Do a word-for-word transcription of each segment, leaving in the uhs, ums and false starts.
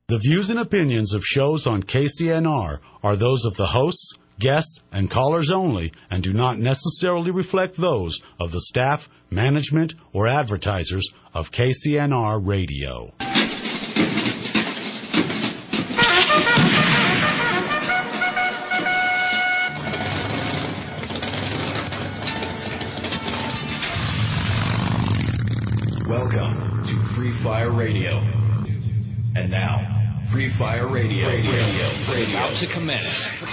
The views and opinions of shows on K C N R are those of the hosts, guests, and callers only and do not necessarily reflect those of the staff, management, or advertisers of K C N R Radio. Welcome to Free Fire Radio. And now, Free Fire Radio, radio, radio, radio. About to commence.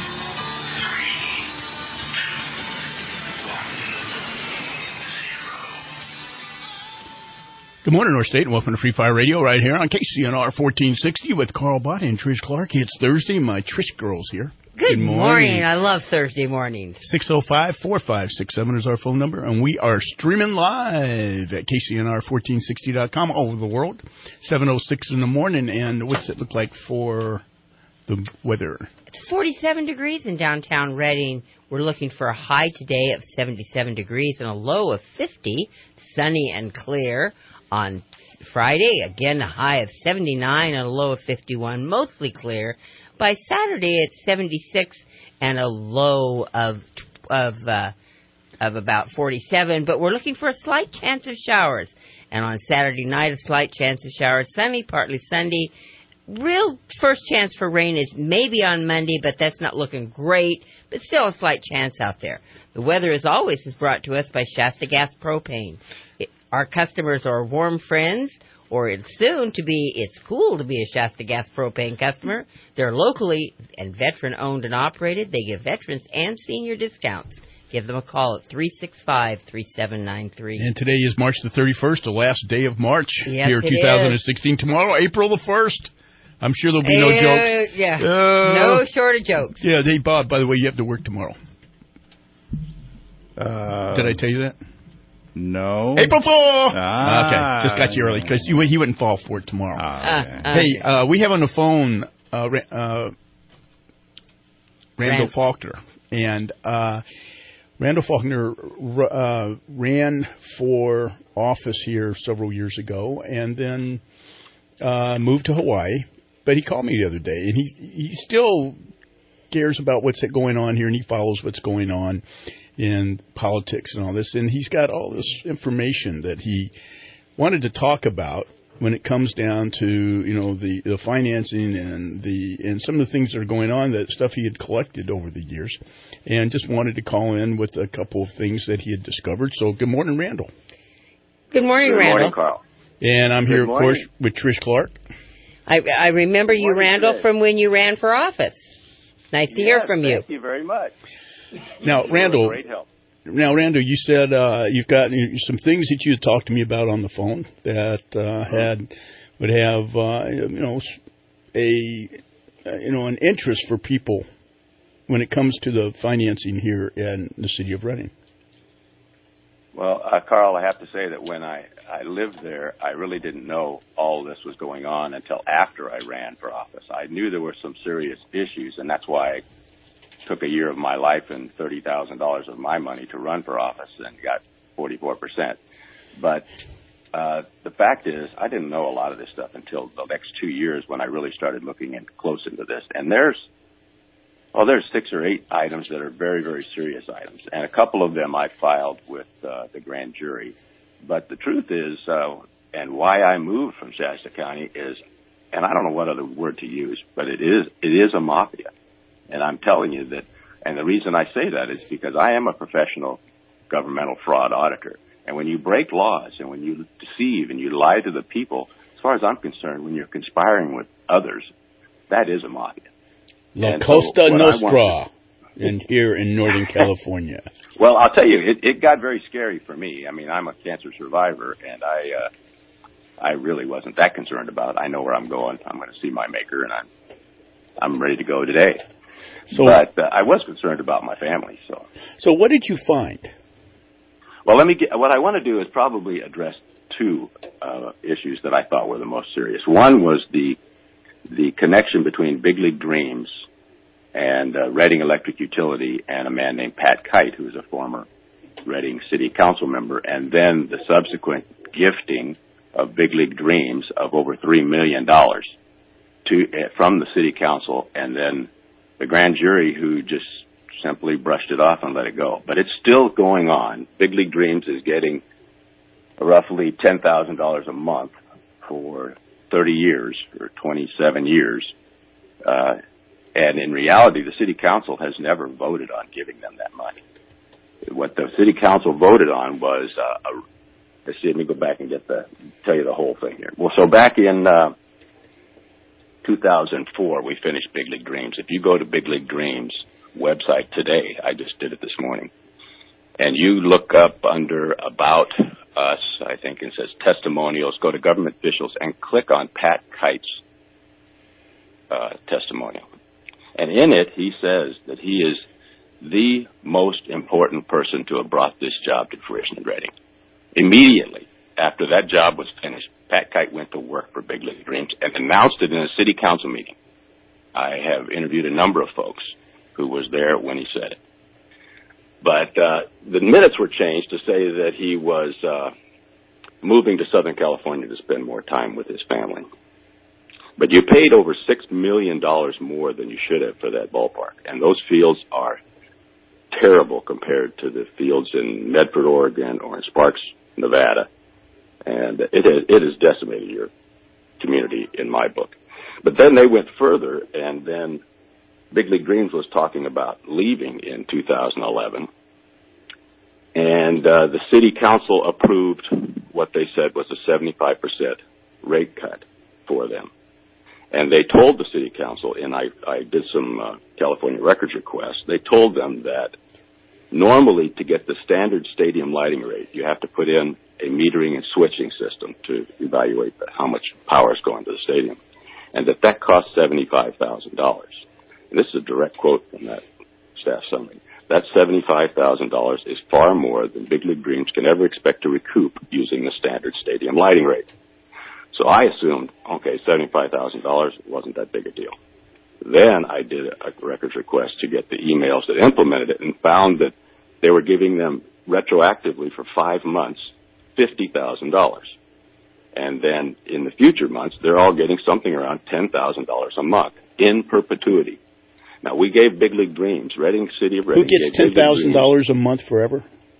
Good morning, North State, and welcome to Free Fire Radio right here on K C N R fourteen sixty with Carl Bott and Trish Clark. It's Thursday. My Trish girl's here. Good, Good morning. morning. I love Thursday mornings. six oh five, four five six seven is our phone number, and we are streaming live at K C N R fourteen sixty dot com all over the world. seven oh six in the morning, and what's it look like for the weather? It's forty-seven degrees in downtown Reading. We're looking for a high today of seventy-seven degrees and a low of fifty, sunny and clear. On Friday, again, a high of seventy-nine and a low of fifty-one, mostly clear. By Saturday, it's seventy-six and a low of of uh, of about forty-seven. But we're looking for a slight chance of showers. And on Saturday night, a slight chance of showers. Sunny, partly Sunday. Real first chance for rain is maybe on Monday, but that's not looking great. But still a slight chance out there. The weather, as always, is brought to us by Shasta Gas Propane. It, our customers are warm friends. Or it's soon to be, it's cool to be a Shasta Gas Propane customer. They're locally and veteran-owned and operated. They give veterans and senior discounts. Give them a call at three six five, three seven nine three. And today is March the thirty-first, the last day of March yes, here, two thousand sixteen. Is. Tomorrow, April the first. I'm sure there'll be no uh, jokes. Yeah, uh, no short of jokes. Yeah, hey, Bob, by the way, you have to work tomorrow. Uh, Did I tell you that? No. April Fool! Ah, okay, just got you early, because he wouldn't fall for it tomorrow. Ah, okay. uh, hey, uh, we have on the phone uh, uh, Randall Rand. Faulkner. And uh, Randall Faulkner uh, ran for office here several years ago and then uh, moved to Hawaii. But he called me the other day, and he he still cares about what's going on here, and he follows what's going on in politics and all this, and he's got all this information that he wanted to talk about when it comes down to, you know, the, the financing and the and some of the things that are going on, that stuff he had collected over the years, and just wanted to call in with a couple of things that he had discovered. So good morning, Randall. Good morning, Good Randall. morning, Carl. And I'm Good here, of morning. course, with Trish Clark. I, I remember you, morning, Randall, Trish. from when you ran for office. Nice to hear Yes, from you. Thank you very much. Now, You were Randall, great help. Now, Randall, you said uh, you've got some things that you had talked to me about on the phone that uh, had would have uh, you know a uh, you know an interest for people when it comes to the financing here in the city of Reading. Well, uh, Carl, I have to say that when I, I lived there, I really didn't know all this was going on until after I ran for office. I knew there were some serious issues, and that's why I took a year of my life and thirty thousand dollars of my money to run for office and got forty-four percent. But uh, the fact is, I didn't know a lot of this stuff until the next two years when I really started looking in close into this. And there's, well, there's six or eight items that are very, very serious items. And a couple of them I filed with uh, the grand jury. But the truth is, uh, and why I moved from Shasta County is, and I don't know what other word to use, but it is it is a mafia. And I'm telling you that, and the reason I say that is because I am a professional governmental fraud auditor. And when you break laws and when you deceive and you lie to the people, as far as I'm concerned, when you're conspiring with others, that is a mafia. La And Costa so Nostra, in here in Northern California. Well, I'll tell you, it, it got very scary for me. I mean, I'm a cancer survivor, and I uh, I really wasn't that concerned about it. I know where I'm going. I'm going to see my maker, and I'm I'm ready to go today. So, but uh, I was concerned about my family. So, so what did you find? Well, let me get. What I want to do is probably address two uh, issues that I thought were the most serious. One was the the connection between Big League Dreams and uh, Reading Electric Utility and a man named Pat Kite, who is a former Reading City Council member, and then the subsequent gifting of Big League Dreams of over three million dollars to uh, from the city council, and then the grand jury who just simply brushed it off and let it go. But it's still going on. Big League Dreams is getting roughly ten thousand dollars a month for thirty years or twenty-seven years. Uh, and in reality, the city council has never voted on giving them that money. What the city council voted on was, uh, a, let's see, let me go back and get the, tell you the whole thing here. Well, so back in, uh, two thousand four, we finished Big League Dreams. If you go to Big League Dreams website today, I just did it this morning, and you look up under About Us, I think it says Testimonials, go to Government Officials, and click on Pat Kite's uh, testimonial. And in it, he says that he is the most important person to have brought this job to fruition in Reading. Immediately after that job was finished, Pat Kite went to work for Big League Dreams and announced it in a city council meeting. I have interviewed a number of folks who was there when he said it. But uh, the minutes were changed to say that he was uh, moving to Southern California to spend more time with his family. But you paid over six million dollars more than you should have for that ballpark. And those fields are terrible compared to the fields in Medford, Oregon, or in Sparks, Nevada. And it has, it has decimated your community in my book. But then they went further, and then Big League Dreams was talking about leaving in two thousand eleven. And uh, the city council approved what they said was a seventy-five percent rate cut for them. And they told the city council, and I, I did some uh, California records requests, they told them that normally to get the standard stadium lighting rate, you have to put in a metering and switching system to evaluate the, how much power is going to the stadium, and that that costs seventy-five thousand dollars. And this is a direct quote from that staff summary. That seventy-five thousand dollars is far more than Big League Dreams can ever expect to recoup using the standard stadium lighting rate. So I assumed, okay, seventy-five thousand dollars wasn't that big a deal. Then I did a records request to get the emails that implemented it and found that they were giving them retroactively for five months fifty thousand dollars. And then in the future months, they're all getting something around ten thousand dollars a month in perpetuity. Now, we gave Big League Dreams, Reading City of Reading. Who gets ten thousand dollars a month forever?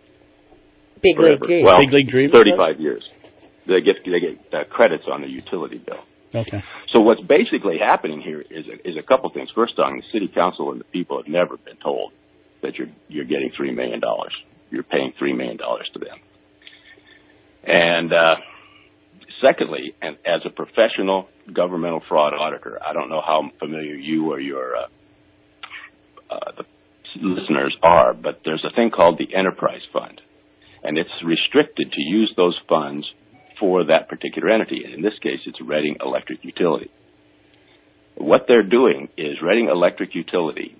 Big League Dreams. Well, Big League Dreams? thirty-five years. They get they get uh, credits on the utility bill. Okay. So what's basically happening here is a, is a couple things. First on, the city council and the people have never been told that you're you're getting three million dollars. You're paying three million dollars to them. And uh, secondly, and as a professional governmental fraud auditor, I don't know how familiar you or your uh, uh, the listeners are, but there's a thing called the Enterprise Fund, and it's restricted to use those funds for that particular entity. And in this case, it's Reading Electric Utility. What they're doing is Reading Electric Utility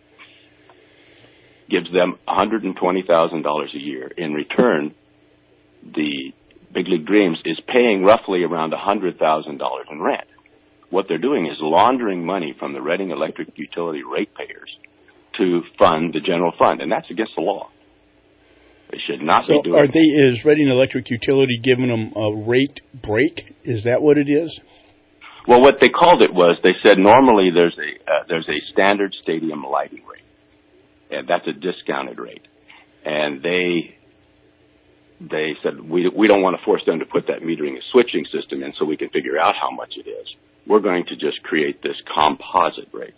gives them one hundred twenty thousand dollars a year. In return, the Big League Dreams is paying roughly around one hundred thousand dollars in rent. What they're doing is laundering money from the Reading Electric Utility ratepayers to fund the general fund, and that's against the law. They should not so be doing are they, is Reading Electric Utility giving them a rate break? Is that what it is? Well, what they called it was, they said normally there's a uh, there's a standard stadium lighting rate, and that's a discounted rate. And they they said, we we don't want to force them to put that metering and switching system in so we can figure out how much it is. We're going to just create this composite rate.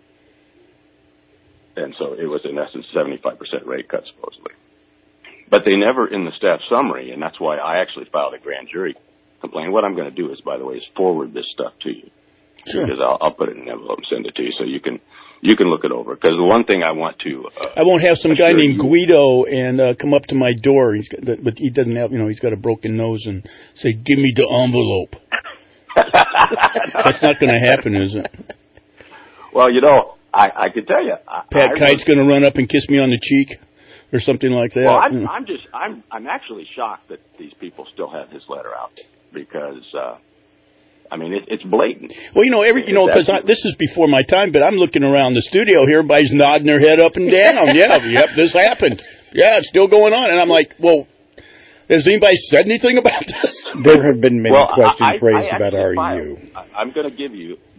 And so it was, in essence, seventy-five percent rate cut, supposedly. But they never, in the staff summary, and that's why I actually filed a grand jury complaint. What I'm going to do is, by the way, is forward this stuff to you. Sure. Because I'll, I'll put it in an envelope and send it to you so you can you can look it over. Because the one thing I want to... Uh, I won't have some guy named you, Guido and uh, come up to my door. He's got, but he doesn't have, you know, he's got a broken nose and say, give me the envelope. That's not going to happen, is it? Well, you know, I, I can tell you. I, Pat I Kite's going to run up and kiss me on the cheek or something like that. Well, I'm, you know. I'm just, I'm, I'm actually shocked that these people still have his letter out because, uh, I mean, it, it's blatant. Well, you know, every, you know, because this is before my time, but I'm looking around the studio here, everybody's nodding their head up and down. Yeah, yep, this happened. Yeah, it's still going on. And I'm like, well, has anybody said anything about this? There have been many well, questions I, raised I about R E U. Filed, I'm going to give you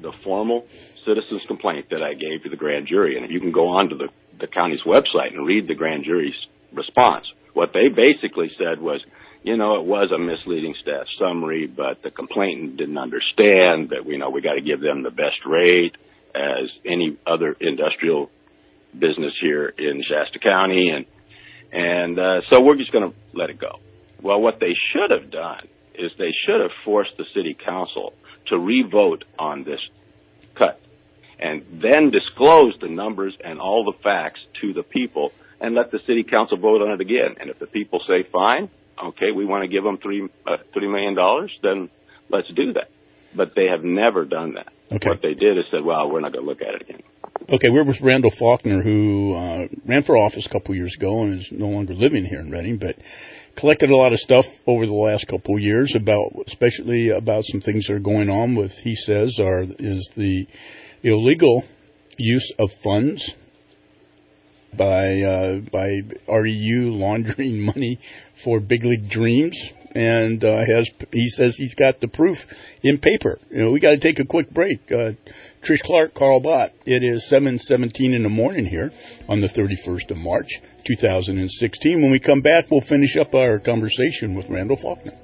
the formal citizen's complaint that I gave to the grand jury. And you can go on to the, the county's website and read the grand jury's response. What they basically said was, you know, it was a misleading staff summary, but the complainant didn't understand that, you know, we got to give them the best rate as any other industrial business here in Shasta County. And, and, uh, so we're just going to let it go. Well, what they should have done is they should have forced the city council to re-vote on this cut and then disclose the numbers and all the facts to the people and let the city council vote on it again. And if the people say, fine, okay, we want to give them three, uh, three million dollars, then let's do that. But they have never done that. Okay. What they did is said, well, we're not going to look at it again. Okay, we're with Randall Faulkner, who uh, ran for office a couple years ago and is no longer living here in Redding, but collected a lot of stuff over the last couple of years about, especially about some things that are going on with, he says, are is the illegal use of funds by uh, by R E U laundering money for Big League Dreams, and uh, has he says he's got the proof in paper. You know, we got to take a quick break. Uh, Trish Clark, Carl Bott. It is seven seventeen in the morning here on the thirty-first of March, two thousand sixteen. When we come back, we'll finish up our conversation with Randall Faulkner.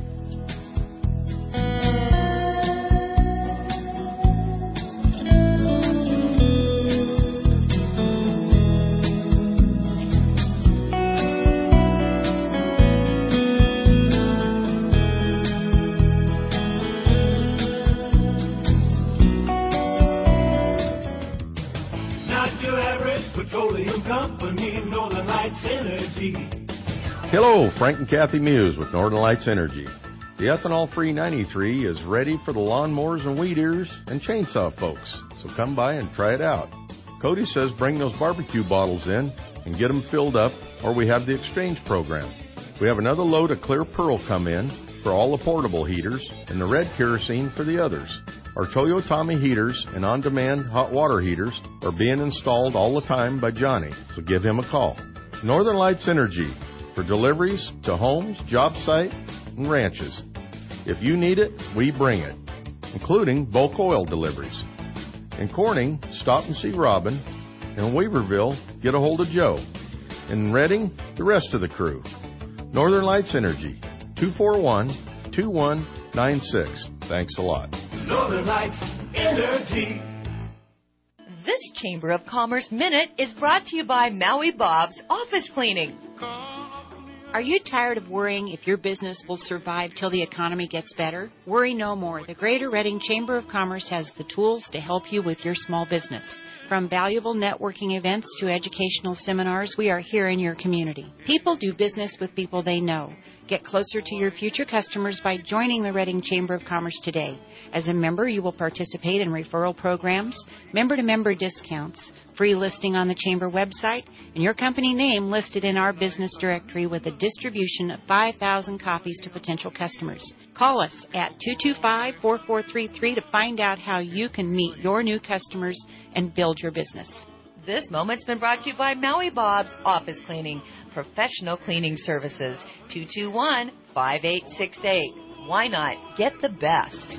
Hello, Frank and Kathy Muse with Northern Lights Energy. The ethanol-free ninety-three is ready for the lawnmowers and weed eaters and chainsaw folks, so come by and try it out. Cody says bring those barbecue bottles in and get them filled up, or we have the exchange program. We have another load of clear pearl come in for all the portable heaters and the red kerosene for the others. Our Toyotami heaters and on-demand hot water heaters are being installed all the time by Johnny, so give him a call. Northern Lights Energy, for deliveries to homes, job site, and ranches. If you need it, we bring it, including bulk oil deliveries. In Corning, stop and see Robin. In Weaverville, get a hold of Joe. In Redding, the rest of the crew. Northern Lights Energy, two four one, two one nine six. Thanks a lot. Northern Lights Energy. This Chamber of Commerce Minute is brought to you by Maui Bob's Office Cleaning. Are you tired of worrying if your business will survive till the economy gets better? Worry no more. The Greater Redding Chamber of Commerce has the tools to help you with your small business. From valuable networking events to educational seminars, we are here in your community. People do business with people they know. Get closer to your future customers by joining the Redding Chamber of Commerce today. As a member, you will participate in referral programs, member-to-member discounts, free listing on the Chamber website, and your company name listed in our business directory with a distribution of five thousand copies to potential customers. Call us at two two five, four four three three to find out how you can meet your new customers and build your business. This moment's been brought to you by Maui Bob's Office Cleaning, professional cleaning services, two two one, five eight six eight. Why not get the best?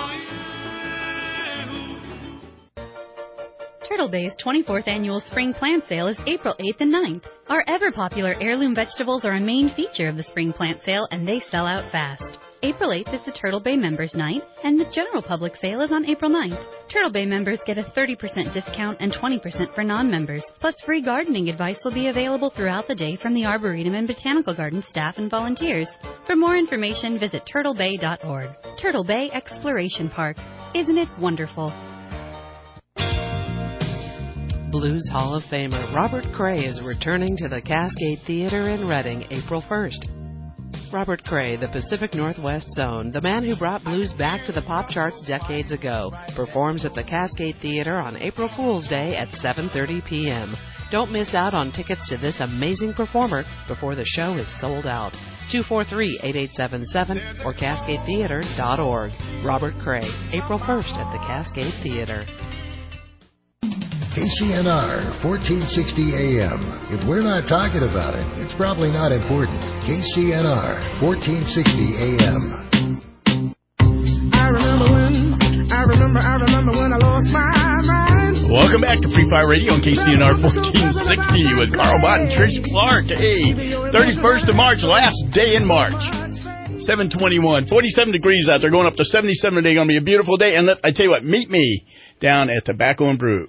Turtle Bay's twenty-fourth Annual Spring Plant Sale is April eighth and ninth. Our ever-popular heirloom vegetables are a main feature of the Spring Plant Sale, and they sell out fast. April eighth is the Turtle Bay Members Night, and the general public sale is on April ninth. Turtle Bay members get a thirty percent discount and twenty percent for non-members. Plus, free gardening advice will be available throughout the day from the Arboretum and Botanical Garden staff and volunteers. For more information, visit turtle bay dot org. Turtle Bay Exploration Park. Isn't it wonderful? Blues Hall of Famer Robert Cray is returning to the Cascade Theater in Redding April first. Robert Cray, the Pacific Northwest Zone, the man who brought blues back to the pop charts decades ago, performs at the Cascade Theater on April Fool's Day at seven thirty p.m. Don't miss out on tickets to this amazing performer before the show is sold out. two four three, eight eight seven seven or cascade theater dot org. Robert Cray, April first at the Cascade Theater. K C N R, fourteen sixty A M. If we're not talking about it, it's probably not important. K C N R, fourteen sixty A M. I remember when, I remember, I remember when Welcome back to Free Fire Radio on K C N R fourteen sixty with Carl Bott and Trish Clark. Hey, thirty-first of March, last day in March. seven twenty-one, forty-seven degrees out there, going up to seventy-seven today. Going to be a beautiful day. And let, I tell you what, meet me down at Tobacco and Brew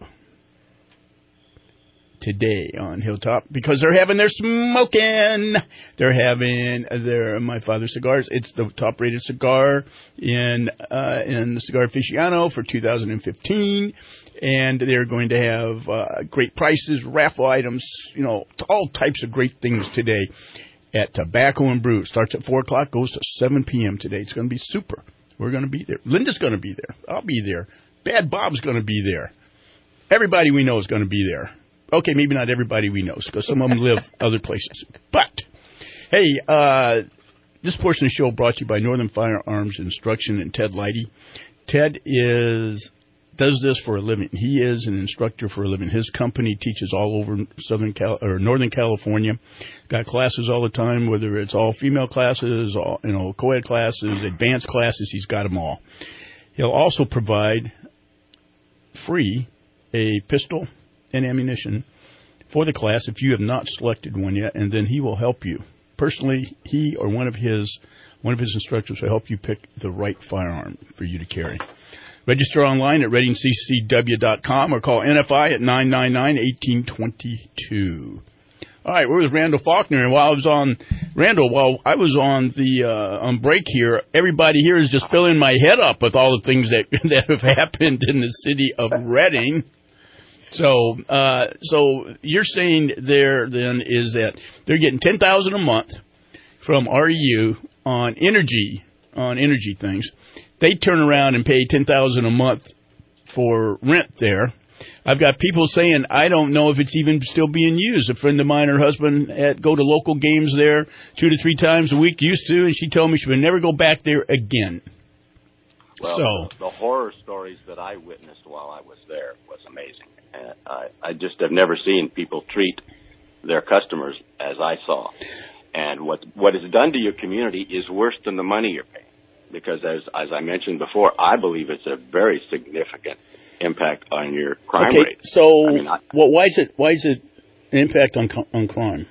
today on Hilltop because they're having their smoking. They're having their My Father Cigars. It's the top-rated cigar in uh, in the Cigar Aficionado for two thousand fifteen. And they're going to have uh, great prices, raffle items, you know, all types of great things today at Tobacco and Brew. Starts at four o'clock, goes to seven p.m. today. It's going to be super. We're going to be there. Linda's going to be there. I'll be there. Bad Bob's going to be there. Everybody we know is going to be there. Okay, maybe not everybody we know, because some of them live other places. But, hey, uh, this portion of the show brought to you by Northern Firearms Instruction and Ted Leidy. Ted is... does this for a living. He is an instructor for a living. His company teaches all over Southern Cal or Northern California. Got classes all the time, whether it's all female classes, all, you know, co-ed classes, advanced classes. He's got them all. He'll also provide free a pistol and ammunition for the class if you have not selected one yet, and then he will help you personally. He or one of his one of his instructors will help you pick the right firearm for you to carry. Register online at reading c c w dot com or call N F I at nine nine nine, one eight two two. All right, we're with Randall Faulkner, and while I was on Randall, while I was on the uh, on break here, everybody here is just filling my head up with all the things that that have happened in the city of Reading. So, uh, so you're saying there then is that they're getting ten thousand a month from R E U on energy on energy things. They turn around and pay ten thousand dollars a month for rent there. I've got people saying, I don't know if it's even still being used. A friend of mine, her husband, had go to local games there two to three times a week, used to, and she told me she would never go back there again. Well, so, the, the horror stories that I witnessed while I was there was amazing. And I, I just have never seen people treat their customers as I saw. And what what is done to your community is worse than the money you're paying. Because as as I mentioned before, I believe it's a very significant impact on your crime okay, rate. So, I mean, I, well, why is it why is it an impact on on crime?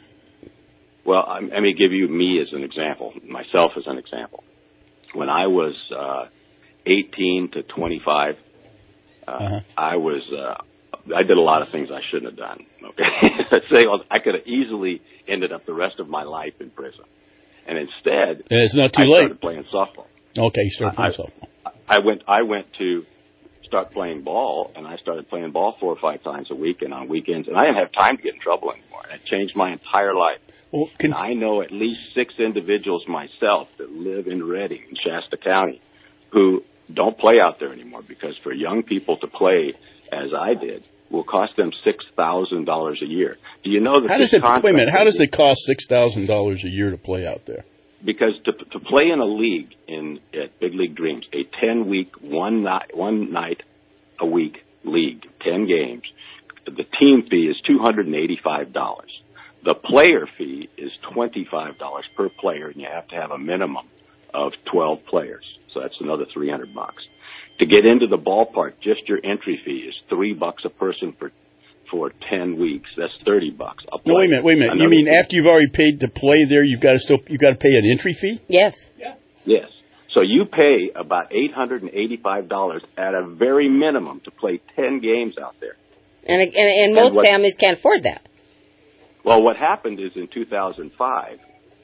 Well, I, let me give you me as an example, myself as an example. When I was uh, eighteen to twenty-five, uh, uh-huh. I was uh, I did a lot of things I shouldn't have done. Okay, say well, I could have easily ended up the rest of my life in prison, and instead, and it's not too I late. started playing softball. Okay, you started playing I, softball. I went. I went to start playing ball, and I started playing ball four or five times a week, and on weekends, and I didn't have time to get in trouble anymore. And it changed my entire life. Well, can, and I know at least six individuals myself that live in Reading, in Shasta County, who don't play out there anymore because for young people to play as I did will cost them six thousand dollars a year. Do you know that? How does it? Wait a minute. How does it cost six thousand dollars a year to play out there? Because to to play in a league in at Big League Dreams, a ten week, one night, one night a week league, ten games, the team fee is two hundred and eighty five dollars. The player fee is twenty five dollars per player, and you have to have a minimum of twelve players. So that's another three hundred bucks. To get into the ballpark, just your entry fee is three bucks a person for for ten weeks. That's thirty bucks. No, wait a minute, wait a minute. You mean fee. After you've already paid to play there, you've got to still you've got to pay an entry fee? Yes. Yeah. Yes. So you pay about eight hundred and eighty-five dollars at a very minimum to play ten games out there. And and, and most and what, families can't afford that. Well, what happened is in two thousand five,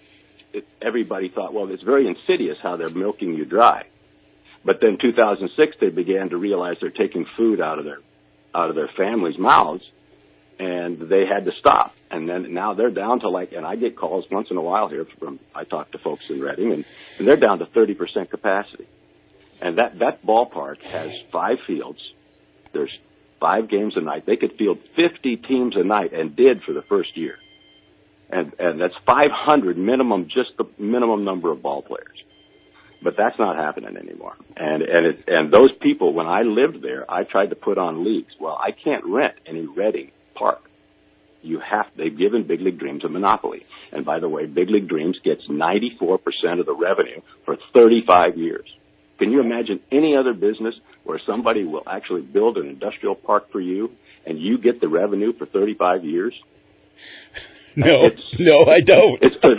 it, everybody thought, well, it's very insidious how they're milking you dry. But then two thousand six, they began to realize they're taking food out of their out of their families' mouths, and they had to stop. And then now they're down to like, and I get calls once in a while here from, I talk to folks in Reading, and, and they're down to thirty percent capacity. And that, that ballpark has five fields. There's five games a night. They could field fifty teams a night and did for the first year. And, and that's five hundred minimum, just the minimum number of ball players. But that's not happening anymore. And and it, and those people, when I lived there, I tried to put on leagues. Well, I can't rent any Reading park. You have they've given Big League Dreams a monopoly. And by the way, Big League Dreams gets ninety-four percent of the revenue for thirty-five years. Can you imagine any other business where somebody will actually build an industrial park for you and you get the revenue for thirty-five years? No, it's, no, I don't. It's a,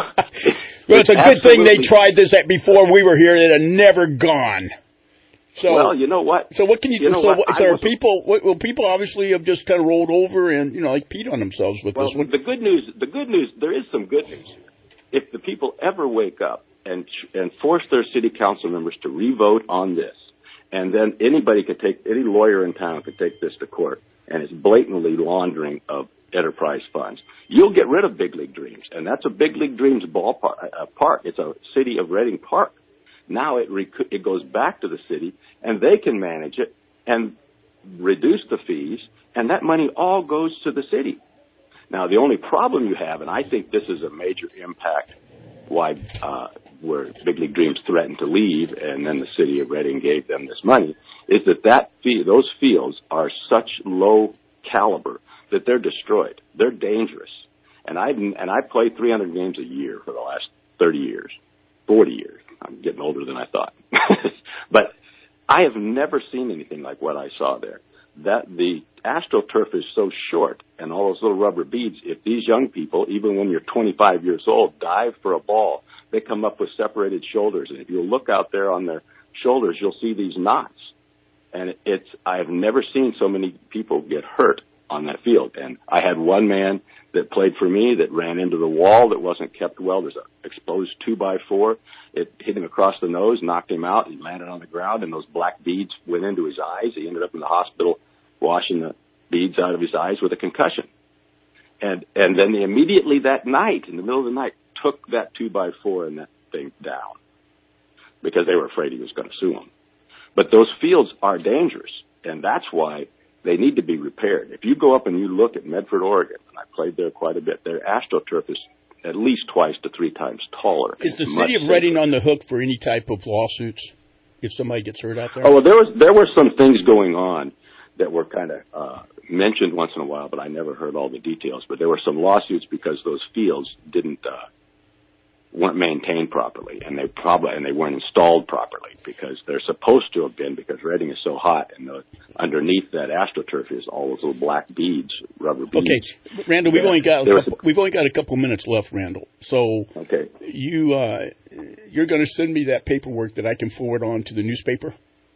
well, it's a good thing they tried this at before we were here. It had never gone. So, well, you know what? So what can you, you do? Know so, what? what, so are people, well, people obviously have just kind of rolled over and, you know, like peed on themselves with well, this one. The good news, the good news, there is some good news. If the people ever wake up and and force their city council members to re-vote on this, and then anybody could take, any lawyer in town could take this to court, and it's blatantly laundering of enterprise funds, you'll get rid of Big League Dreams, and that's a Big League Dreams ballpark. Uh, park. It's a City of Reading park. Now it rec- it goes back to the city, and they can manage it and reduce the fees, and that money all goes to the city. Now, the only problem you have, and I think this is a major impact why uh, where Big League Dreams threatened to leave, and then the city of Reading gave them this money, is that, that fee- those fields are such low caliber that they're destroyed. They're dangerous. And I and I played three hundred games a year for the last thirty years, forty years. I'm getting older than I thought. But I have never seen anything like what I saw there. That the AstroTurf is so short and all those little rubber beads, if these young people, even when you're twenty-five years old, dive for a ball, they come up with separated shoulders. And if you look out there on their shoulders, you'll see these knots. And it's, I have never seen so many people get hurt on that field. And I had one man that played for me that ran into the wall that wasn't kept well. There's an exposed two by four. It hit him across the nose, knocked him out. He landed on the ground, and those black beads went into his eyes. He ended up in the hospital washing the beads out of his eyes with a concussion. And and then they immediately that night, in the middle of the night, took that two by four and that thing down because they were afraid he was going to sue them. But those fields are dangerous, and that's why they need to be repaired. If you go up and you look at Medford, Oregon, and I played there quite a bit, their AstroTurf is at least twice to three times taller. Is the city of Reading on the hook for any type of lawsuits if somebody gets hurt out there? Oh, well, there was there were some things going on that were kind of uh, mentioned once in a while, but I never heard all the details. But there were some lawsuits because those fields didn't uh, weren't maintained properly, and they probably and they weren't installed properly because they're supposed to have been, because Reading is so hot, and the, underneath that AstroTurf is all those little black beads, rubber beads. Okay, Randall, we've yeah. only got a there couple, we've only got a couple minutes left, Randall. So okay, you uh, you're going to send me that paperwork that I can forward on to the newspaper?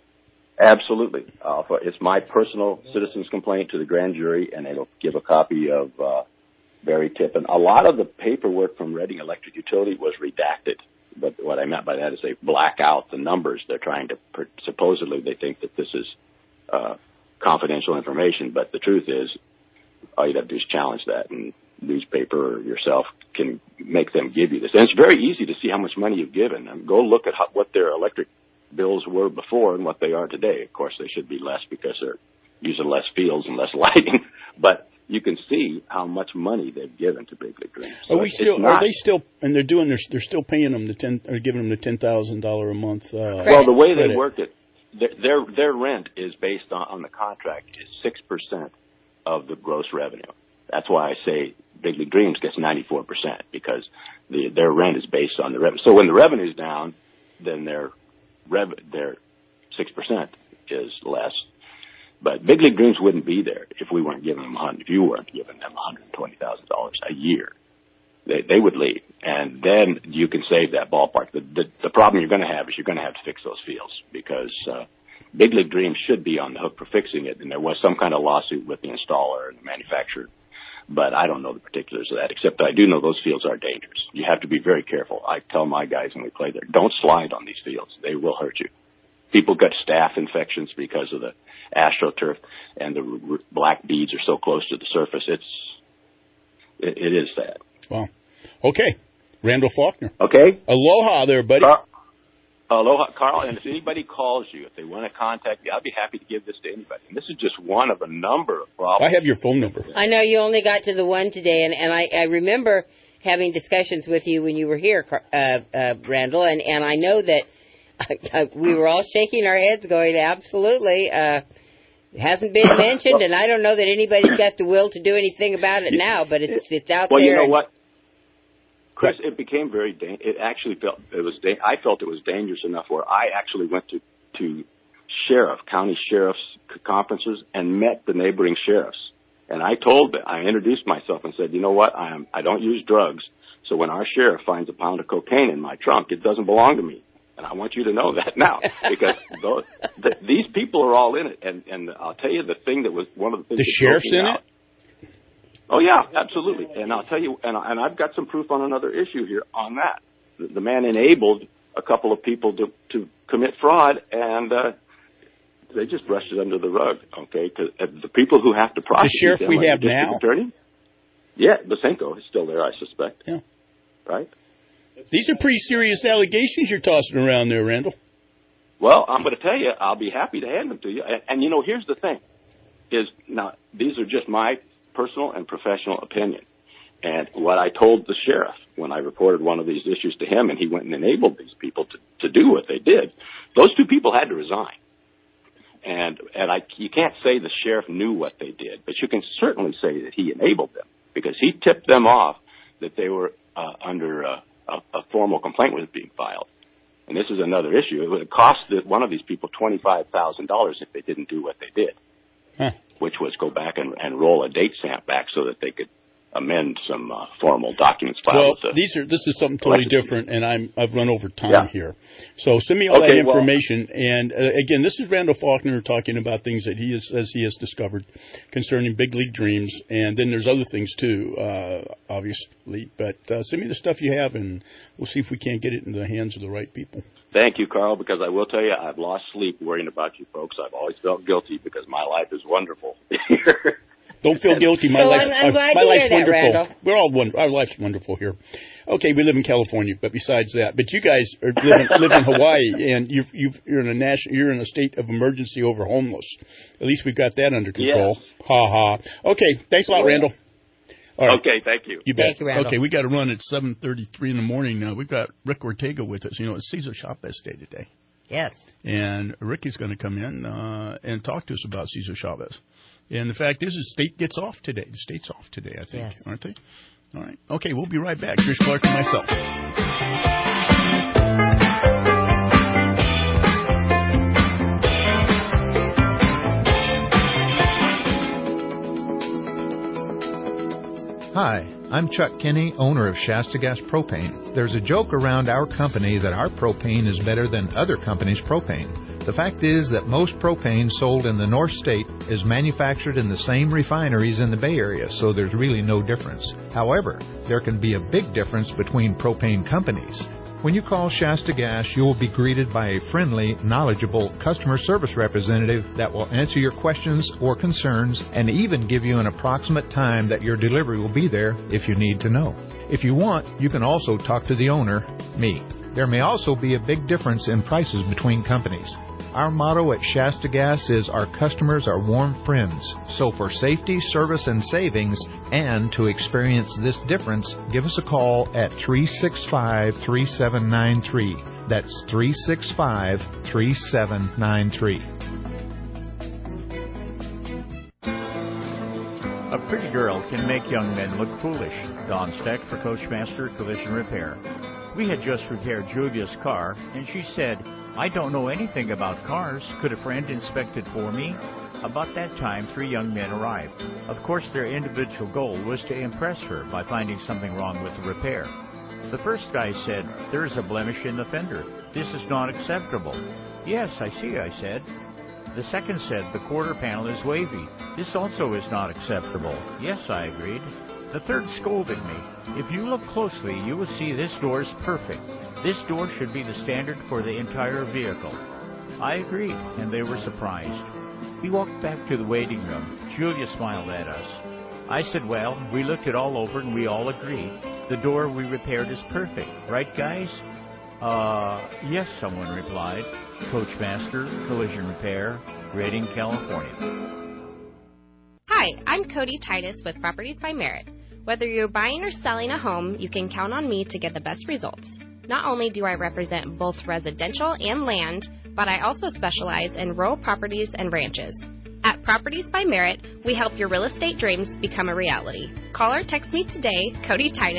Absolutely. Uh, it's my personal citizen's complaint to the grand jury, and it'll give a copy of uh, Barry Tippin. A lot of the paperwork from Reading Electric Utility was redacted, but what I meant by that is they black out the numbers. They're trying to, supposedly they think that this is uh, confidential information, but the truth is all you'd have to do is challenge that, and newspaper or yourself can make them give you this. And it's very easy to see how much money you've given. I mean, go look at how, what their electric bills were before and what they are today. Of course, they should be less because they're using less fields and less lighting, but you can see how much money they've given to Big League Dreams. So are we still? Not, are they still? And they're doing. They're, they're still paying them the ten, or giving them the ten thousand dollar a month. Uh, well, the way they credit. work it, their, their their rent is based on, on the contract is six percent of the gross revenue. That's why I say Big League Dreams gets ninety four percent because the their rent is based on the revenue. So when the revenue's down, then their rev their six percent is less. But Big League Dreams wouldn't be there if we weren't giving them if you weren't giving them one hundred twenty thousand dollars a year. They they would leave, and then you can save that ballpark. The the, the problem you're going to have is you're going to have to fix those fields because uh, Big League Dreams should be on the hook for fixing it, and there was some kind of lawsuit with the installer and the manufacturer. But I don't know the particulars of that, except I do know those fields are dangerous. You have to be very careful. I tell my guys when we play there, don't slide on these fields. They will hurt you. People got staph infections because of the AstroTurf, and the r- black beads are so close to the surface. It's it, it is sad. Wow. Okay, Randall Faulkner. Okay. Aloha there, buddy. Car- Aloha, Carl. And if anybody calls you, if they want to contact me, I'll be happy to give this to anybody. And this is just one of a number of problems. I have your phone number. I know you only got to the one today, and, and I, I remember having discussions with you when you were here, uh, uh, Randall, and, and I know that we were all shaking our heads going, absolutely. Uh, it hasn't been mentioned, and I don't know that anybody's got the will to do anything about it now, but it's it's out well, there. Well, you know what, Chris, it became very. Da- it actually felt it was. Da- I felt it was dangerous enough where I actually went to to sheriff, county sheriffs conferences and met the neighboring sheriffs. And I told them, I introduced myself and said, you know what, I am. I don't use drugs. So when our sheriff finds a pound of cocaine in my trunk, it doesn't belong to me. And I want you to know that now, because those, the, these people are all in it. And, and I'll tell you the thing that was one of the things. The sheriff's in out, it? Oh, yeah, absolutely. And I'll tell you, and, and I've got some proof on another issue here on that. The, the man enabled a couple of people to, to commit fraud, and uh, they just brushed it under the rug, okay? Because uh, the people who have to prosecute the sheriff them, we like have the now? attorney, yeah, Bosenko is still there, I suspect. Yeah. Right? These are pretty serious allegations you're tossing around there, Randall. Well, I'm going to tell you, I'll be happy to hand them to you. And, and, you know, here's the thing, is now, these are just my personal and professional opinion. And what I told the sheriff when I reported one of these issues to him, and he went and enabled these people to, to do what they did, those two people had to resign. And and I, you can't say the sheriff knew what they did, but you can certainly say that he enabled them, because he tipped them off that they were uh, under uh, a, a formal complaint was being filed. And this is another issue. It would have cost one of these people twenty-five thousand dollars if they didn't do what they did, huh. which was go back and, and roll a date stamp back so that they could amend some uh, formal documents filed. Well, with the these are this is something totally election. different, and I'm I've run over time Yeah. here. So send me all Okay, that well- information. and uh, again, this is Randall Faulkner talking about things that he has, says he has discovered concerning Big League Dreams, and then there's other things too, uh, obviously. But uh, send me the stuff you have, and we'll see if we can't get it into the hands of the right people. Thank you, Carl, because I will tell you, I've lost sleep worrying about you folks. I've always felt guilty because my life is wonderful. Don't feel guilty. My So life, I'm- I'm glad my to life's hear that, wonderful. Randall. We're all wonderful. Our life's wonderful here. Okay, we live in California, but besides that, but you guys are live in, live in Hawaii, and you've, you've, you're in a national, you're in a state of emergency over homeless. At least we've got that under control. Yes. Ha ha. Okay, thanks a lot, Well, Randall. All right. Okay, thank you. You bet. Thank you, Randall. Okay, we got to run at seven thirty-three in the morning now. We've got Rick Ortega with us. You know, it's Cesar Chavez Day today. Yes. And Ricky's going to come in uh, and talk to us about Cesar Chavez. And the fact is, the state gets off today. The state's off today, I think, Yes. aren't they? All right. Okay, we'll be right back. Trish Clark and myself. Hi, I'm Chuck Kinney, owner of Shasta Gas Propane. There's a joke around our company that our propane is better than other companies' propane. The fact is that most propane sold in the North State is manufactured in the same refineries in the Bay Area, so there's really no difference. However, there can be a big difference between propane companies. When you call Shasta Gas, you will be greeted by a friendly, knowledgeable customer service representative that will answer your questions or concerns and even give you an approximate time that your delivery will be there if you need to know. If you want, you can also talk to the owner, me. There may also be a big difference in prices between companies. Our motto at Shasta Gas is our customers are warm friends. So for safety, service, and savings, and to experience this difference, give us a call at three six five, three seven nine three. That's three six five, three seven nine three. A pretty girl can make young men look foolish. Don Steck for Coachmaster Collision Repair. We had just repaired Julia's car, and she said, I don't know anything about cars. Could a friend inspect it for me? About that time, three young men arrived. Of course, their individual goal was to impress her by finding something wrong with the repair. The first guy said, there is a blemish in the fender. This is not acceptable. Yes, I see, I said. The second said, the quarter panel is wavy. This also is not acceptable. Yes, I agreed. The third scolded me. If you look closely, you will see this door is perfect. This door should be the standard for the entire vehicle. I agreed, and they were surprised. We walked back to the waiting room. Julia smiled at us. I said, well, we looked it all over and we all agreed. The door we repaired is perfect. Right, guys? Uh, yes, someone replied. Coachmaster Collision Repair, Redding, California. Hi, I'm Cody Titus with Properties by Merit. Whether you're buying or selling a home, you can count on me to get the best results. Not only do I represent both residential and land, but I also specialize in rural properties and ranches. At Properties by Merit, we help your real estate dreams become a reality. Call or text me today, Cody Titus, at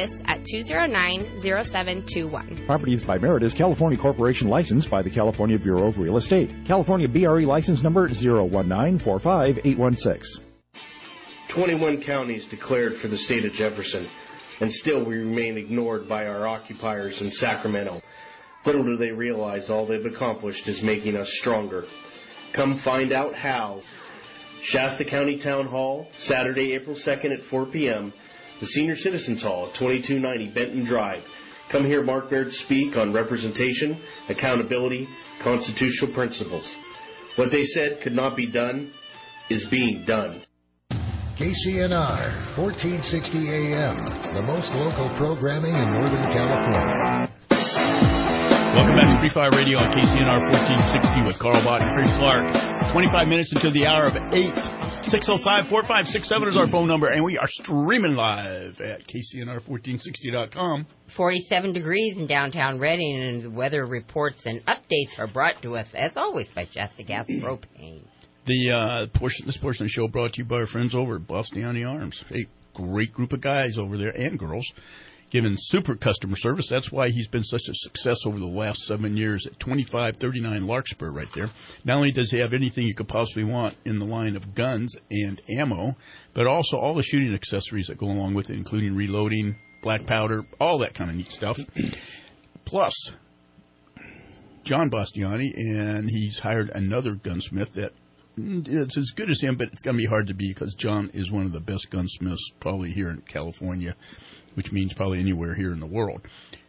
two zero nine, zero seven two one. Properties by Merit is California Corporation licensed by the California Bureau of Real Estate. California B R E license number zero one nine four five eight one six. twenty-one counties declared for the state of Jefferson, and still we remain ignored by our occupiers in Sacramento. Little do they realize all they've accomplished is making us stronger. Come find out how. Shasta County Town Hall, Saturday, April second at four p.m., the Senior Citizens Hall at twenty-two ninety Benton Drive. Come hear Mark Baird speak on representation, accountability, constitutional principles. What they said could not be done is being done. K C N R, fourteen sixty A M, the most local programming in Northern California. Welcome back to Free Fire Radio on K C N R fourteen sixty with Carl Bott and Chris Clark. twenty-five minutes until the hour of eight. six oh five, four five six seven is our phone number, and we are streaming live at K C N R fourteen sixty dot com. forty-seven degrees in downtown Redding, and the weather reports and updates are brought to us, as always, by Shasta Gas Propane. The uh, portion, this portion of the show brought to you by our friends over at Bastiani Arms. A great group of guys over there and girls giving super customer service. That's why he's been such a success over the last seven years at twenty-five thirty-nine Larkspur right there. Not only does he have anything you could possibly want in the line of guns and ammo, but also all the shooting accessories that go along with it, including reloading, black powder, all that kind of neat stuff. Plus, John Bastiani, and he's hired another gunsmith that it's as good as him, but it's going to be hard to be because John is one of the best gunsmiths probably here in California, which means probably anywhere here in the world.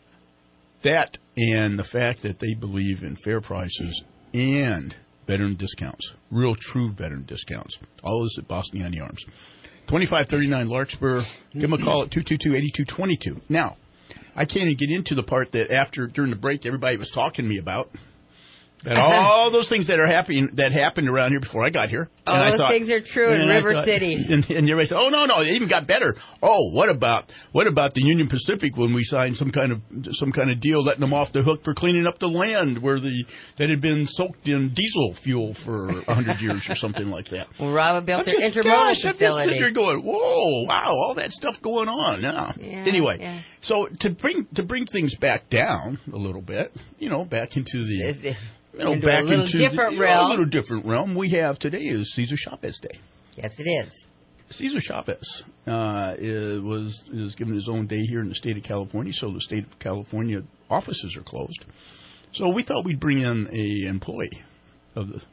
That and the fact that they believe in fair prices and veteran discounts, real true veteran discounts. All this at Bastiani Arms. twenty-five thirty-nine Larkspur. Give them a call at two two two, eight two two two. Now, I can't even get into the part that after, during the break, everybody was talking to me about. And all those things that are happening that happened around here before I got here. All and I those thought, things are true in River thought, City. And, and everybody said, "Oh no, no, it even got better." Oh, what about what about the Union Pacific when we signed some kind of some kind of deal letting them off the hook for cleaning up the land where the that had been soaked in diesel fuel for a hundred years or something like that. Well, Rava built their just, intermodal gosh, facility. You're going, whoa, wow, all that stuff going on now. Yeah, anyway, yeah. so to bring to bring things back down a little bit, you know, back into the. You know, into back a little into different the, realm. A little different realm. We have today is Cesar Chavez Day. Yes, it is. Cesar Chavez uh, is, was is given his own day here in the state of California, so the state of California offices are closed. So we thought we'd bring in a employee of the.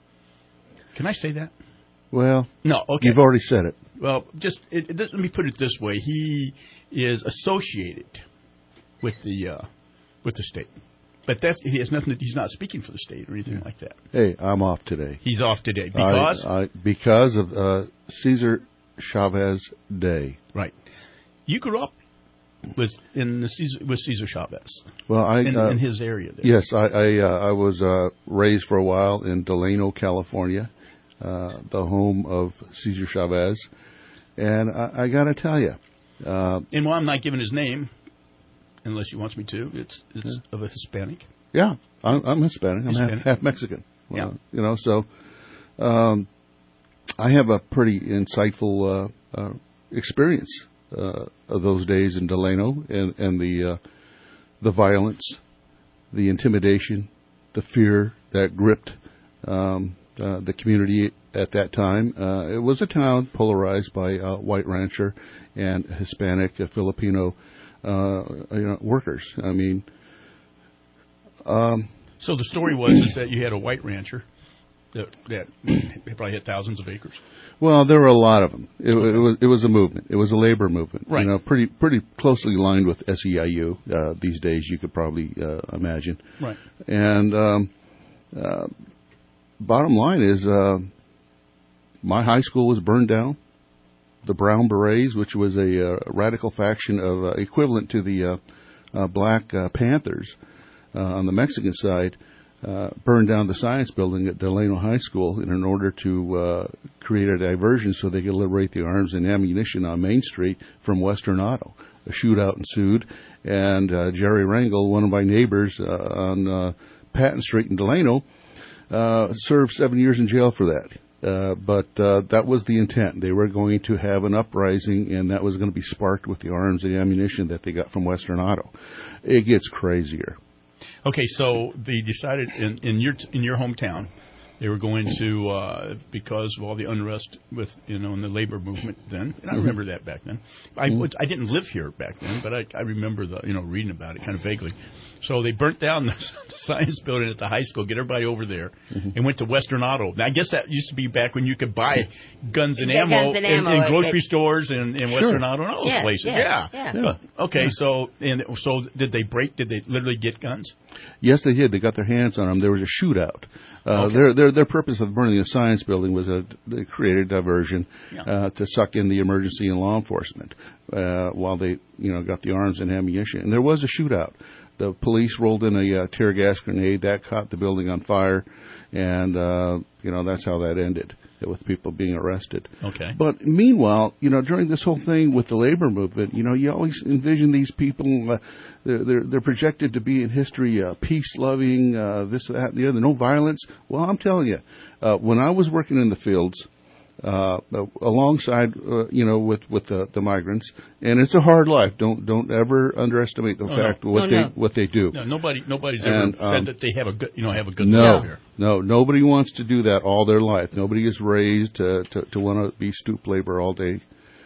Can I say that? Well, no. Okay, you've already said it. Well, just it, it, let me put it this way: he is associated with the uh, with the state. But that's, he has nothing. To, he's not speaking for the state or anything like that. Hey, I'm off today. He's off today because I, I, because of uh, Cesar Chavez Day. Right. You grew up with in the Cesar, with Cesar Chavez. Well, I in, uh, in his area there. Yes, I I, uh, I was uh, raised for a while in Delano, California, uh, the home of Cesar Chavez, and I, I got to tell you. Uh, and while I'm not giving his name. Unless he wants me to, it's it's yeah. of a Hispanic. Yeah, I'm, I'm Hispanic. I'm Hispanic. Half, half Mexican. Yeah, uh, you know, so um, I have a pretty insightful uh, uh, experience uh, of those days in Delano and and the uh, the violence, the intimidation, the fear that gripped um, uh, the community at that time. Uh, it was a town polarized by uh, white rancher and Hispanic, uh, Filipino. Uh, you know, workers. I mean, um, so the story was is that you had a white rancher that that probably had thousands of acres. Well, there were a lot of them. It, okay. it was it was a movement. It was a labor movement. Right. You know, pretty pretty closely aligned with S E I U uh, these days. You could probably uh, imagine. Right. And um, uh, bottom line is, uh, my high school was burned down. The Brown Berets, which was a uh, radical faction of uh, equivalent to the uh, uh, Black uh, Panthers uh, on the Mexican side, uh, burned down the science building at Delano High School in order to uh, create a diversion so they could liberate the arms and ammunition on Main Street from Western Auto. A shootout ensued, and uh, Jerry Rangel, one of my neighbors uh, on uh, Patton Street in Delano, uh, served seven years in jail for that. Uh, but uh, that was the intent. They were going to have an uprising, and that was going to be sparked with the arms and ammunition that they got from Western Auto. It gets crazier. Okay, so they decided in, in your in your hometown, they were going to uh, because of all the unrest with you know in the labor movement then. And I remember that back then. I Mm-hmm. would, I didn't live here back then, but I, I remember the you know reading about it kind of vaguely. So they burnt down the science building at the high school, get everybody over there, Mm-hmm. and went to Western Auto. Now, I guess that used to be back when you could buy guns and Yeah, ammo, guns and in, ammo in at- grocery at- stores and, and Sure. Western Auto and all those Yeah, places. yeah, Yeah. yeah. But, okay, so and so did they break? Did they literally get guns? Yes, they did. They got their hands on them. There was a shootout. Uh, Okay. their, their their purpose of burning the science building was a they created diversion Yeah. uh, to suck in the emergency and law enforcement uh, while they you know got the arms and ammunition. And there was a shootout. The police rolled in a uh, tear gas grenade that caught the building on fire, and uh, you know that's how that ended, with people being arrested. Okay. But meanwhile, you know, during this whole thing with the labor movement, you know, you always envision these people. Uh, they're, they're they're projected to be in history uh, peace-loving, uh, this, that, and the other, no violence. Well, I'm telling you, uh, when I was working in the fields, uh, alongside, uh, you know, with with the, the migrants, and it's a hard life. Don't don't ever underestimate the Oh, fact no. what Oh, they no. what they do. No, nobody nobody's And, ever um, said that they have a good you know have a good No, life here. no, nobody wants to do that all their life. Nobody is raised to to, to want to be stoop labor all day.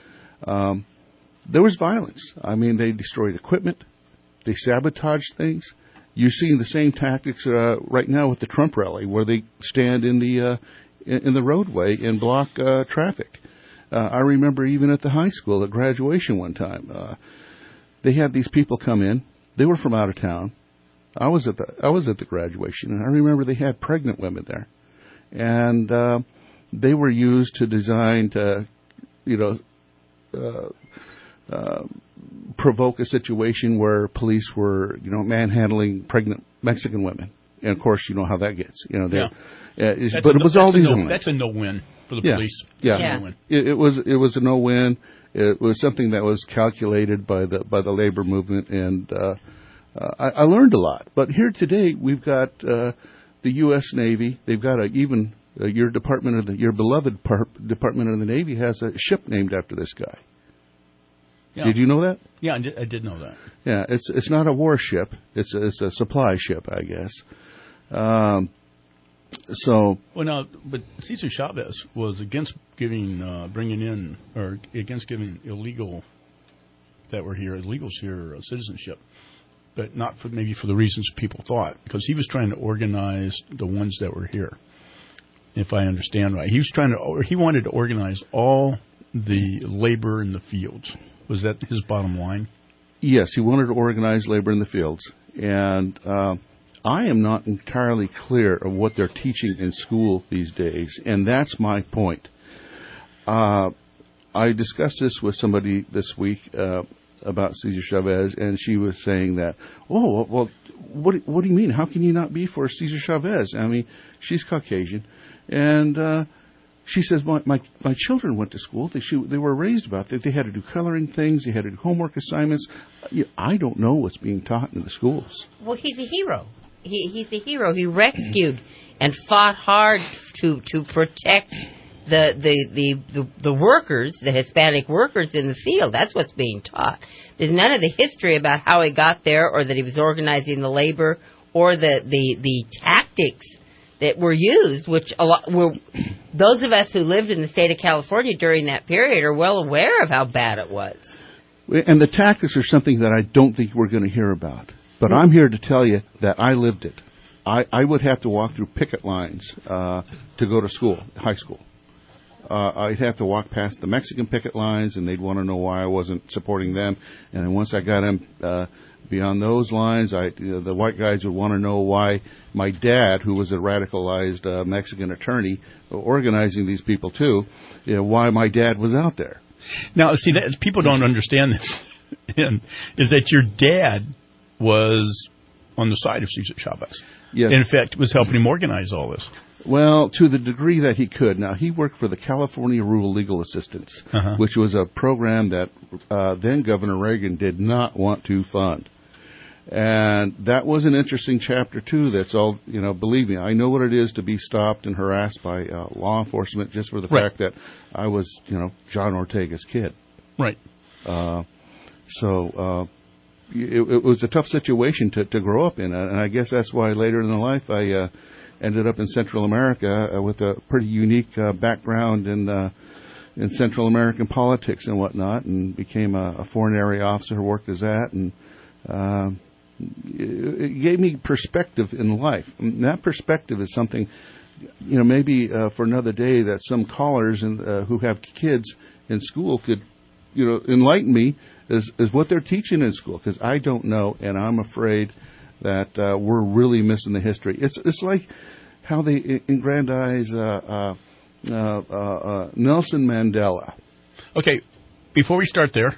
Um, there was violence. I mean, they destroyed equipment, they sabotaged things. You're seeing the same tactics uh, right now with the Trump rally, where they stand in the uh, in, in the roadway and block uh, traffic. Uh, I remember even at the high school at graduation one time, uh, they had these people come in. They were from out of town. I was at the I was at the graduation, and I remember they had pregnant women there, and uh, they were used to design to, you know, uh, uh, provoke a situation where police were, you know, manhandling pregnant Mexican women, and of course, you know how that gets. You know, Yeah. uh, it's, That's but a it no- was all that's a these. no, That's a no-win for the Yeah. police. Yeah, It's a no-win. It, it was it was a no-win. It was something that was calculated by the by the labor movement, and uh, uh, I, I learned a lot. But here today, we've got uh, the U S Navy. They've got a even uh, your department of the your beloved par- Department of the Navy has a ship named after this guy. Yeah. Did you know that? Yeah, I did, I did know that. Yeah, it's it's not a warship. It's a, it's a supply ship, I guess. Um, so Well, now, but Cesar Chavez was against giving, uh, bringing in, or against giving illegal that were here, illegals here, uh, citizenship, but not for maybe for the reasons people thought, because he was trying to organize the ones that were here, if I understand right. He was trying to, or he wanted to organize all the labor in the fields. Was that his bottom line? yes, he wanted to organize labor in the fields, and uh, I am not entirely clear of what they're teaching in school these days, and that's my point. Uh, I discussed this with somebody this week uh, about Cesar Chavez, and she was saying that, oh, well, what, what do you mean? How can you not be for Cesar Chavez? I mean, she's Caucasian, and uh, she says, my, my my children went to school. They she, they were raised about that. They had to do coloring things. They had to do homework assignments. I don't know what's being taught in the schools. Well, he's a hero. He, he's a hero. He rescued and fought hard to to protect the the, the the the workers, the Hispanic workers in the field. That's what's being taught. There's none of the history about how he got there, or that he was organizing the labor, or the the, the tactics that were used, which a lot were. Those of us who lived in the state of California during that period are well aware of how bad it was. And the tactics are something that I don't think we're going to hear about. But I'm here to tell you that I lived it. I, I would have to walk through picket lines uh, to go to school, high school. Uh, I'd have to walk past the Mexican picket lines, and they'd want to know why I wasn't supporting them. And then once I got them uh, beyond those lines, I, you know, the white guys would want to know why my dad, who was a radicalized uh, Mexican attorney, organizing these people too, you know, why my dad was out there. Now, see, that, people don't understand this, and, is that your dad was on the side of Cesar Chavez. Yes. In fact, was helping him organize all this. Well, to the degree that he could. Now, he worked for the California Rural Legal Assistance, Uh-huh. which was a program that uh, then Governor Reagan did not want to fund. And that was an interesting chapter, too. That's all, you know, believe me, I know what it is to be stopped and harassed by uh, law enforcement just for the right. fact that I was, you know, John Ortega's kid. Right. Uh, so uh, it, it was a tough situation to, to grow up in. And I guess that's why later in life I uh, ended up in Central America uh, with a pretty unique uh, background in, uh, in Central American politics and whatnot, and became a, a foreign area officer, worked as that, and uh, it gave me perspective in life. And that perspective is something, you know, maybe uh, for another day that some callers in, uh, who have kids in school could, you know, enlighten me is, is what they're teaching in school, because I don't know, and I'm afraid that uh, we're really missing the history. It's it's like how they aggrandize uh, uh, uh, uh, Nelson Mandela. Okay, before we start there,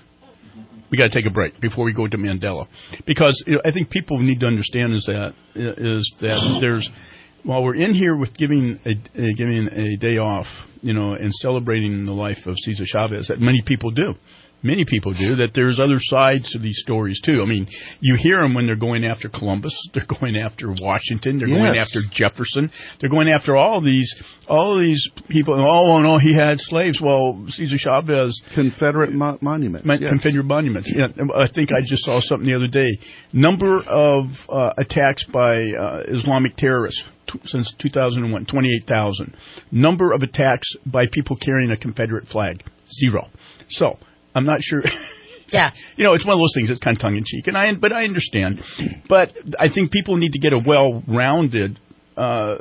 we got to take a break before we go to Mandela, because you know, I think people need to understand is that is that there's while we're in here with giving a, a giving a day off, you know, and celebrating the life of Cesar Chavez, that many people do. Many people do, that there's other sides to these stories, too. I mean, you hear them when they're going after Columbus, they're going after Washington, they're yes. going after Jefferson, they're going after all these all these people. Oh, no, he had slaves. Well, Cesar Chavez. Confederate mo- monuments. My, yes. Confederate monuments. Yeah, I think I just saw something the other day. Number of uh, attacks by uh, Islamic terrorists t- since two thousand one, twenty-eight thousand. Number of attacks by people carrying a Confederate flag, zero. So, I'm not sure. Yeah. You know, it's one of those things that's kind of tongue-in-cheek, and I, but I understand. But I think people need to get a well-rounded uh,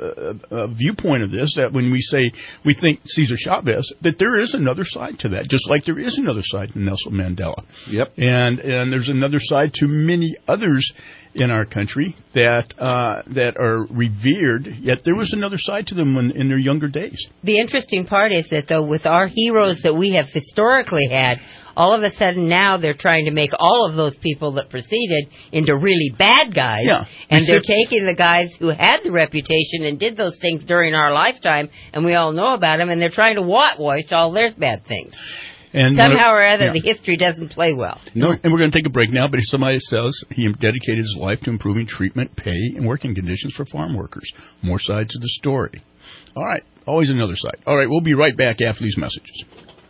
uh, viewpoint of this, that when we say we think Cesar Chavez, that there is another side to that, just like there is another side to Nelson Mandela. Yep. And and there's another side to many others in our country that uh, that are revered, yet there was another side to them when, in their younger days. The interesting part is that, though, with our heroes that we have historically had, all of a sudden now they're trying to make all of those people that preceded into really bad guys. Yeah. And they're taking the guys who had the reputation and did those things during our lifetime, and we all know about them, and they're trying to whitewash all their bad things. And somehow or other, yeah. the history doesn't play well. No, and we're going to take a break now, but if somebody says he dedicated his life to improving treatment, pay, and working conditions for farm workers. More sides of the story. All right, always another side. All right, we'll be right back after these messages.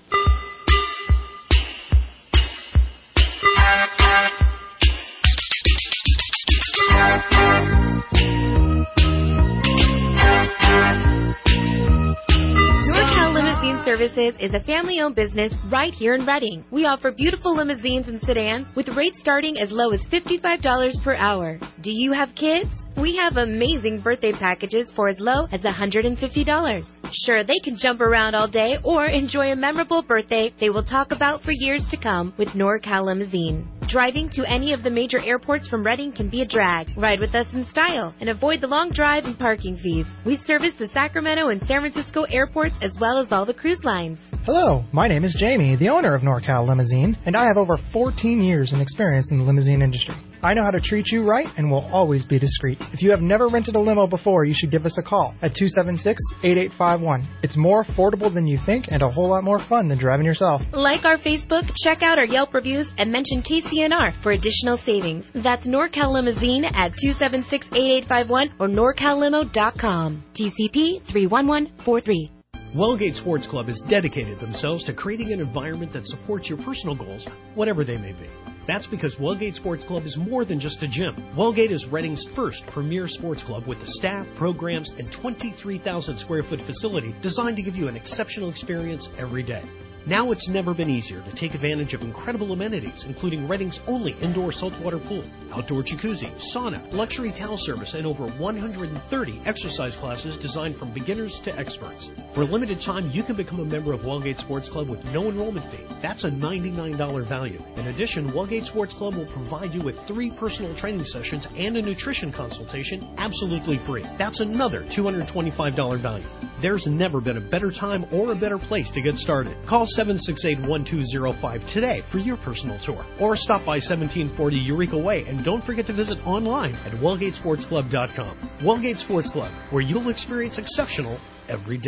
Services is a family-owned business right here in Reading. We offer beautiful limousines and sedans with rates starting as low as fifty-five dollars per hour. Do you have kids? We have amazing birthday packages for as low as one hundred fifty dollars. Sure, they can jump around all day or enjoy a memorable birthday they will talk about for years to come with NorCal Limousine. Driving to any of the major airports from Reading can be a drag. Ride with us in style and avoid the long drive and parking fees. We service the Sacramento and San Francisco airports as well as all the cruise lines. Hello, my name is Jamie, the owner of NorCal Limousine, and I have over fourteen years in experience in the limousine industry. I know how to treat you right and will always be discreet. If you have never rented a limo before, you should give us a call at two seven six, eight eight five one. It's more affordable than you think and a whole lot more fun than driving yourself. Like our Facebook, check out our Yelp reviews, and mention K C N R for additional savings. That's NorCal Limousine at two seven six, eight eight five one or norcal limo dot com. T C P three one one four three. Wellgate Sports Club has dedicated themselves to creating an environment that supports your personal goals, whatever they may be. That's because Wellgate Sports Club is more than just a gym. Wellgate is Reading's first premier sports club with the staff, programs, and twenty-three thousand square foot facility designed to give you an exceptional experience every day. Now it's never been easier to take advantage of incredible amenities, including Reading's only indoor saltwater pool, outdoor jacuzzi, sauna, luxury towel service, and over one hundred thirty exercise classes designed from beginners to experts. For a limited time, you can become a member of Wellgate Sports Club with no enrollment fee. That's a ninety-nine dollars value. In addition, Wellgate Sports Club will provide you with three personal training sessions and a nutrition consultation absolutely free. That's another two hundred twenty-five dollars value. There's never been a better time or a better place to get started. Call seven six eight, one two zero five today for your personal tour. Or stop by seventeen forty Eureka Way, and don't forget to visit online at wellgate sports club dot com. Wellgate Sports Club, where you'll experience exceptional every day.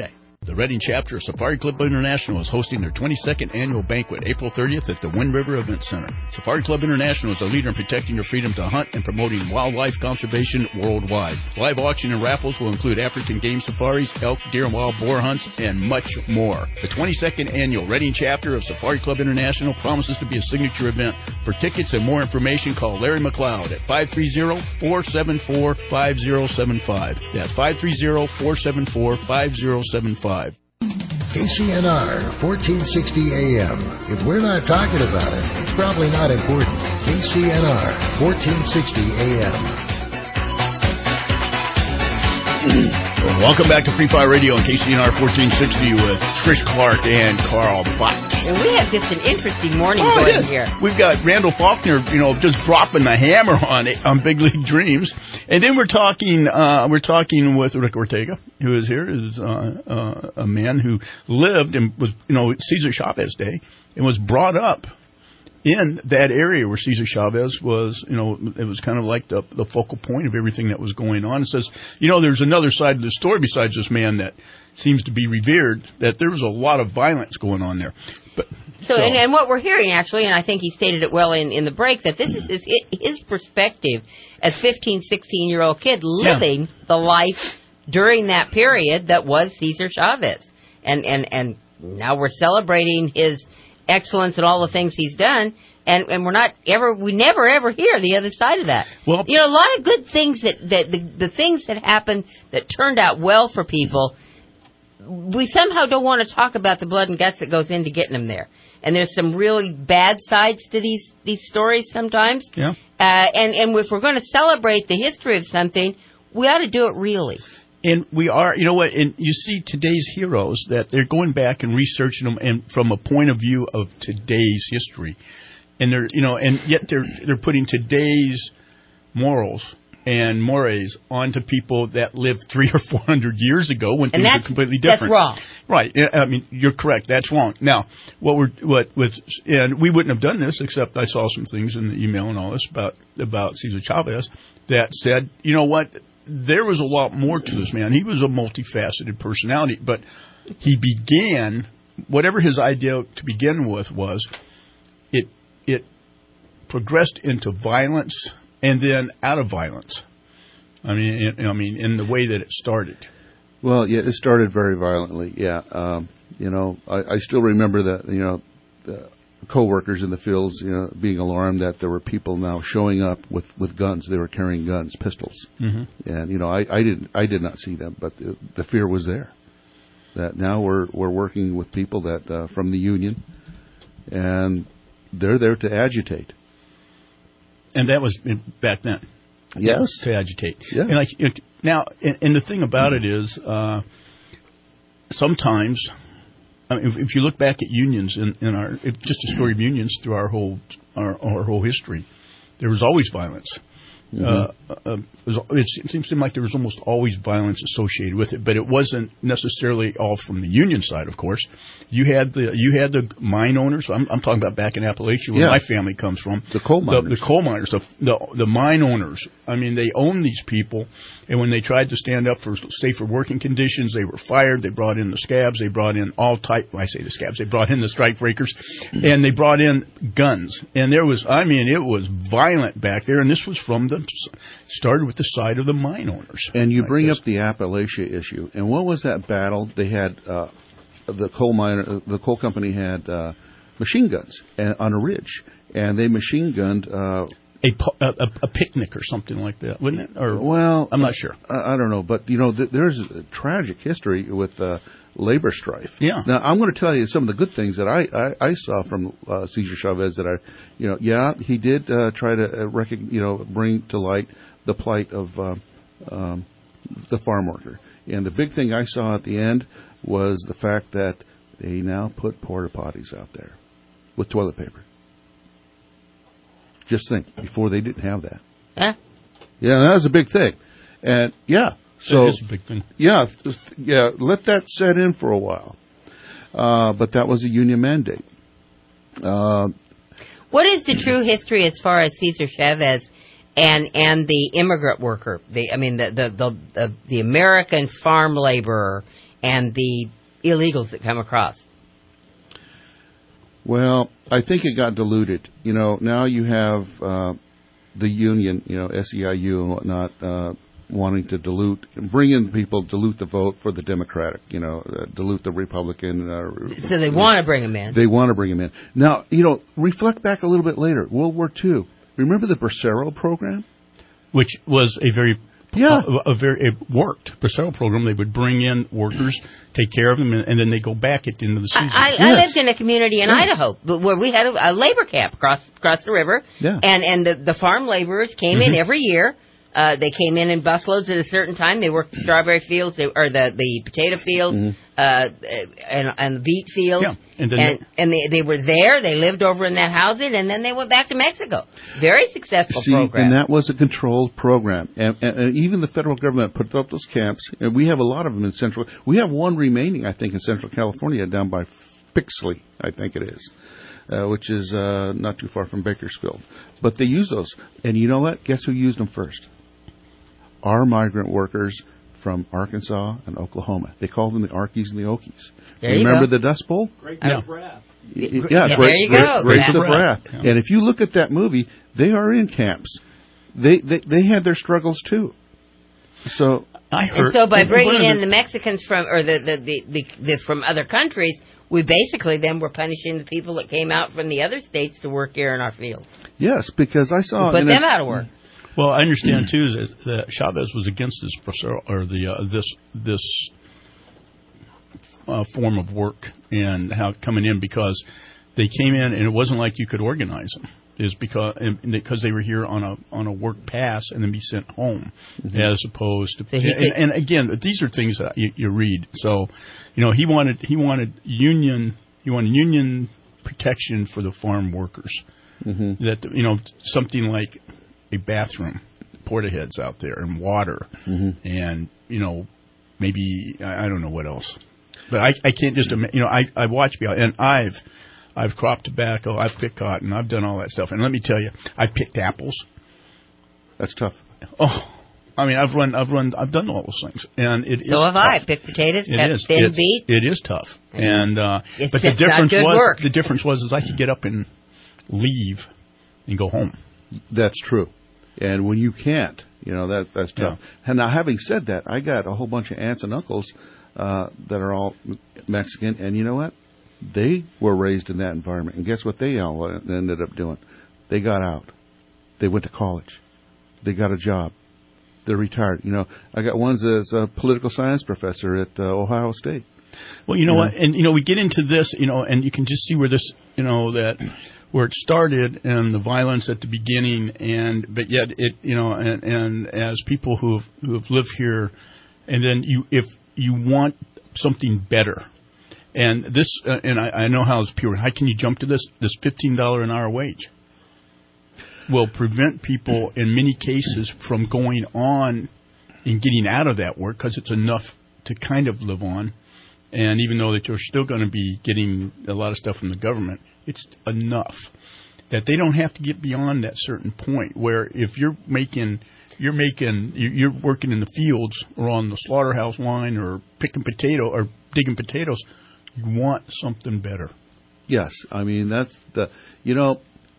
The Reading chapter of Safari Club International is hosting their twenty-second annual banquet, April thirtieth at the Wind River Event Center. Safari Club International is a leader in protecting your freedom to hunt and promoting wildlife conservation worldwide. Live auction and raffles will include African game safaris, elk, deer, and wild boar hunts, and much more. The twenty-second annual Reading chapter of Safari Club International promises to be a signature event. For tickets and more information, call Larry McLeod at five three zero, four seven four, five zero seven five. That's five three zero, four seven four, five zero seven five. K C N R, fourteen sixty A M. If we're not talking about it, it's probably not important. K C N R, fourteen sixty A M. Welcome back to Free Fire Radio on K C N R fourteen sixty with Trish Clark and Carl Buck. And we have just an interesting morning oh, going yes. here. We've got Randall Faulkner, you know, just dropping the hammer on it on Big League Dreams, and then we're talking, uh, we're talking with Rick Ortega, who is here, is uh, uh, a man who lived and was, you know, Cesar Chavez Day, and was brought up in that area where Cesar Chavez was, you know, it was kind of like the the focal point of everything that was going on. It says, you know, there's another side of the story besides this man that seems to be revered, that there was a lot of violence going on there. But So, so. And, and what we're hearing, actually, and I think he stated it well in, in the break, that this is, is his perspective as fifteen, sixteen-year-old kid living yeah. the life during that period that was Cesar Chavez. And, and, and now we're celebrating his excellence and all the things he's done, and, and we're not ever, we never ever hear the other side of that. Well, you know, a lot of good things that, that the, the things that happened that turned out well for people, we somehow don't want to talk about the blood and guts that goes into getting them there. And there's some really bad sides to these, these stories sometimes. Yeah. Uh, and, and if we're going to celebrate the history of something, we ought to do it really. And we are, you know what, and you see today's heroes that they're going back and researching them and from a point of view of today's history. And they're, you know, and yet they're they're putting today's morals and mores onto people that lived three or four hundred years ago when things were completely different. That's wrong. Right. I mean, you're correct. That's wrong. Now, what we're what with and we wouldn't have done this except I saw some things in the email and all this about about Cesar Chavez that said, you know what, there was a lot more to this man. He was a multifaceted personality, but he began, whatever his idea to begin with was, it it progressed into violence and then out of violence. I mean, in, I mean, in the way that it started. Well, yeah, it started very violently. Yeah, um, you know, I, I still remember that. You know, the co-workers in the fields, you know, being alarmed that there were people now showing up with, with guns. They were carrying guns, pistols, mm-hmm. and you know, I, I didn't, I did not see them, but the, the fear was there. That now we're we're working with people that uh, from the union, and they're there to agitate. And that was back then. Yes, to agitate. Yeah. And like it, now, and, and the thing about it is, uh, sometimes, I mean, if, if you look back at unions in, in our, if just a story of unions through our whole our, our whole history, there was always violence. Mm-hmm. Uh, uh, it, was, it seems to me like there was almost always violence associated with it, but it wasn't necessarily all from the union side. Of course, you had the you had the mine owners. I'm, I'm talking about back in Appalachia, where yeah. my family comes from. The coal miners, the, the coal miners, the, the the mine owners. I mean, they owned these people, and when they tried to stand up for safer working conditions, they were fired. They brought in the scabs. They brought in all type. Well, I say the scabs. They brought in the strike breakers, and they brought in guns. And there was, I mean, it was violent back there. And this was from the started with the side of the mine owners. And you like bring this. up the Appalachia issue. And what was that battle? They had uh, the coal miner, the coal company had uh, machine guns on a ridge, and they machine gunned. Uh, A, a, a picnic or something like that, wouldn't it? Or well, I'm not sure. I, I don't know, but you know, th- there's a tragic history with uh, labor strife. Yeah. Now I'm going to tell you some of the good things that I, I, I saw from uh, Cesar Chavez. That I, you know, yeah, he did uh, try to uh, recognize, you know, bring to light the plight of uh, um, the farm worker. And the big thing I saw at the end was the fact that they now put porta potties out there with toilet paper. Just think, before they didn't have that. Huh? Yeah, that was a big thing. And, yeah. So, that is a big thing. Yeah, yeah, let that set in for a while. Uh, but that was a union mandate. Uh, what is the true history as far as Cesar Chavez and and the immigrant worker? The I mean, the the the, the, the American farm laborer and the illegals that come across? Well, I think it got diluted. You know, now you have uh, the union, you know, S E I U and whatnot, uh, wanting to dilute, bring in people, dilute the vote for the Democratic, you know, uh, dilute the Republican. Uh, so they want to bring them in. They want to bring them in. Now, you know, reflect back a little bit later, World War Two. Remember the Bracero program? Which was a very... Yeah, a, a very it worked. Bracero program. They would bring in workers, take care of them, and, and then they go back at the end of the season. I, I, yes. I lived in a community in yes. Idaho where we had a, a labor camp across across the river, yeah. and and the, the farm laborers came mm-hmm. in every year. Uh, they came in in busloads at a certain time. They worked the strawberry fields, they, or the, the potato fields, mm-hmm. uh, and, and the beet fields. Yeah. And, then and, and they, they were there. They lived over in that housing, and then they went back to Mexico. Very successful See, program. And that was a controlled program. And, and, and even the federal government put up those camps. And we have a lot of them in Central. We have one remaining, I think, in Central California down by Pixley, I think it is. Uh, which is uh, not too far from Bakersfield. But they use those. And you know what? Guess who used them first? Our migrant workers from Arkansas and Oklahoma. They call them the Arkies and the Okies. There Remember you go. the Dust Bowl? Great yeah. Breath. Yeah, yeah, great, there you great, go. Great yeah. for the breath. Yeah. And if you look at that movie, they are in camps. They they, they had their struggles too. So I heard. And so by bringing in the Mexicans from or the the, the, the the from other countries, we basically then were punishing the people that came out from the other states to work here in our fields. Yes, because I saw we put them a, out of work. Well, I understand too that, that Chavez was against this or the uh, this this uh, form of work and how coming in because they came in and it wasn't like you could organize them. Is because because they were here on a on a work pass and then be sent home, mm-hmm. as opposed to so and, and again these are things that you, you read. So, you know, he wanted he wanted union he wanted union protection for the farm workers. Mm-hmm. That you know something like a bathroom, porta heads out there, and water, mm-hmm. and you know maybe I, I don't know what else, but I I can't just you know I I watch and I've. I've cropped tobacco, I've picked cotton, I've done all that stuff. And let me tell you, I picked apples. That's tough. Oh, I mean, I've run, I've run, I've done all those things, and it is. So have tough. I. Picked potatoes, it cut is. thin it's, beets. It is tough, mm-hmm. and uh, it's but the just difference not good was work. the difference was is I could get up and leave and go home. That's true, and when you can't, you know that that's tough. Yeah. And now, having said that, I got a whole bunch of aunts and uncles uh, that are all Mexican, and you know what? They were raised in that environment, and guess what they all ended up doing? They got out. They went to college. They got a job. They're retired. You know, I got one that's a political science professor at uh, Ohio State. Well, you know what? And, you know, we get into this, you know, and you can just see where this, you know, that where it started and the violence at the beginning, and but yet it, you know, and, and as people who have, who have lived here, and then you, if you want something better. And this, uh, and I, I know how it's pure. How can you jump to this? This fifteen dollars an hour wage will prevent people, in many cases, from going on and getting out of that work because it's enough to kind of live on. And even though that you're still going to be getting a lot of stuff from the government, it's enough that they don't have to get beyond that certain point where if you're making, you're making, you're working in the fields or on the slaughterhouse line or picking potato or digging potatoes. You want something better. Yes. I mean, that's the, you know,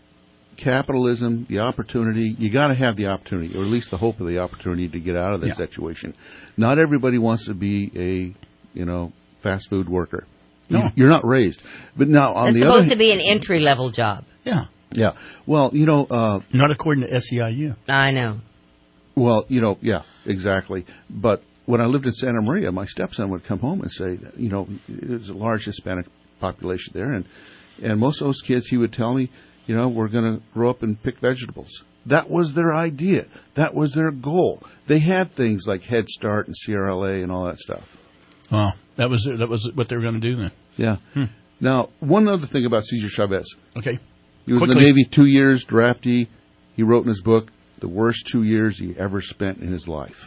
capitalism, the opportunity, you got to have the opportunity, or at least the hope of the opportunity to get out of this yeah. situation. Not everybody wants to be a, you know, fast food worker. No. You're not raised. But now, on it's the other supposed to be an entry-level job. Yeah. Yeah. Well, you know. Uh, not according to S E I U. I know. Well, you know, yeah, exactly. But when I lived in Santa Maria, my stepson would come home and say, you know, there's a large Hispanic population there, and and most of those kids, he would tell me, you know, we're going to grow up and pick vegetables. That was their idea. That was their goal. They had things like Head Start and C R L A and all that stuff. Wow, that was that was what they were going to do then. Yeah. Hmm. Now, one other thing about Cesar Chavez. Okay. He was Quickly. in the Navy two years, draftee. He wrote in his book, the worst two years he ever spent in his life.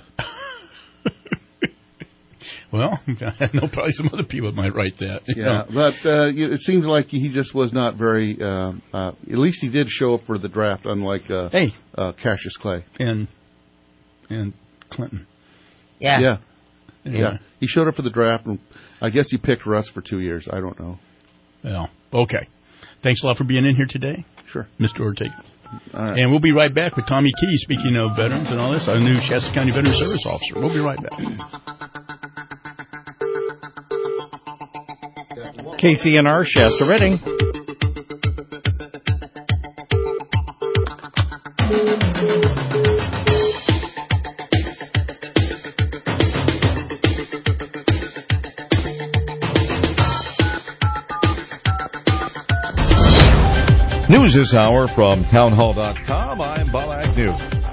Well, I know probably some other people might write that. Yeah, know. but uh, it seems like he just was not very. Uh, uh, at least he did show up for the draft, unlike uh, hey. uh, Cassius Clay and and Clinton. Yeah. Yeah. Yeah. yeah. he showed up for the draft, and I guess he picked Russ for two years. I don't know. Yeah. Okay. Thanks a lot for being in here today. Sure. Mister Ortega. All right. And we'll be right back with Tommy Key, speaking of veterans and all this, our new Shasta County Veteran Service Officer. We'll be right back. K C N R, Shasta Redding. News this hour from townhall dot com. I'm Bob Agnew.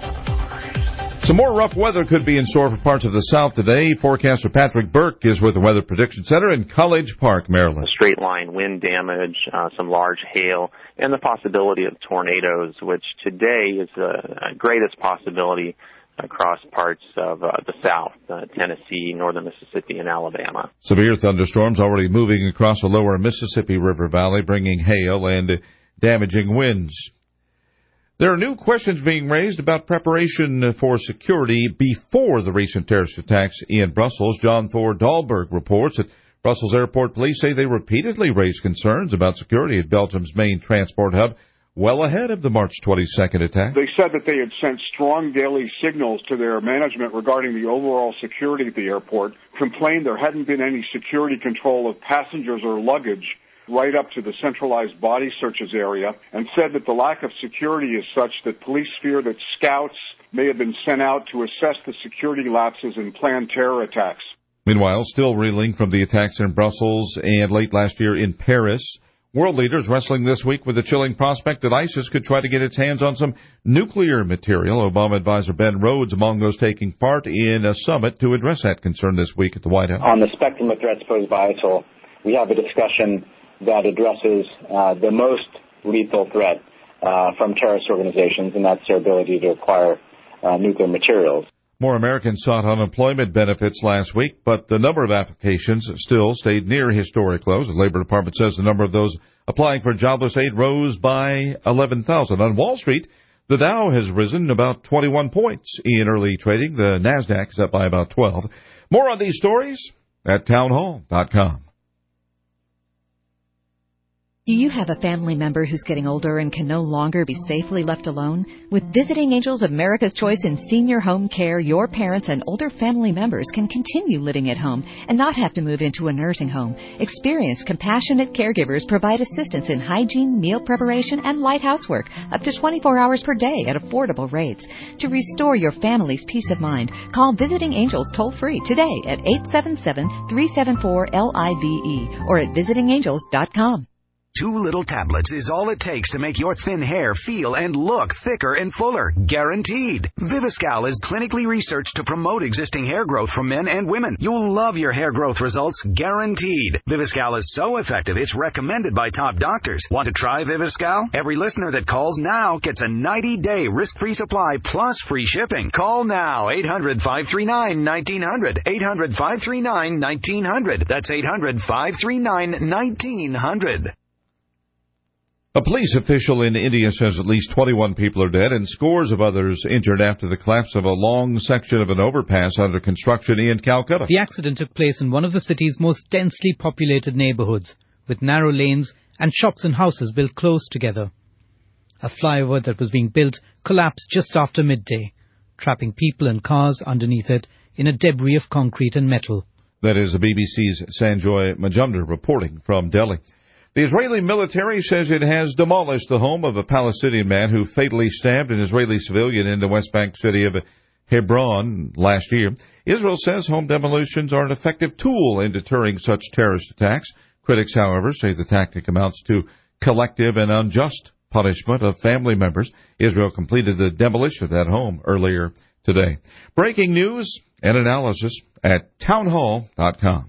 Some more rough weather could be in store for parts of the South today. Forecaster Patrick Burke is with the Weather Prediction Center in College Park, Maryland. Straight line wind damage, uh, some large hail, and the possibility of tornadoes, which today is the greatest possibility across parts of uh, the South, uh, Tennessee, northern Mississippi, and Alabama. Severe thunderstorms already moving across the lower Mississippi River Valley, bringing hail and damaging winds. There are new questions being raised about preparation for security before the recent terrorist attacks in Brussels. John Thor Dahlberg reports that Brussels airport police say they repeatedly raised concerns about security at Belgium's main transport hub well ahead of the March twenty-second attack. They said that they had sent strong daily signals to their management regarding the overall security at the airport, complained there hadn't been any security control of passengers or luggage right up to the centralized body searches area, and said that the lack of security is such that police fear that scouts may have been sent out to assess the security lapses in planned terror attacks. Meanwhile, still reeling from the attacks in Brussels and late last year in Paris, world leaders wrestling this week with the chilling prospect that ISIS could try to get its hands on some nuclear material. Obama advisor Ben Rhodes among those taking part in a summit to address that concern this week at the White House. On the spectrum of threats posed by ISIL, we have a discussion that addresses uh, the most lethal threat uh, from terrorist organizations, and that's their ability to acquire uh, nuclear materials. More Americans sought unemployment benefits last week, but the number of applications still stayed near historic lows. The Labor Department says the number of those applying for jobless aid rose by eleven thousand. On Wall Street, the Dow has risen about twenty-one points in early trading. The NASDAQ is up by about twelve. More on these stories at townhall dot com. Do you have a family member who's getting older and can no longer be safely left alone? With Visiting Angels America's Choice in Senior Home Care, your parents and older family members can continue living at home and not have to move into a nursing home. Experienced, compassionate caregivers provide assistance in hygiene, meal preparation, and light housework up to twenty-four hours per day at affordable rates. To restore your family's peace of mind, call Visiting Angels toll-free today at eight seven seven, three seven four, L I V E or at visiting angels dot com. Two little tablets is all it takes to make your thin hair feel and look thicker and fuller. Guaranteed. Viviscal is clinically researched to promote existing hair growth for men and women. You'll love your hair growth results. Guaranteed. Viviscal is so effective, it's recommended by top doctors. Want to try Viviscal? Every listener that calls now gets a ninety-day risk-free supply plus free shipping. Call now. eight hundred, five three nine, nineteen hundred. eight hundred, five three nine, nineteen hundred. That's eight hundred, five three nine, nineteen hundred. A police official in India says at least twenty-one people are dead and scores of others injured after the collapse of a long section of an overpass under construction in Calcutta. The accident took place in one of the city's most densely populated neighborhoods, with narrow lanes and shops and houses built close together. A flyover that was being built collapsed just after midday, trapping people and cars underneath it in a debris of concrete and metal. That is B B C's Sanjoy Majumdar reporting from Delhi. The Israeli military says it has demolished the home of a Palestinian man who fatally stabbed an Israeli civilian in the West Bank city of Hebron last year. Israel says home demolitions are an effective tool in deterring such terrorist attacks. Critics, however, say the tactic amounts to collective and unjust punishment of family members. Israel completed the demolition of that home earlier today. Breaking news and analysis at townhall dot com.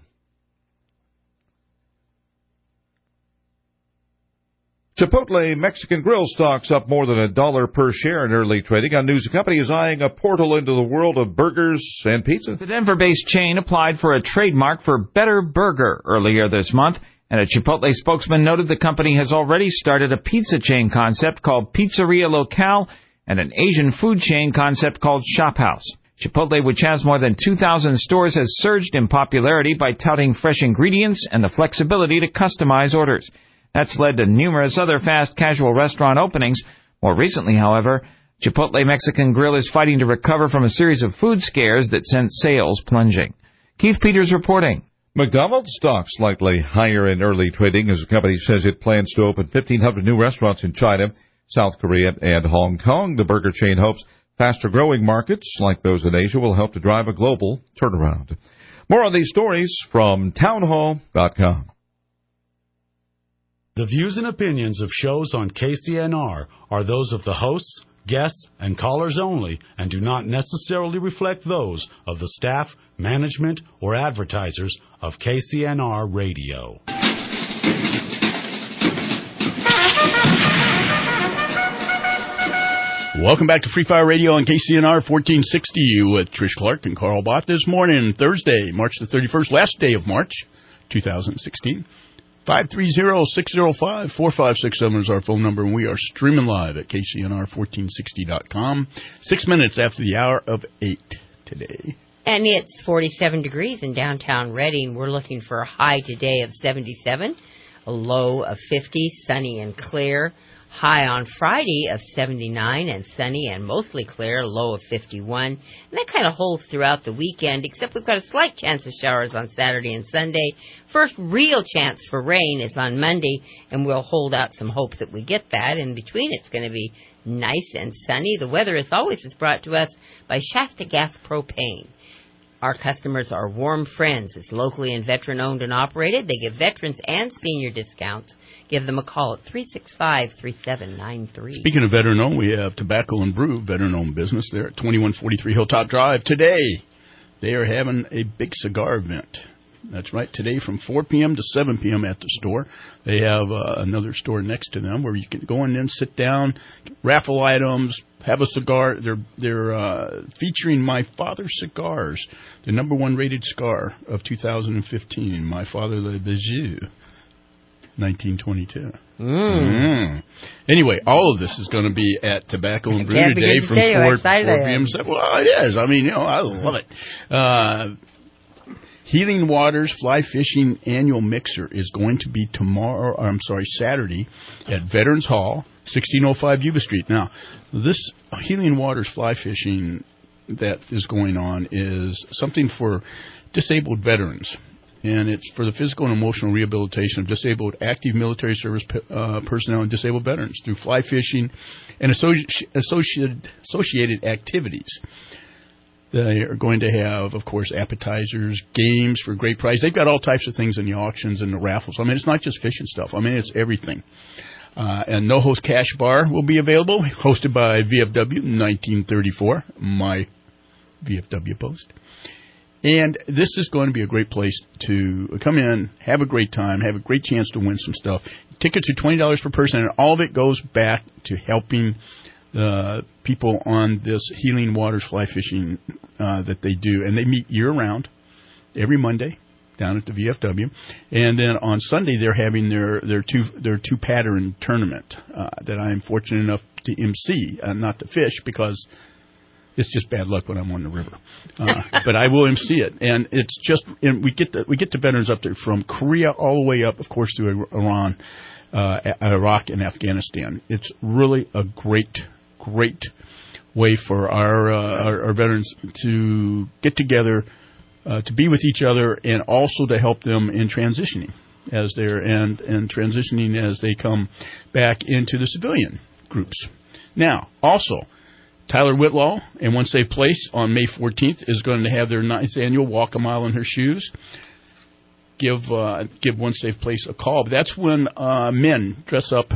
Chipotle Mexican Grill stocks up more than a dollar per share in early trading on news the company is eyeing a portal into the world of burgers and pizza. The Denver-based chain applied for a trademark for Better Burger earlier this month, and a Chipotle spokesman noted the company has already started a pizza chain concept called Pizzeria Locale and an Asian food chain concept called Shop House. Chipotle, which has more than two thousand stores, has surged in popularity by touting fresh ingredients and the flexibility to customize orders. That's led to numerous other fast casual restaurant openings. More recently, however, Chipotle Mexican Grill is fighting to recover from a series of food scares that sent sales plunging. Keith Peters reporting. McDonald's stock slightly higher in early trading as the company says it plans to open fifteen hundred new restaurants in China, South Korea, and Hong Kong. The burger chain hopes faster-growing markets like those in Asia will help to drive a global turnaround. More on these stories from townhall dot com. The views and opinions of shows on K C N R are those of the hosts, guests, and callers only and do not necessarily reflect those of the staff, management, or advertisers of K C N R Radio. Welcome back to Free Fire Radio on K C N R fourteen sixty with Trish Clark and Carl Bott this morning, Thursday, March the thirty-first, last day of March two thousand sixteen. five three zero, six zero five, four five six seven is our phone number, and we are streaming live at K C N R fourteen sixty dot com. Six minutes after the hour of eight today. And it's forty-seven degrees in downtown Reading. We're looking for a high today of seventy-seven, a low of fifty, sunny and clear. High on Friday of seventy-nine and sunny and mostly clear, a low of fifty-one. And that kind of holds throughout the weekend, except we've got a slight chance of showers on Saturday and Sunday. First real chance for rain is on Monday, and we'll hold out some hope that we get that. In between, it's going to be nice and sunny. The weather, as always, is brought to us by Shasta Gas Propane. Our customers are warm friends. It's locally and veteran-owned and operated. They give veterans and senior discounts. Give them a call at three six five, three seven nine three. Speaking of veteran-owned, we have Tobacco and Brew, veteran-owned business there at twenty-one forty-three Hilltop Drive. Today, they are having a big cigar event. That's right, today from four p.m. to seven p.m. at the store. They have uh, another store next to them where you can go in and sit down, raffle items, have a cigar. They're they're uh, featuring My Father Cigars, the number one rated cigar of two thousand fifteen, My Father Le Bijou, nineteen twenty-two. Mm. Mm. Anyway, all of this is going to be at Tobacco and Brew today from four p.m. Well, it is. I mean, you know, I love it. Uh, Healing Waters Fly Fishing Annual Mixer is going to be tomorrow, or I'm sorry, Saturday at Veterans Hall, sixteen oh five Yuba Street. Now, this Healing Waters Fly Fishing that is going on is something for disabled veterans. And it's for the physical and emotional rehabilitation of disabled active military service uh, personnel and disabled veterans through fly fishing and associ- associated, associated activities. They are going to have, of course, appetizers, games for great price. They've got all types of things in the auctions and the raffles. I mean, it's not just fishing stuff. I mean, it's everything. Uh, and No Host Cash Bar will be available, hosted by V F W nineteen thirty-four, my V F W post. And this is going to be a great place to come in, have a great time, have a great chance to win some stuff. Tickets are twenty dollars per person, and all of it goes back to helping the people on this Healing Waters fly fishing uh, that they do. And they meet year-round, every Monday, down at the V F W. And then on Sunday, they're having their, their two their two pattern tournament uh, that I am fortunate enough to emcee, uh, not to fish, because it's just bad luck when I'm on the river. Uh, but I will emcee it. And it's just, and we get the, we get the veterans up there from Korea all the way up, of course, to Iran, uh, Iraq, and Afghanistan. It's really a great, great way for our, uh, our, our veterans to get together, uh, to be with each other, and also to help them in transitioning as they're, and, and transitioning as they come back into the civilian groups. Now, also, Tyler Whitlaw and One Safe Place on May fourteenth is going to have their ninth annual Walk a Mile in Her Shoes. Give uh, give One Safe Place a call. But that's when uh, men dress up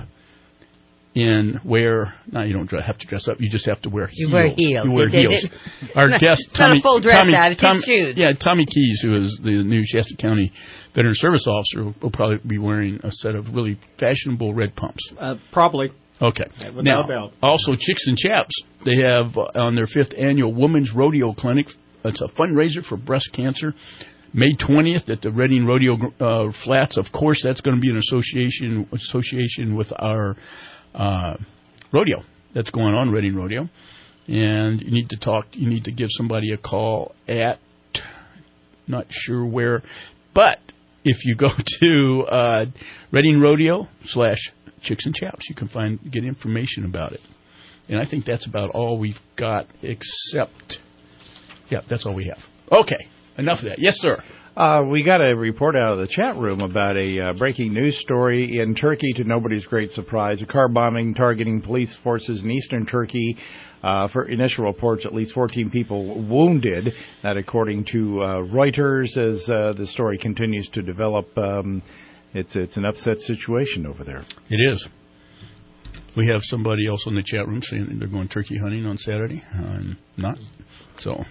in wear. No, you don't have to dress up. You just have to wear heels. You wear heels. You wear you heels. Our not, guest, it's Tommy, not a full dress Tommy, out. It's Tommy, shoes. Yeah, Tommy Keys, who is the new Shasta County Veteran Service Officer, will probably be wearing a set of really fashionable red pumps. Uh, probably. Okay. Without now, a doubt. also Chicks and Chaps. They have uh, on their fifth annual Women's Rodeo Clinic. It's a fundraiser for breast cancer. May twentieth at the Reading Rodeo uh, Flats. Of course, that's going to be an association association with our uh, rodeo that's going on, Reading Rodeo. and you need to talk. You need to give somebody a call at not sure where, but if you go to uh, Reading Rodeo slash Chicks and Chaps, you can find get information about it. And I think that's about all we've got, except, yeah, that's all we have. Okay, enough of that. Yes, sir. Uh, we got a report out of the chat room about a uh, breaking news story in Turkey, to nobody's great surprise. A car bombing targeting police forces in eastern Turkey. Uh, for initial reports, at least fourteen people wounded. That, according to uh, Reuters, as uh, the story continues to develop, um, it's it's an upset situation over there. It is. We have somebody else in the chat room saying they're going turkey hunting on Saturday. I'm not. So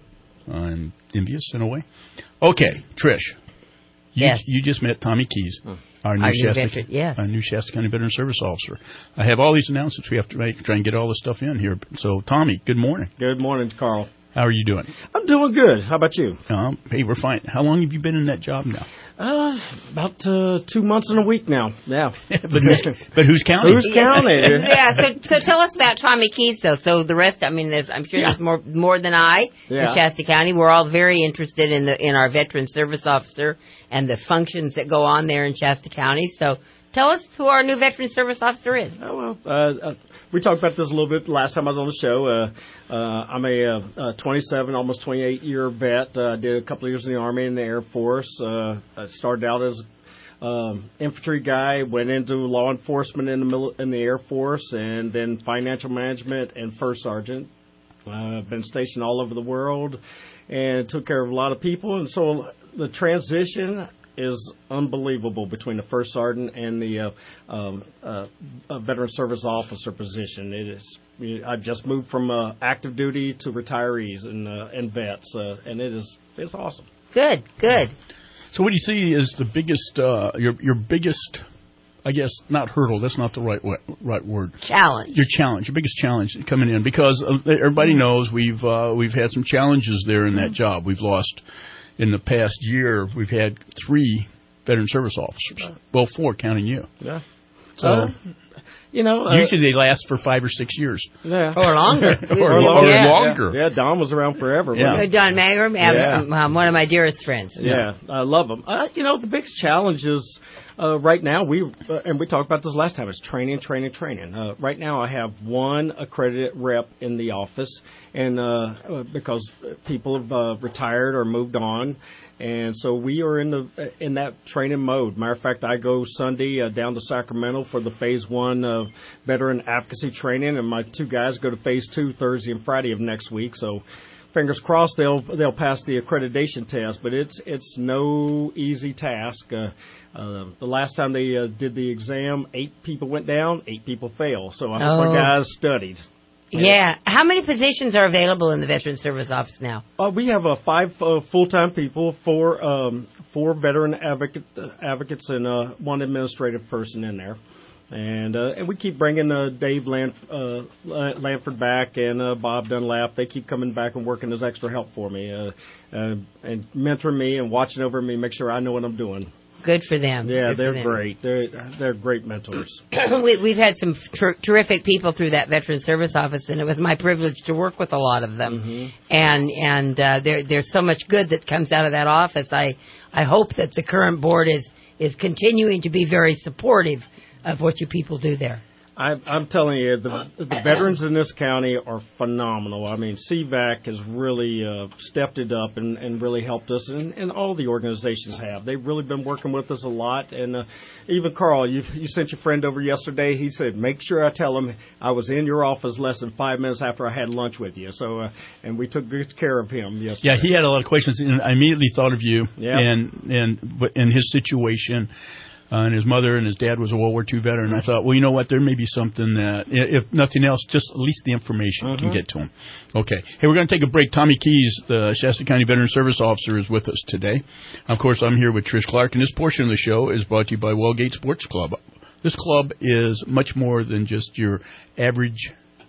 I'm envious in a way. Okay, Trish. You, Yes. you just met Tommy Keys, our new, Our new Shasta, veteran, yes. our new Shasta County Veteran Service Officer. I have all these announcements we have to make, try and get all this stuff in here. So, Tommy, good morning. Good morning, Carl. How are you doing? I'm doing good. How about you? Um, hey, we're fine. How long have you been in that job now? Uh, about uh, two months and a week now. Yeah. but, who's, but who's counting? Who's counting? yeah. So, so tell us about Tommy Keys, though. So the rest, I mean, there's, I'm sure Yeah. there's more more than I Yeah. in Shasta County. We're all very interested in the in our veteran service officer and the functions that go on there in Shasta County. So tell us who our new veteran service officer is. Oh, well, uh, uh, we talked about this a little bit last time I was on the show. Uh, uh, I'm a uh, uh, twenty-seven, almost twenty-eight year vet. Uh, did a couple of years in the Army and the Air Force. Uh, I started out as um, infantry guy, went into law enforcement in the mil- in the Air Force, and then financial management and first sergeant. Uh, I've been stationed all over the world and took care of a lot of people. And so the transition is unbelievable between the first sergeant and the uh, um, uh, uh, veteran service officer position. It is. I've just moved from uh, active duty to retirees and uh, and vets, uh, and it is it's awesome. Good, good. So what do you see is the biggest, uh, your your biggest, I guess, not hurdle, that's not the right way, right word. Challenge. Your challenge, your biggest challenge coming in, because uh, everybody knows we've uh, we've had some challenges there in that job. We've lost, in the past year, we've had three veteran service officers. Well, four, counting you. Yeah. So, Uh, you know, uh, usually they last for five or six years. Yeah. Or longer. or, Or or yeah. longer. Yeah. yeah, Don was around forever. Yeah. wasn't he? Don Magram, Yeah. um, one of my dearest friends. Yeah, I love them. Uh, you know, the biggest challenge is uh, right now, we uh, and we talked about this last time, is training, training, training. Uh, right now I have one accredited rep in the office, and uh, because people have uh, retired or moved on, and so we are in the in that training mode. Matter of fact, I go Sunday uh, down to Sacramento for the phase one of veteran advocacy training, and my two guys go to phase two Thursday and Friday of next week. So fingers crossed they'll they'll pass the accreditation test, but it's it's no easy task. Uh, uh, the last time they uh, did the exam, eight people went down, eight people failed. So I hope Oh. our guys studied. Yeah. How many positions are available in the veteran service office now? Uh, we have uh, five uh, full-time people, four um, four veteran advocate, uh, advocates, and uh, one administrative person in there. And uh, and we keep bringing uh, Dave Lanf- uh, Lanford back and uh, Bob Dunlap. They keep coming back and working as extra help for me uh, uh, and mentoring me and watching over me, make sure I know what I'm doing. Good for them. Yeah, Good for they're them. great. They're they're great mentors. we, we've had some ter- terrific people through that veteran service office, and it was my privilege to work with a lot of them. Mm-hmm. And and uh, there there's so much good that comes out of that office. I I hope that the current board is is continuing to be very supportive of what you people do there. I, I'm telling you, the, the veterans in this county are phenomenal. I mean, C VAC has really uh, stepped it up and, and really helped us, and, and all the organizations have. They've really been working with us a lot. And uh, even Carl, you, you sent your friend over yesterday. He said, make sure I tell him I was in your office less than five minutes after I had lunch with you. So, uh, and we took good care of him yesterday. Yeah, he had a lot of questions, and I immediately thought of you Yeah. and and in his situation. Uh, and his mother and his dad was a World War Two veteran. And I thought, well, you know what? There may be something that, if nothing else, just at least the information Mm-hmm. can get to him. Okay. Hey, we're going to take a break. Tommy Keys, the Shasta County Veteran Service Officer, is with us today. Of course, I'm here with Trish Clark, and this portion of the show is brought to you by Wellgate Sports Club. This club is much more than just your average,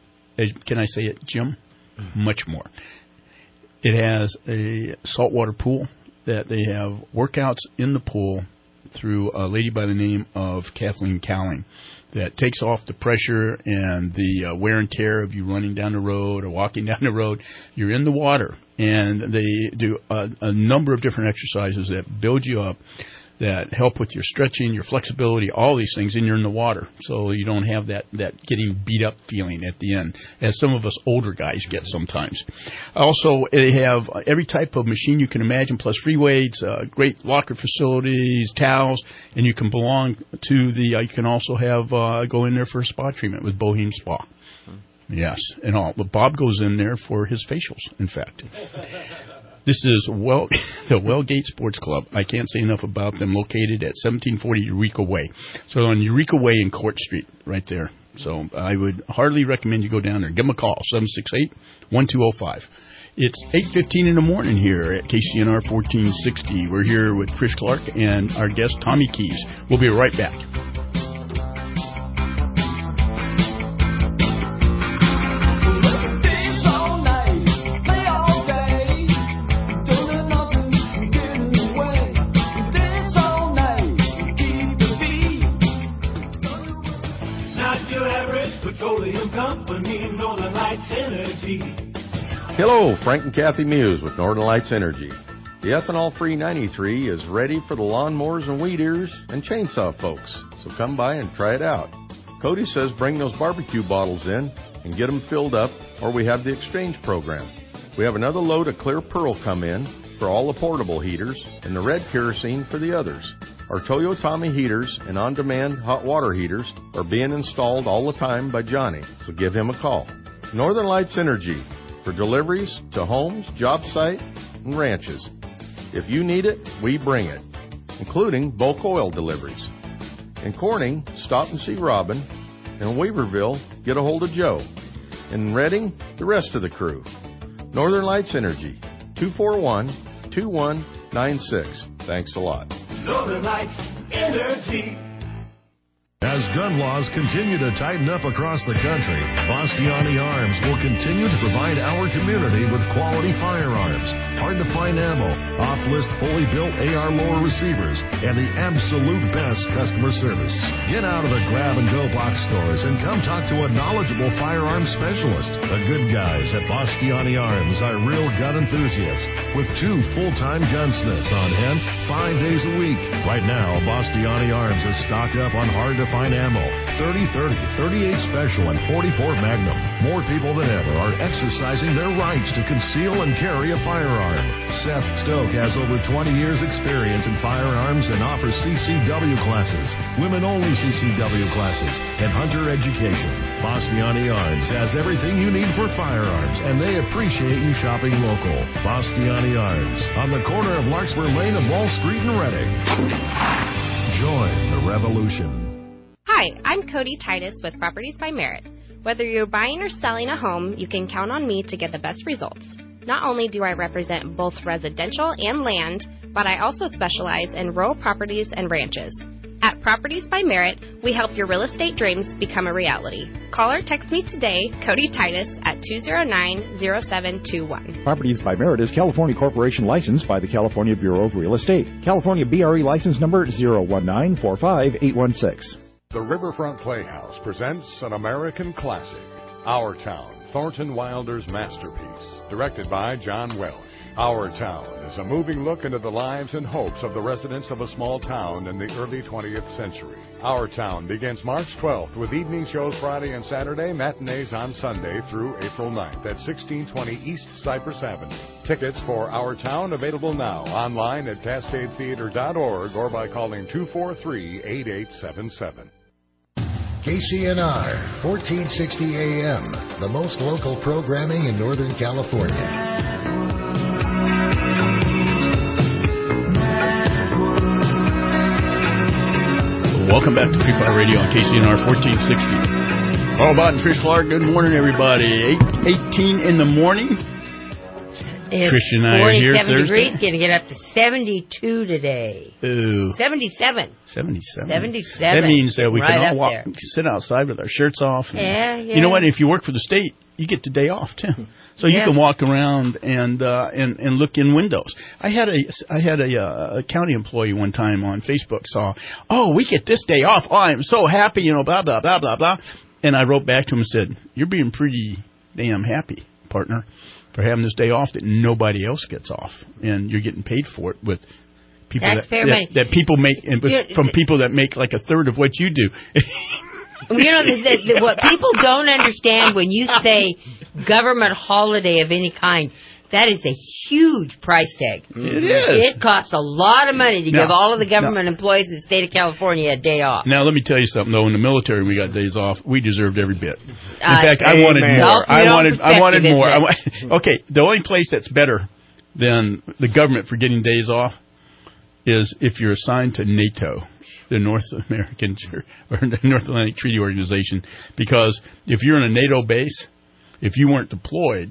can I say it, gym? Much more. It has a saltwater pool that they have workouts in the pool through a lady by the name of Kathleen Cowling that takes off the pressure and the uh, wear and tear of you running down the road or walking down the road. You're in the water, and they do a, a number of different exercises that build you up, that help with your stretching, your flexibility, all these things, and you're in the water. So you don't have that, that getting beat up feeling at the end, as some of us older guys get sometimes. Also, they have every type of machine you can imagine, plus free weights, uh, great locker facilities, towels, and you can belong to the, uh, you can also have, uh, go in there for a spa treatment with Bohem Spa. Yes, and all. But Bob goes in there for his facials, in fact. This is well, the Wellgate Sports Club. I can't say enough about them, located at seventeen forty Eureka Way. So on Eureka Way in Court Street, right there. So I would hardly recommend you go down there. Give them a call, seven six eight, one two zero five. It's eight fifteen in the morning here at K C N R fourteen sixty. We're here with Trish Clark and our guest, Tommy Keys. We'll be right back. Hello, Frank and Kathy Muse with Northern Lights Energy. The ethanol-free ninety-three is ready for the lawnmowers and weed eaters and chainsaw folks, so come by and try it out. Cody says bring those barbecue bottles in and get them filled up, or we have the exchange program. We have another load of clear pearl come in for all the portable heaters and the red kerosene for the others. Our Toyotami heaters and on-demand hot water heaters are being installed all the time by Johnny, so give him a call. Northern Lights Energy, for deliveries to homes, job site, and ranches. If you need it, we bring it, including bulk oil deliveries. In Corning, stop and see Robin. In Weaverville, get a hold of Joe. In Redding, the rest of the crew. Northern Lights Energy, two four one, two one nine six. Thanks a lot. Northern Lights Energy. As gun laws continue to tighten up across the country, Bastiani Arms will continue to provide our community with quality firearms, hard-to-find ammo, off-list fully built A R lower receivers, and the absolute best customer service. Get out of the grab-and-go box stores and come talk to a knowledgeable firearms specialist. The good guys at Bastiani Arms are real gun enthusiasts with two full-time gunsmiths on hand five days a week. Right now, Bastiani Arms is stocked up on hard-to-find ammo, thirty thirty, thirty-eight Special, and forty-four Magnum. More people than ever are exercising their rights to conceal and carry a firearm. Seth Stoke has over twenty years experience in firearms and offers C C W classes, women-only C C W classes, and hunter education. Bastiani Arms has everything you need for firearms, and they appreciate you shopping local. Bastiani Arms, on the corner of Larkspur Lane and Wall Street in Reading. Join the revolution. Hi, I'm Cody Titus with Properties by Merit. Whether you're buying or selling a home, you can count on me to get the best results. Not only do I represent both residential and land, but I also specialize in rural properties and ranches. At Properties by Merit, we help your real estate dreams become a reality. Call or text me today, Cody Titus, at two zero nine, zero seven two one. Properties by Merit is California Corporation licensed by the California Bureau of Real Estate. California B R E license number zero one nine four five eight one six. The Riverfront Playhouse presents an American classic, Our Town, Thornton Wilder's masterpiece, directed by John Welsh. Our Town is a moving look into the lives and hopes of the residents of a small town in the early twentieth century. Our Town begins March twelfth with evening shows Friday and Saturday, matinees on Sunday through April ninth at sixteen twenty East Cypress Avenue. Tickets for Our Town available now online at cascade theater dot org or by calling two four three, eight eight seven seven. K C N R, fourteen sixty A M, the most local programming in Northern California. Welcome back to Free Fire Radio on K C N R fourteen sixty. All about Trish Clark. Good morning, everybody. eight eighteen in the morning. It's Trish and I are here forty-seven Thursday. degrees, going to get up to seventy-two today. Ooh. seventy-seven. seventy-seven. seventy-seven. That means that we right can all up walk, there. sit outside with our shirts off. And, Yeah, yeah. You know what? If you work for the state, you get the day off too, so you Yeah. can walk around and uh, and and look in windows. I had a I had a, uh, a county employee one time on Facebook saw, oh, we get this day off. Oh, I'm so happy, you know, blah blah blah blah blah. And I wrote back to him and said, you're being pretty damn happy, partner, for having this day off that nobody else gets off, and you're getting paid for it with people that, Taxpayer that, money. that people make and with, You know, from people that make like a third of what you do. You know, the, the, the, what people don't understand when you say government holiday of any kind, that is a huge price tag. It is. It costs a lot of money to Now- give all of the government employees in the state of California a day off. Now, let me tell you something, though. In the military, we got days off. We deserved every bit. In Uh, fact, I wanted amen. more. All from I your own wanted, I wanted perspective, more. I isn't wa- okay, the only place that's better than the government for getting days off is if you're assigned to NATO, the North American or the North Atlantic Treaty Organization, because if you're in a NATO base, if you weren't deployed,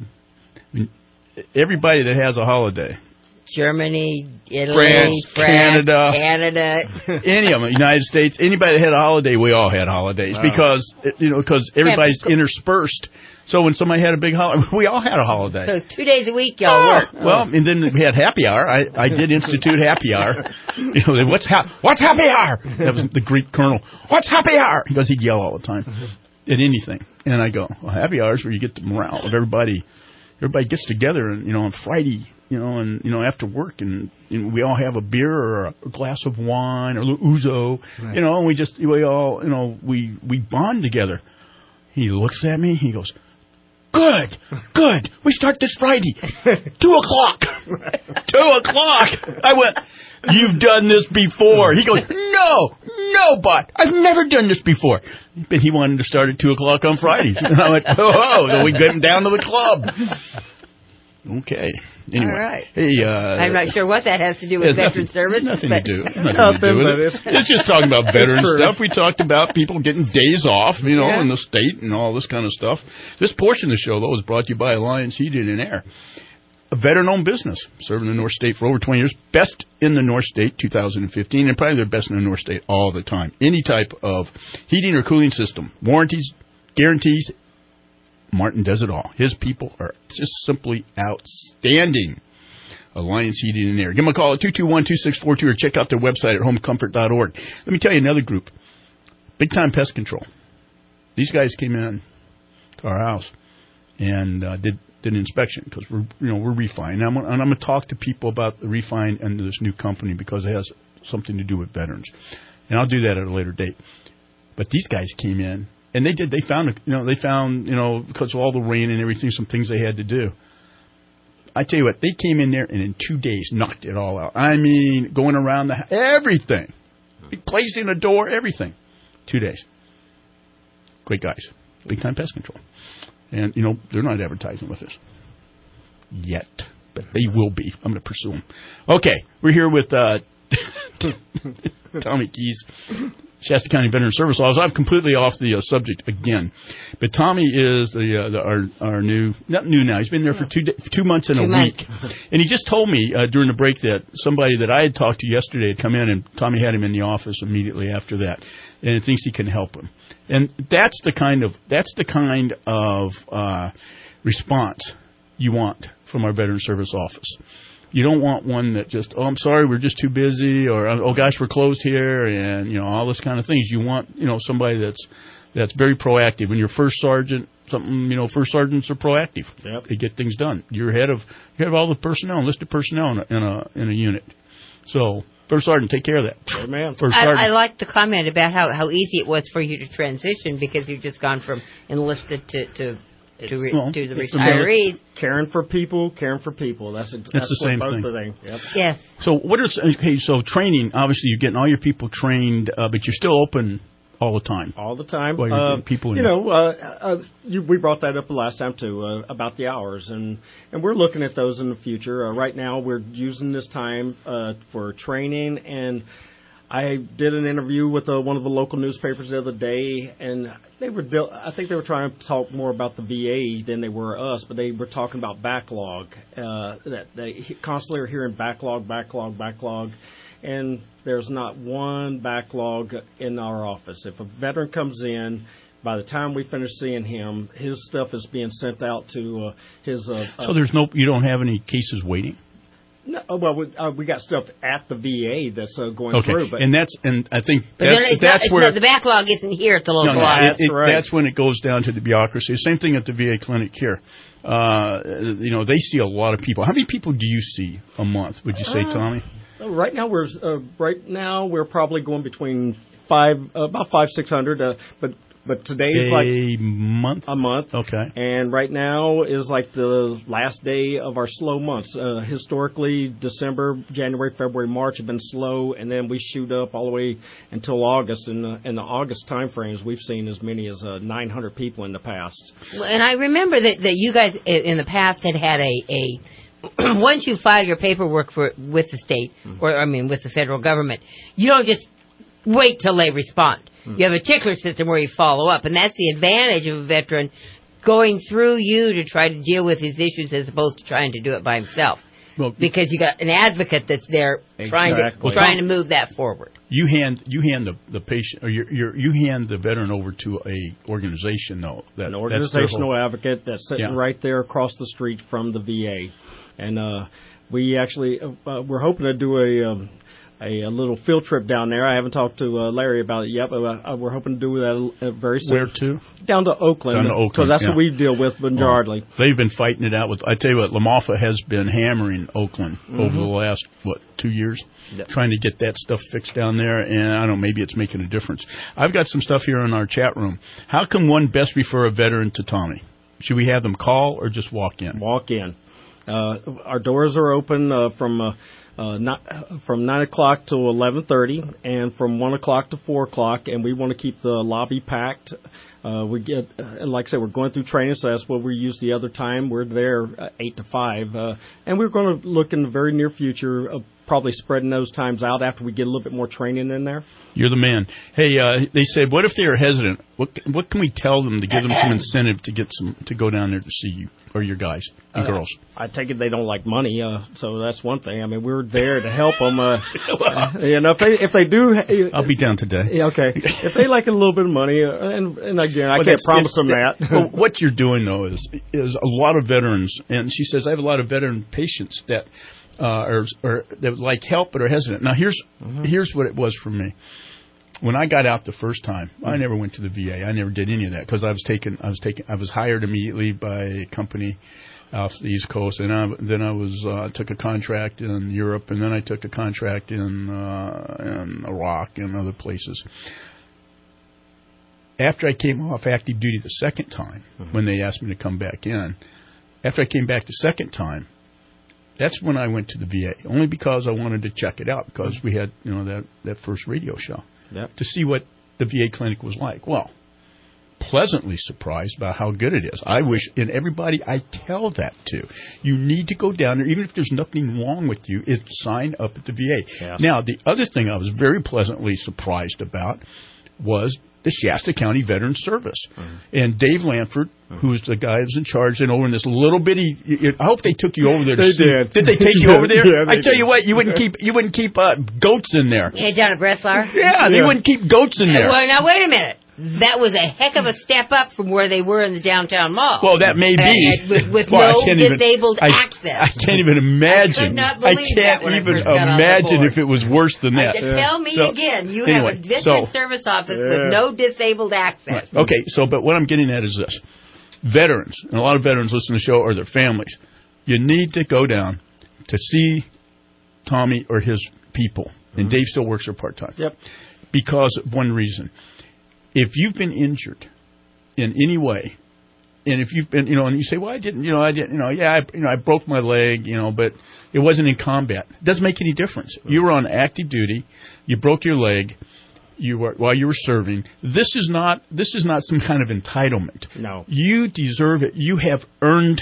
everybody that has a holiday, Germany, Italy, France, France, Canada, Canada. any of them, United States, anybody that had a holiday, we all had holidays Wow. because you know because everybody's interspersed. So when somebody had a big holiday, we all had a holiday. So two days a week y'all Oh, work. well, and then we had happy hour. I, I did institute happy hour. You know, what's ha- what's happy hour? That was the Greek colonel. What's happy hour? Because he'd yell all the time at anything. And I go, well, happy hour is where you get the morale of everybody. Everybody gets together, and you know, on Friday, you know, and you know, after work, and you know, we all have a beer or a glass of wine or a little ouzo, Right. you know, and we just we all, you know, we we bond together. He looks at me. He goes, Good, good. We start this Friday. Two o'clock. Two o'clock. I went, you've done this before. He goes, no, no, but I've never done this before. But he wanted to start at two o'clock on Fridays. And I went, oh, then we get him down to the club. Okay. Anyway. All right. Hey, uh, I'm not sure what that has to do with it's veteran nothing, service. Nothing but to do. Nothing, to do with it. It's just talking about veteran stuff. We talked about people getting days off, you know, Yeah. in the state and all this kind of stuff. This portion of the show, though, was brought to you by Alliance Heating and Air, a veteran-owned business serving the North State for over twenty years. Best in the North State, two thousand fifteen, and probably their best in the North State all the time. Any type of heating or cooling system, warranties, guarantees. Martin does it all. His people are just simply outstanding. Alliance Heating and Air. Give them a call at two two one, two six four two or check out their website at home comfort dot org. Let me tell you another group. Big Time Pest Control. These guys came in to our house and uh, did did an inspection because we're you know we're refining. And I'm, and I'm going to talk to people about the refine and this new company because it has something to do with veterans. And I'll do that at a later date. But these guys came in and they did. They found you know they found you know because of all the rain and everything, some things they had to do. I tell you what, they came in there and in two days knocked it all out. I mean, going around the everything, replacing a door, everything. Two days. Great guys. Big Time Pest Control. And, you know, they're not advertising with us yet, but they will be. I'm going to pursue them. Okay, we're here with uh, Tommy Keys, Shasta County Veteran Service Officer. I'm completely off the uh, subject again, but Tommy is the, uh, the our our new not new now. He's been there for two two months and Two a months. week, and he just told me uh, during the break that somebody that I had talked to yesterday had come in, and Tommy had him in the office immediately after that, and thinks he can help him. And that's the kind of that's the kind of uh, response you want from our Veteran Service Office. You don't want one that just, oh, I'm sorry, we're just too busy, or oh gosh, we're closed here, and you know all this kind of things. You want you know somebody that's that's very proactive. When you're first sergeant, something you know, first sergeants are proactive. Yep. They get things done. You're head of you have all the personnel, enlisted personnel in a in a, in a unit. So first sergeant, take care of that. Amen. First I, sergeant. I like the comment about how, how easy it was for you to transition because you've just gone from enlisted to to to, re, Well, to the it's the retirees. Caring for people, caring for people. That's that's, That's the what same both thing. the thing. Yep. Yes. So what is okay? So training, obviously, you're getting all your people trained, uh, but you're still open all the time. All the time. Well, you're uh, getting people in you know, uh, uh, you, we brought that up the last time too uh, about the hours, and and we're looking at those in the future. Uh, right now, we're using this time uh, for training, and I did an interview with uh, one of the local newspapers the other day, and they were. Deal- I think they were trying to talk more about the V A than they were us, but they were talking about backlog. Uh, that they constantly are hearing backlog, backlog, backlog, and there's not one backlog in our office. If a veteran comes in, by the time we finish seeing him, his stuff is being sent out to uh, his. Uh, so there's no. You don't have any cases waiting. No, well, we, uh, we got stuff at the V A that's uh, going okay. through, but and that's and I think but that's, it's that's not, it's where not, the backlog isn't here at the local no, no, office. it, it, right. That's when it goes down to the bureaucracy. Same thing at the V A clinic here. Uh, you know, they see a lot of people. How many people do you see a month? Would you say, uh, Tommy? Right now we're uh, right now we're probably going between five uh, about five six hundred, uh, but. But today's a like a month. A month. Okay. And right now is like the last day of our slow months. Uh, historically, December, January, February, March have been slow, and then we shoot up all the way until August. In the, in the August time frames, we've seen as many as uh, nine hundred people in the past. And I remember that, that you guys in the past had had a, a once you file your paperwork for with the state, mm-hmm. or I mean with the federal government, you don't just wait till they respond. You have a tickler system where you follow up, and that's the advantage of a veteran going through you to try to deal with his issues as opposed to trying to do it by himself. Well, because you got an advocate that's there exactly. trying to well, trying to move that forward. You hand you hand the, the patient or you you hand the veteran over to a organization though. That, An organizational whole, advocate that's sitting yeah. right there across the street from the V A, and uh, we actually uh, we're hoping to do a. Um, A, a little field trip down there. I haven't talked to uh, Larry about it yet, but uh, we're hoping to do that uh, very soon. Where to? Down to Oakland. Down to Oakland, because that's yeah. what we deal with, Bunjardly. Well, they've been fighting it out with. I tell you what, LaMalfa has been hammering Oakland mm-hmm. over the last what two years, yep. trying to get that stuff fixed down there. And I don't know, maybe it's making a difference. I've got some stuff here in our chat room. How can one best refer a veteran to Tommy? Should we have them call or just walk in? Walk in. Uh, our doors are open uh, from. Uh, Uh, not, from nine o'clock to eleven thirty, and from one o'clock to four o'clock, and we want to keep the lobby packed. Uh, we get, uh, like I said, we're going through training, so that's what we use the other time. We're there uh, eight to five, uh, and we're going to look in the very near future of probably spreading those times out after we get a little bit more training in there. You're the man. Hey, uh, they said, what if they are hesitant? What what can we tell them to give them some incentive to get some to go down there to see you or your guys and uh, girls? I take it they don't like money, uh, so that's one thing. I mean, we're there to help them. Uh, you know, if they if they do, I'll be down today. Yeah, okay. If they like a little bit of money, uh, and and again, I well, can't promise them that. Well, what you're doing though is is a lot of veterans, and she says I have a lot of veteran patients that. Uh, or, or that would like help but are hesitant. Now here's mm-hmm. here's what it was for me. When I got out the first time, mm-hmm. I never went to the V A. I never did any of that because I was taken. I was taken. I was hired immediately by a company off the East Coast, and I, then I was uh, took a contract in Europe, and then I took a contract in uh, in Iraq and other places. After I came off active duty the second time, mm-hmm. when they asked me to come back in, after I came back the second time. That's when I went to the V A, only because I wanted to check it out, because we had, you know, that, that first radio show, yep. to see what the V A clinic was like. Well, pleasantly surprised by how good it is. I wish, and everybody I tell that to, you need to go down there, even if there's nothing wrong with you, is sign up at the V A. Yes. Now, the other thing I was very pleasantly surprised about was the Shasta County Veterans Service. Mm-hmm. And Dave Lanford, mm-hmm. who's the guy who's in charge, and over in this little bitty, I hope they took you over there. To they see, did. Did they take you over there? Yeah, I tell did. you what, you wouldn't keep you wouldn't keep uh, goats in there. Yeah, down at Breslau? Yeah, they yeah. wouldn't keep goats in there. Well, now wait a minute. That was a heck of a step up from where they were in the downtown mall. Well, that may be. Uh, with with well, no disabled even, access. I, I can't even imagine. I, could not believe I can't that even I imagine if it was worse than that. Uh, tell me so, again, you anyway, have a veteran so, service office yeah. with no disabled access. Right. Okay, so, but what I'm getting at is this. Veterans, and a lot of veterans listen to the show, or their families, you need to go down to see Tommy or his people. Mm-hmm. And Dave still works there part-time. Yep. Because of one reason. If you've been injured in any way, and if you've been, you know, and you say, well, I didn't, you know, I didn't, you know, yeah, I, you know, I broke my leg, you know, but it wasn't in combat. It doesn't make any difference. You were on active duty. You broke your leg. You were while you were serving. This is not. This is not some kind of entitlement. No. You deserve it. You have earned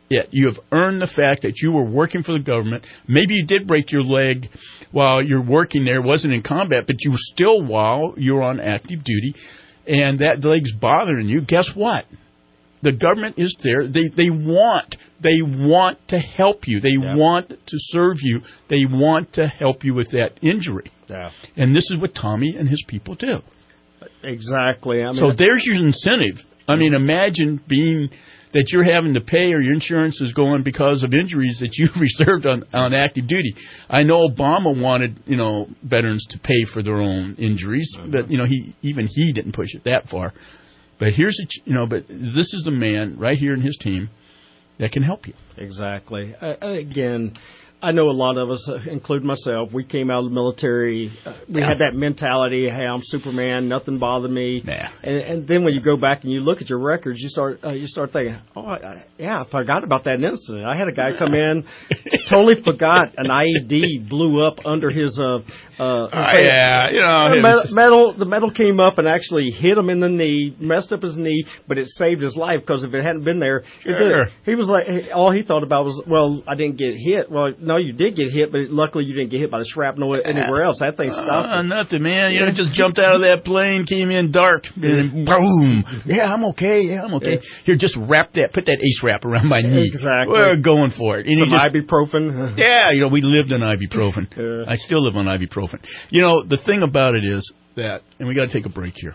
it. You have earned the fact that you were working for the government. Maybe you did break your leg while you're working there. It wasn't in combat, but you were still while you're on active duty, and that leg's bothering you. Guess what? The government is there. They they want they want to help you. They yeah. want to serve you. They want to help you with that injury. Yeah. And this is what Tommy and his people do. Exactly. I mean, so there's your incentive. I mean, imagine being that you're having to pay or your insurance is going because of injuries that you reserved on, on active duty. I know Obama wanted, you know, veterans to pay for their own injuries, mm-hmm. but, you know, he even he didn't push it that far. But here's, a, you know, but this is the man right here in his team that can help you. Exactly. Uh, again, I know a lot of us, uh, including myself, we came out of the military. Uh, we yeah. had that mentality, hey, I'm Superman, nothing bothered me. Nah. And, and then when you go back and you look at your records, you start uh, you start thinking, oh, I, I, yeah, I forgot about that incident. I had a guy come in, totally forgot an I E D blew up under his. Uh, uh, uh, yeah, you know, the metal, metal. The metal came up and actually hit him in the knee, messed up his knee, but it saved his life because if it hadn't been there, sure. it he was like, all he thought about was, well, I didn't get hit. Well, no, you did get hit, but luckily you didn't get hit by the shrapnel anywhere else. That thing stopped. Uh, nothing, man. You know, just jumped out of that plane, came in dark, and boom. Yeah, I'm okay. Yeah, I'm okay. Yeah. Here, just wrap that, put that ace wrap around my knee. Exactly. We're going for it. And Some just, ibuprofen. Yeah, you know, we lived on ibuprofen. Yeah. I still live on ibuprofen. You know, the thing about it is that, and we got to take a break here.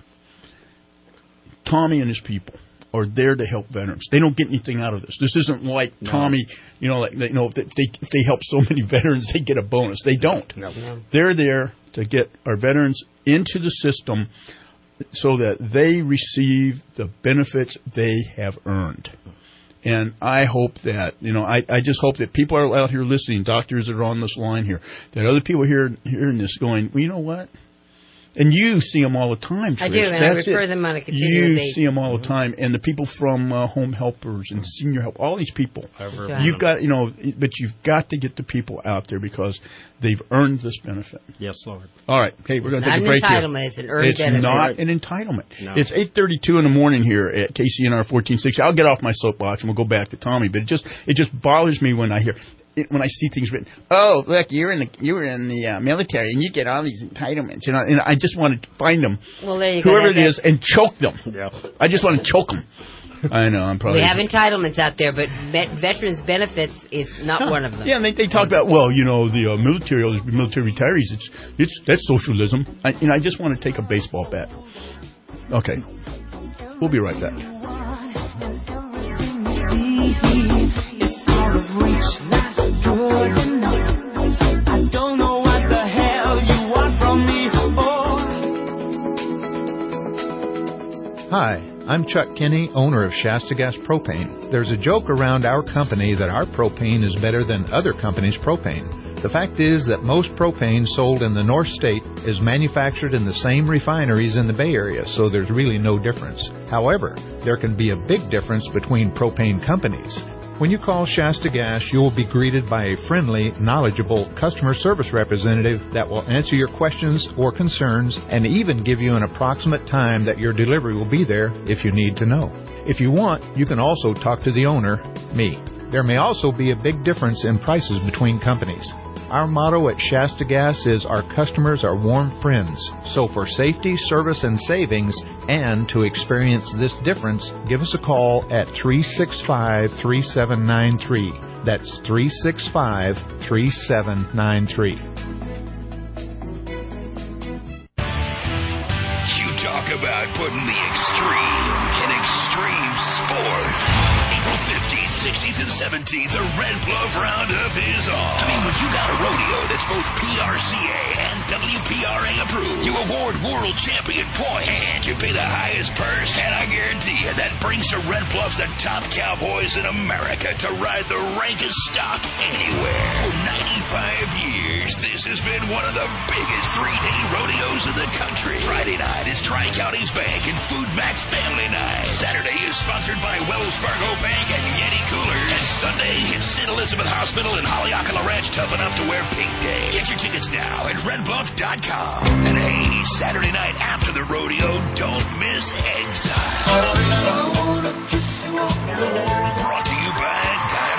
Tommy and his people are there to help veterans. They don't get anything out of this. This isn't like no. Tommy, you know, like you know, if they if they help so many veterans, they get a bonus. They don't. No. No. They're there to get our veterans into the system so that they receive the benefits they have earned. And I hope that, you know, I, I just hope that people are out here listening, doctors that are on this line here, that other people here hearing this going, well, you know what? And you see them all the time, Trish. I do, and That's I refer it. them on a continual You basis. see them all the time, and the people from uh, Home Helpers and Senior Help, all these people. Right. You've got, you know, but you've got to get the people out there because they've earned this benefit. Yes, Lord. All right, hey, we're going to take a break here. Not an entitlement, here. it's an earned It's benefit. not an entitlement. No. It's eight thirty-two in the morning here at K C N R fourteen sixty. I'll get off my soapbox and we'll go back to Tommy, but it just it just bothers me when I hear. It, when I see things written, oh look, you're in the you were in the uh, military and you get all these entitlements, you know, and I just want to find them, well, there you whoever go. it is, and choke them. Yeah. I just want to choke them. I know, I'm probably. We have entitlements out there, but vet, veterans benefits is not huh. one of them. Yeah, and they, they talk about, well, you know, the uh, military, the military retirees, it's it's that's socialism. I, you know, I just want to take a baseball bat. Okay, we'll be right back. Hi, I'm Chuck Kinney, owner of Shasta Gas Propane. There's a joke around our company that our propane is better than other companies' propane. The fact is that most propane sold in the North State is manufactured in the same refineries in the Bay Area, so there's really no difference. However, there can be a big difference between propane companies. When you call Shasta Gas, you will be greeted by a friendly, knowledgeable customer service representative that will answer your questions or concerns and even give you an approximate time that your delivery will be there if you need to know. If you want, you can also talk to the owner, me. There may also be a big difference in prices between companies. Our motto at Shasta Gas is our customers are warm friends. So for safety, service, and savings, and to experience this difference, give us a call at three six five, three seven nine three. That's three six five, three seven nine three. You talk about putting the extreme in extreme sports. April fifteenth, sixteenth, and seventeenth, the Red Bluff Roundup is on. I mean, when you got a rodeo that's both P R C A and W P R A approved, you award world champion points, and you pay the highest purse, and I guarantee you that brings to Red Bluff the top cowboys in America to ride the rankest stock anywhere. For ninety-five years, this has been one of the biggest three-day rodeos in the country. Friday night is Tri-Counties Bank and Food Max Family Night. Saturday is sponsored by Wells Fargo Bank and Yeti Coolers. And Sunday, it's Saint Elizabeth Hospital and Haleakala Ranch Tough Enough to Wear Pink Day. Get your tickets now at red bluff dot com. And hey, Saturday night after the rodeo, don't miss Exile. Brought to you by Diamond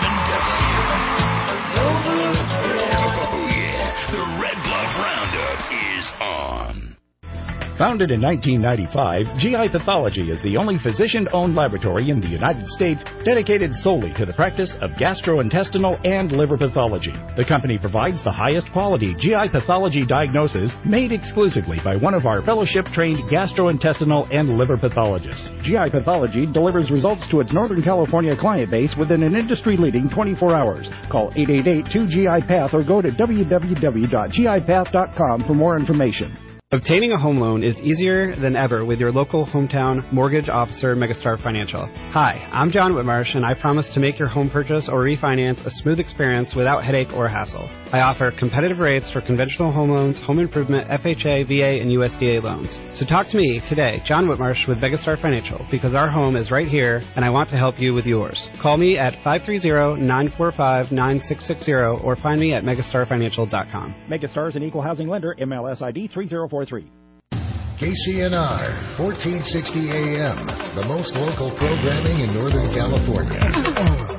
Founded in nineteen ninety-five, G I Pathology is the only physician-owned laboratory in the United States dedicated solely to the practice of gastrointestinal and liver pathology. The company provides the highest quality G I pathology diagnosis made exclusively by one of our fellowship-trained gastrointestinal and liver pathologists. G I Pathology delivers results to its Northern California client base within an industry-leading twenty-four hours. Call eight eight eight, two G I Path or go to w w w dot g i path dot com for more information. Obtaining a home loan is easier than ever with your local hometown mortgage officer, Megastar Financial. Hi, I'm John Whitmarsh, and I promise to make your home purchase or refinance a smooth experience without headache or hassle. I offer competitive rates for conventional home loans, home improvement, F H A, V A, and U S D A loans. So talk to me today, John Whitmarsh with Megastar Financial, because our home is right here, and I want to help you with yours. Call me at five three zero, nine four five, nine six six zero or find me at megastar financial dot com. Megastar is an equal housing lender, M L S I D three zero four three. K C N R, fourteen sixty A M, the most local programming in Northern California.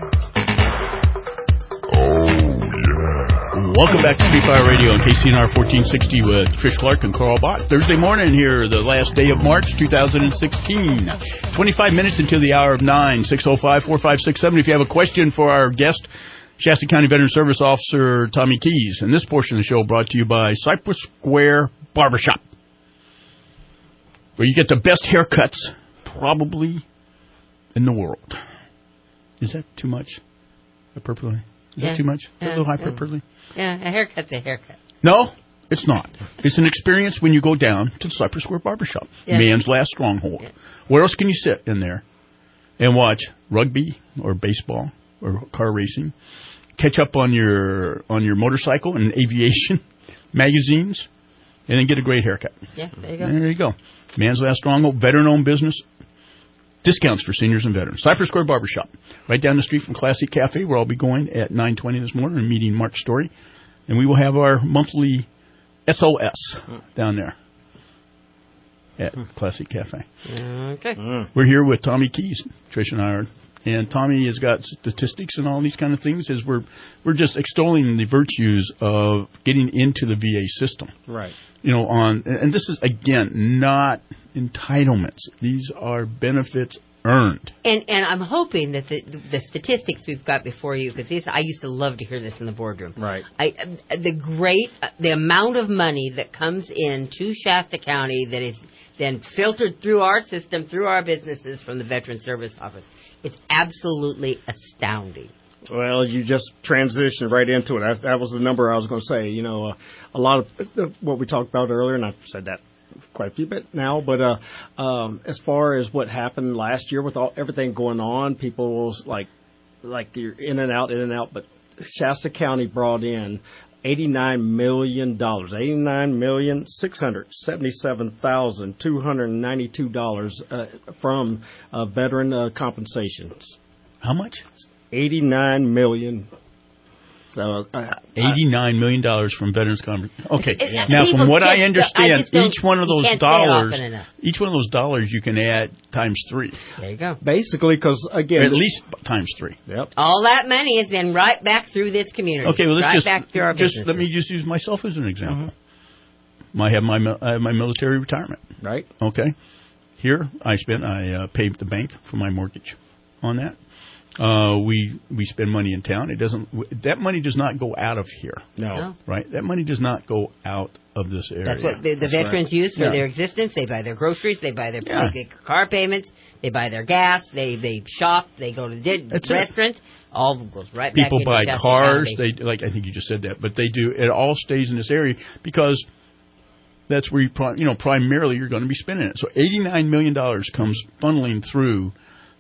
Welcome back to Street Fire Radio on K C N R fourteen sixty with Trish Clark and Carl Bott. Thursday morning here, the last day of March two thousand sixteen. twenty-five minutes until the hour of nine. six oh five, four five six seven. If you have a question for our guest, Shasta County Veteran Service Officer Tommy Keys. And this portion of the show brought to you by Cypress Square Barbershop, where you get the best haircuts probably in the world. Is that too much? Hyperbole? Is yeah. that too much? Is Yeah. that a little hyperbole? Yeah, a haircut's a haircut. No, it's not. It's an experience when you go down to the Cypress Square Barbershop, Yeah. man's last stronghold. Yeah. Where else can you sit in there and watch rugby or baseball or car racing, catch up on your on your motorcycle and aviation magazines, and then get a great haircut? Yeah, there you go. There you go. Man's last stronghold, veteran-owned business. Discounts for seniors and veterans. Cypress Square Barbershop, right down the street from Classic Cafe, where I'll be going at nine twenty this morning and meeting Mark Story. And we will have our monthly S O S down there at Classic Cafe. Okay. We're here with Tommy Keys. Trish and I are. And Tommy has got statistics and all these kind of things. As we're we're just extolling the virtues of getting into the V A system. Right. You know, on and this is again not entitlements. These are benefits earned. And and I'm hoping that the the statistics we've got before you, because I used to love to hear this in the boardroom. Right. I the great the amount of money that comes in to Shasta County that is then filtered through our system, through our businesses from the Veteran Service Office. It's absolutely astounding. Well, you just transitioned right into it. That, that was the number I was going to say. You know, uh, a lot of uh, what we talked about earlier, and I've said that quite a few bit now, but uh, um, as far as what happened last year with all everything going on, people like like you're in and out, in and out, but Shasta County brought in eighty-nine million dollars, eighty-nine million six hundred seventy-seven thousand two hundred ninety-two dollars uh, from uh, veteran uh, compensations. How much? eighty-nine million dollars. So, uh, eighty-nine million dollars from Veterans Conference. Okay. It, it, now, from what I just, understand, I each one of those can't dollars, say it often enough. each one of those dollars you can add times three. There you go. Basically, because again, at least times three. Yep. All that money is then right back through this community. Okay. Well, let's right just, back through our just businesses. let me just use myself as an example. Mm-hmm. I have my I have my military retirement. Right. Okay. Here I spent I uh, paid the bank for my mortgage on that. Uh, we we spend money in town. It doesn't. That money does not go out of here. No. No. Right. That money does not go out of this area. That's what the, the That's veterans right. use for Yeah. their existence. They buy their groceries. They buy their Yeah. they get car payments. They buy their gas. They they shop. They go to di- That's it. restaurants. All goes right People back buy into Shasta cars. County. They like. I think you just said that, but they do. It all stays in this area because that's where you, pri- you know, primarily you're going to be spending it. So eighty-nine million dollars comes funneling through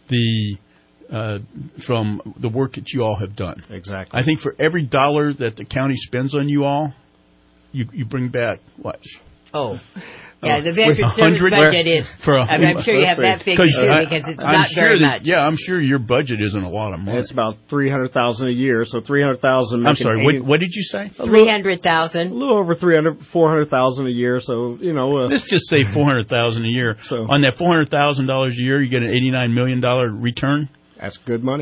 the uh, from the work that you all have done. Exactly. I think for every dollar that the county spends on you all, you you bring back what? Oh. Yeah, Uh, the veteran with service hundred- budget is. for a- I mean, I'm sure you have that figure too, I- because it's I'm not sure very that- much. Yeah, I'm sure your budget isn't a lot of money. It's about three hundred thousand a year. So three hundred thousand. I'm sorry. What, what did you say? Three hundred thousand. A little over three hundred, four hundred thousand a year. So you know. Uh, Let's just say four hundred thousand a year. So on that four hundred thousand dollars a year, you get an eighty-nine million dollar return. That's good money, isn't it?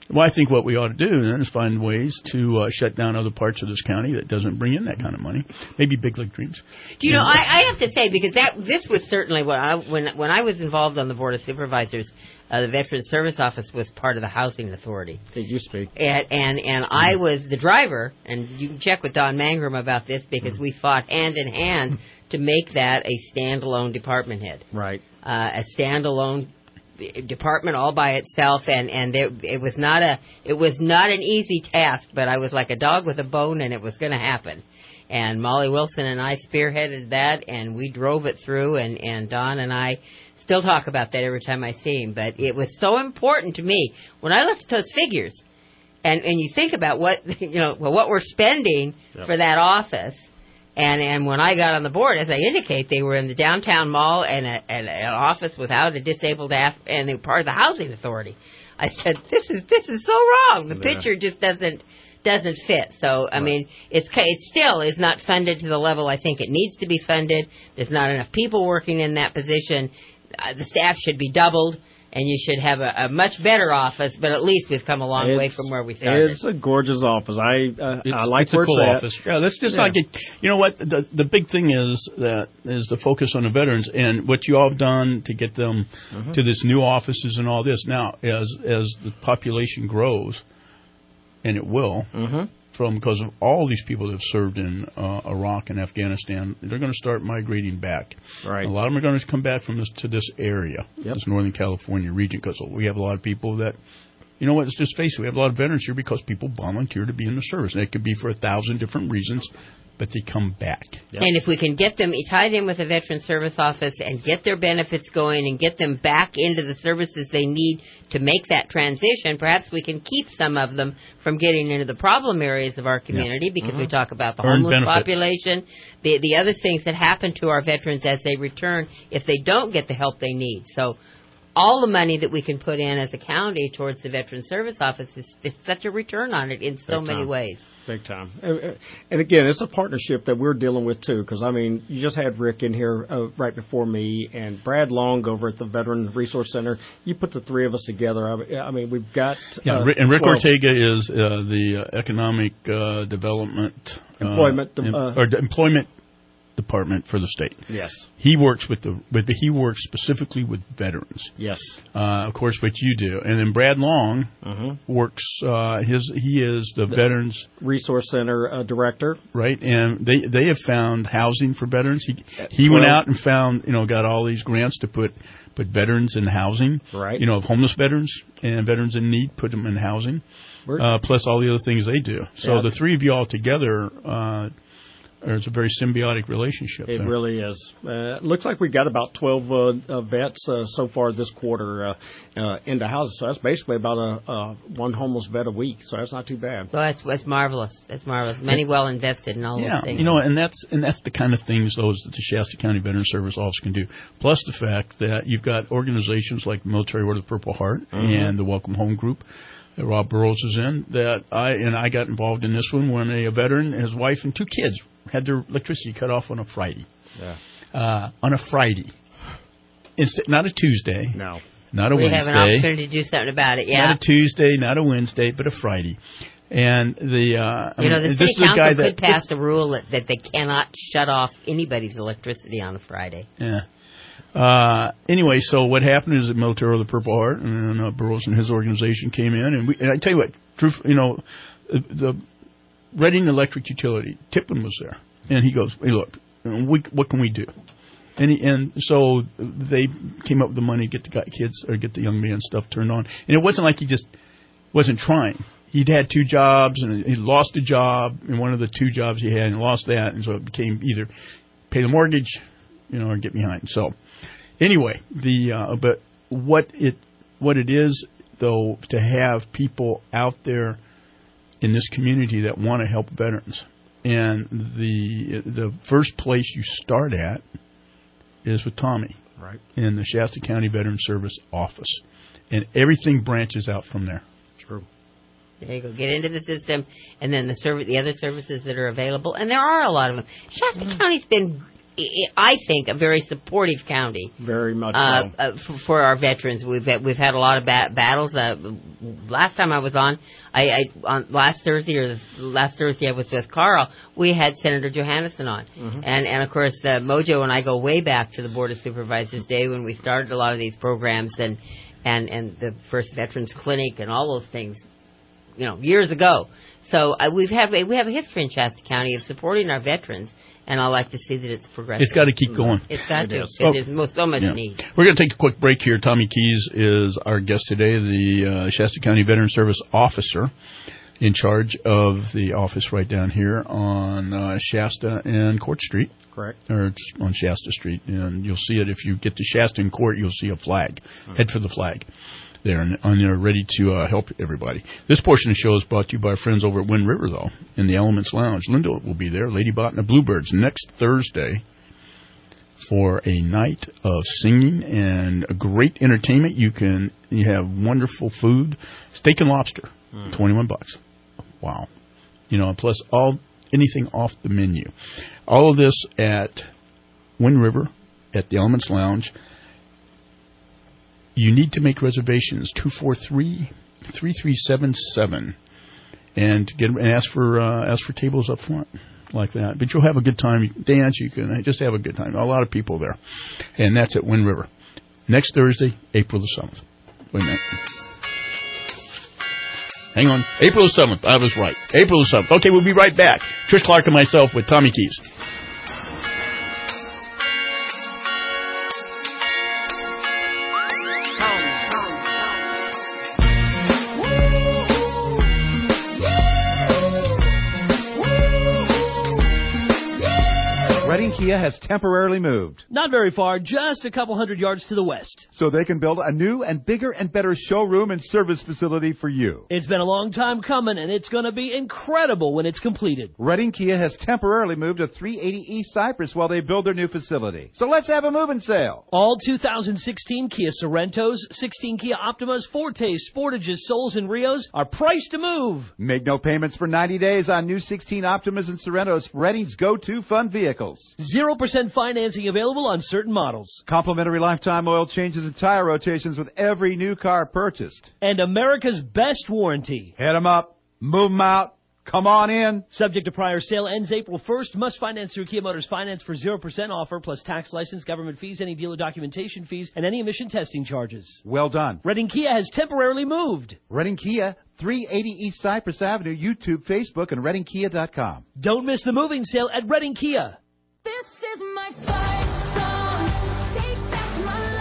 Well, I think what we ought to do then is find ways to uh, shut down other parts of this county that doesn't bring in that kind of money. Maybe Big League Dreams. Do you know? I, I have to say, because that this was certainly what I when when I was involved on the Board of Supervisors, uh, the Veterans Service Office was part of the Housing Authority. It used to be. And and, and I was the driver, and you can check with Don Mangrum about this because we fought hand in hand to make that a standalone department head. Right. Uh, a standalone department all by itself, and and there, it was not a it was not an easy task, but I was like a dog with a bone, and it was going to happen. And Molly Wilson and I spearheaded that, and we drove it through, and and Don and I still talk about that every time I see him. But it was so important to me when I looked at those figures, and and you think about what you know well, what we're spending yep. for that office. And and when I got on the board, as I indicate, they were in the downtown mall and, a, and an office without a disabled af- and they were part of the housing authority. I said, this is this is so wrong. The yeah. picture just doesn't doesn't fit. So I right. mean, it's it still is not funded to the level I think it needs to be funded. There's not enough people working in that position. Uh, the staff should be doubled. And you should have a, a much better office, but at least we've come a long it's, way from where we started. It's a gorgeous office. I uh, it's, I like it's where a cool it's office. At. Yeah, let's just yeah. not get. You know what? The the big thing is that is the focus on the veterans and what you all have done to get them mm-hmm. to this new offices and all this. Now, as as the population grows, and it will. Mm-hmm. From because of all these people that have served in uh, Iraq and Afghanistan, they're going to start migrating back. Right. A lot of them are going to come back from this to this area, yep. this Northern California region, because we have a lot of people that, you know what, let's just face it, we have a lot of veterans here because people volunteer to be in the service. And it could be for a thousand different reasons, but they come back. Yep. And if we can get them tied in with the Veterans Service Office and get their benefits going and get them back into the services they need to make that transition, perhaps we can keep some of them from getting into the problem areas of our community yeah. because mm-hmm. we talk about the Earned homeless benefits. population, the the other things that happen to our veterans as they return if they don't get the help they need. So all the money that we can put in as a county towards the Veterans Service Office is, is such a return on it in so Big many time. ways. Big time. And, and again, it's a partnership that we're dealing with, too, because, I mean, you just had Rick in here uh, right before me and Brad Long over at the Veteran Resource Center. You put the three of us together. I, I mean, we've got... Yeah, uh, and Rick well, Ortega is uh, the uh, Economic uh, Development... Employment... Uh, uh, or Employment Department for the state. Yes. He works with the with he works specifically with veterans. Yes. Uh, of course, what you do, and then Brad Long mm-hmm. works. Uh, his he is the, the Veterans Resource Center uh, director. Right, and they they have found housing for veterans. He he well, went out and found you know got all these grants to put put veterans in housing. Right. You know, homeless veterans and veterans in need, put them in housing. Uh, plus all the other things they do. So yeah. the three of you all together. Uh, It's a very symbiotic relationship. It there. really is. Uh, it looks like we got about twelve uh, uh, vets uh, so far this quarter uh, uh, into houses. So that's basically about a, a one homeless vet a week. So that's not too bad. Well, that's, that's marvelous. That's marvelous. Money well invested in all yeah, those things. You know, and that's and that's the kind of things those that the Shasta County Veterans Service Office can do. Plus the fact that you've got organizations like the Military Order of the Purple Heart mm-hmm. and the Welcome Home Group that Rob Burrows is in. That I and I got involved in this one when a, a veteran, his wife, and two kids had their electricity cut off on a Friday. Yeah. Uh, on a Friday. Instead, not a Tuesday. No. Not a we Wednesday. We have an opportunity to do something about it, yeah. Not a Tuesday, not a Wednesday, but a Friday. And the, uh, you I know, mean, the this city is a guy council that, could pass a rule that, that they cannot shut off anybody's electricity on a Friday. Yeah. Uh, anyway, so what happened is the Military of the Purple Heart and uh, Burroughs and his organization came in, and, we, and I tell you what, truth, you know, the, the Reading Electric Utility, Tipton was there, and he goes, "Hey, look, we, what can we do?" And he, and so they came up with the money to get the kids or get the young man stuff turned on, and it wasn't like he just wasn't trying. He'd had two jobs, and he lost a job in one of the two jobs he had, and lost that, and so it became either pay the mortgage, you know, or get behind. So. Anyway, the uh, but what it what it is though to have people out there in this community that want to help veterans, and the the first place you start at is with Tommy, right, in the Shasta County Veterans Service Office, and everything branches out from there. True. There you go. Get into the system, and then the service, the other services that are available, and there are a lot of them. Shasta mm. County's been I think, a very supportive county. Very much uh, so. uh, for, for our veterans. We've had, we've had a lot of bat- battles. Uh, last time I was on, I, I on last Thursday or last Thursday I was with Carl. We had Senator Johannesson on, Mm-hmm. and and of course uh, Mojo and I go way back to the Board of Supervisors Day when we started a lot of these programs and and and the first Veterans Clinic and all those things, you know, years ago. So uh, we've have a, we have a history in Shasta County of supporting our veterans. And I like to see that it's progressive. It's got to keep going. It's got it to. Is. It oh, is most, so much yeah. need. We're going to take a quick break here. Tommy Keys is our guest today, the uh, Shasta County Veteran Service Officer in charge of the office right down here on uh, Shasta and Court Street. Correct. Or it's on Shasta Street. And you'll see it if you get to Shasta and Court, you'll see a flag. Mm-hmm. Head for the flag. There, and, and they're ready to uh, help everybody. This portion of the show is brought to you by our friends over at Wind River, though, in the Elements Lounge. Linda will be there, Lady Bot and the Bluebirds, next Thursday for a night of singing and a great entertainment. You can you have wonderful food, steak and lobster, mm. twenty-one bucks. Wow, you know, plus all anything off the menu. All of this at Wind River at the Elements Lounge. You need to make reservations, two four three, three three seven seven, and get and ask for uh, ask for tables up front like that. But you'll have a good time. You can dance. You can just have a good time. A lot of people there. And that's at Wind River. Next Thursday, April the seventh. Wait a minute. Hang on. April the seventh. I was right. April the seventh. Okay, we'll be right back. Trish Clark and myself with Tommy Keys. Reading Kia has temporarily moved. Not very far, just a couple hundred yards to the west. So they can build a new and bigger and better showroom and service facility for you. It's been a long time coming, and it's going to be incredible when it's completed. Reading Kia has temporarily moved to three eighty East Cypress while they build their new facility. So let's have a moving sale. All two thousand sixteen Kia Sorentos, sixteen Kia Optimas, Fortes, Sportages, Souls, and Rios are priced to move. Make no payments for ninety days on new sixteen Optimas and Sorentos, Reading's go-to fun vehicles. zero percent financing available on certain models. Complimentary lifetime oil changes and tire rotations with every new car purchased. And America's best warranty. Head them up, move them out, come on in. Subject to prior sale, ends April first. Must finance through Kia Motors Finance for zero percent offer plus tax, license, government fees, any dealer documentation fees, and any emission testing charges. Well done. Reading Kia has temporarily moved. Reading Kia, three eighty East Cypress Avenue, YouTube, Facebook, and reading kia dot com. Don't miss the moving sale at Reading Kia. This is my fight song. Take back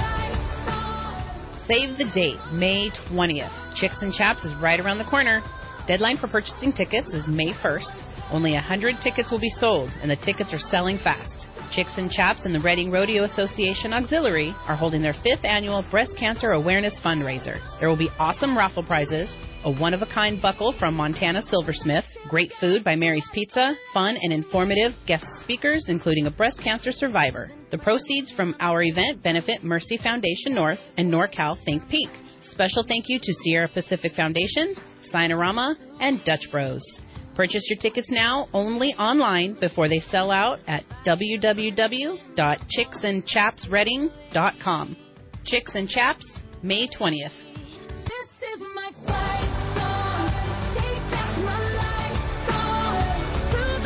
my life song. Save the date, May twentieth. Chicks and Chaps is right around the corner. Deadline for purchasing tickets is May first. Only one hundred tickets will be sold, and the tickets are selling fast. Chicks and Chaps and the Reading Rodeo Association Auxiliary are holding their fifth annual breast cancer awareness fundraiser. There will be awesome raffle prizes, a one-of-a-kind buckle from Montana Silversmith, great food by Mary's Pizza, fun and informative guest speakers, including a breast cancer survivor. The proceeds from our event benefit Mercy Foundation North and NorCal Think Peak. Special thank you to Sierra Pacific Foundation, Sinorama, and Dutch Bros. Purchase your tickets now only online before they sell out at w w w dot chicks and chaps reading dot com. Chicks and Chaps, May twentieth. This is my fight song. Take back my life song. Prove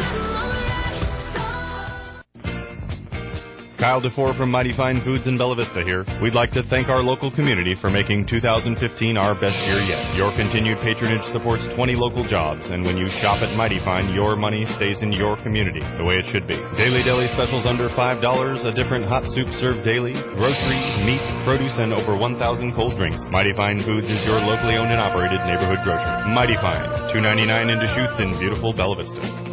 I'm alright song. Kyle DeFore from Mighty Fine Foods in Bella Vista here. We'd like to thank our local community for making two thousand fifteen our best year yet. Your continued patronage supports twenty local jobs, and when you shop at Mighty Fine, your money stays in your community, the way it should be. Daily deli specials under five dollars, a different hot soup served daily, groceries, meat, produce, and over one thousand cold drinks. Mighty Fine Foods is your locally owned and operated neighborhood grocer. Mighty Fine, two ninety-nine in Deschutes in beautiful Bella Vista.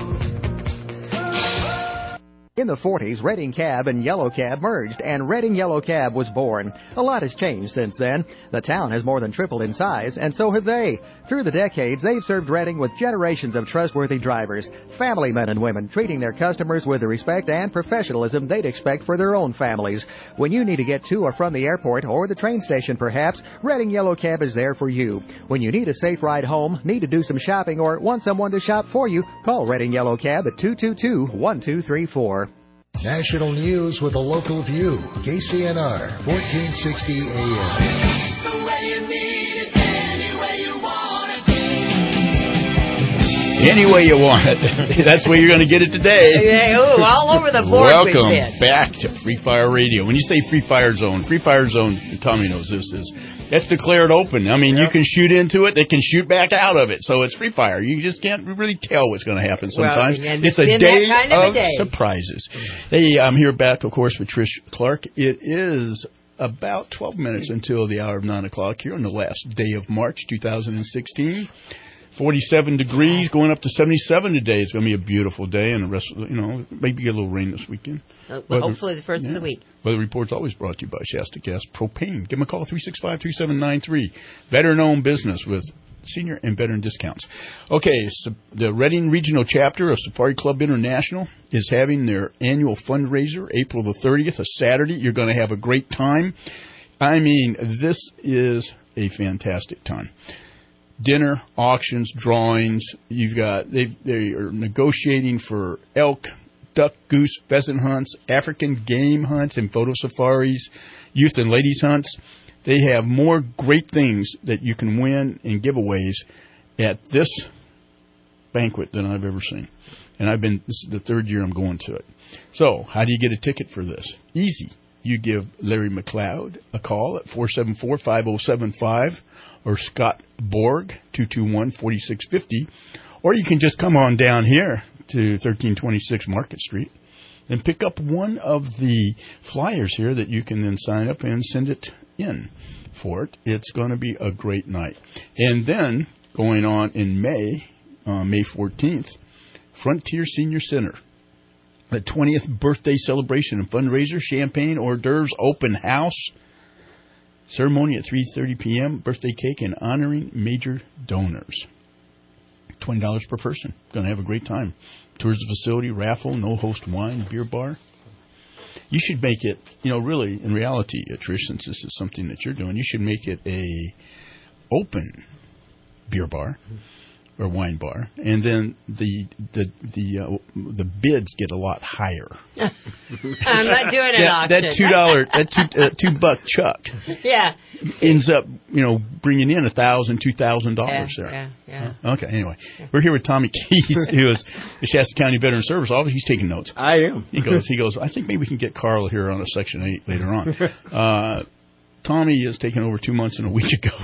In the forties, Reading Cab and Yellow Cab merged, and Reading Yellow Cab was born. A lot has changed since then. The town has more than tripled in size, and so have they. Through the decades, they've served Reading with generations of trustworthy drivers, family men and women, treating their customers with the respect and professionalism they'd expect for their own families. When you need to get to or from the airport or the train station, perhaps, Reading Yellow Cab is there for you. When you need a safe ride home, need to do some shopping, or want someone to shop for you, call Reading Yellow Cab at two two two, one two three four. National news with a local view. K C N R, fourteen sixty A M. The way you need it, any way you want it. Any way you want it. That's where you're going to get it today. Yeah, ooh, all over the board. Welcome we've been. back to Free Fire Radio. When you say Free Fire Zone, Free Fire Zone, Tommy knows this is, that's declared open. I mean, Yeah. you can shoot into it, they can shoot back out of it. So it's free fire. You just can't really tell what's going to happen sometimes. Well, and it's it's a been day that kind of a of day. surprises. Hey, I'm here back, of course, with Trish Clark. It is about twelve minutes until the hour of nine o'clock here on the last day of March two thousand sixteen. forty-seven degrees, going up to seventy-seven today. It's going to be a beautiful day, and the rest of the, you know, maybe get a little rain this weekend. Uh, well, Weather- hopefully the first yeah. of the week. Weather Report's always brought to you by Shasta Gas Propane. Give them a call, three six five, three seven nine three. Veteran-owned business with senior and veteran discounts. Okay, so the Reading Regional Chapter of Safari Club International is having their annual fundraiser April the thirtieth, a Saturday. You're going to have a great time. I mean, this is a fantastic time. Dinner, auctions, drawings. You've got they they are negotiating for elk, duck, goose, pheasant hunts, African game hunts, and photo safaris, youth and ladies hunts. They have more great things that you can win and giveaways at this banquet than I've ever seen. And I've been this is the third year I'm going to it. So how do you get a ticket for this? Easy. You give Larry McLeod a call at four seven four, five oh seven five or Scott Borg, two two one, four six five zero. Or you can just come on down here to thirteen twenty-six Market Street and pick up one of the flyers here that you can then sign up and send it in for it. It's going to be a great night. And then going on in May, uh, May fourteenth, Frontier Senior Center. The twentieth birthday celebration and fundraiser, champagne, hors d'oeuvres, open house, ceremony at three thirty p.m., birthday cake, and honoring major donors. twenty dollars per person. Going to have a great time. Tours of the facility, raffle, no host wine, beer bar. You should make it, you know, really, in reality, uh, Trish, since this is something that you're doing, you should make it a open beer bar or wine bar, and then the the the uh, the bids get a lot higher. I'm not doing an that, auction. that two dollar that two uh, two buck chuck Yeah. ends up, you know, bringing in a thousand, two thousand dollars Yeah, there. yeah, yeah. Okay. Anyway, we're here with Tommy Keith, who is the Shasta County Veteran Service Office. He's taking notes. I am. He goes. He goes. I think maybe we can get Carl here on a Section Eight later on. Uh, Tommy is taking over two months and a week ago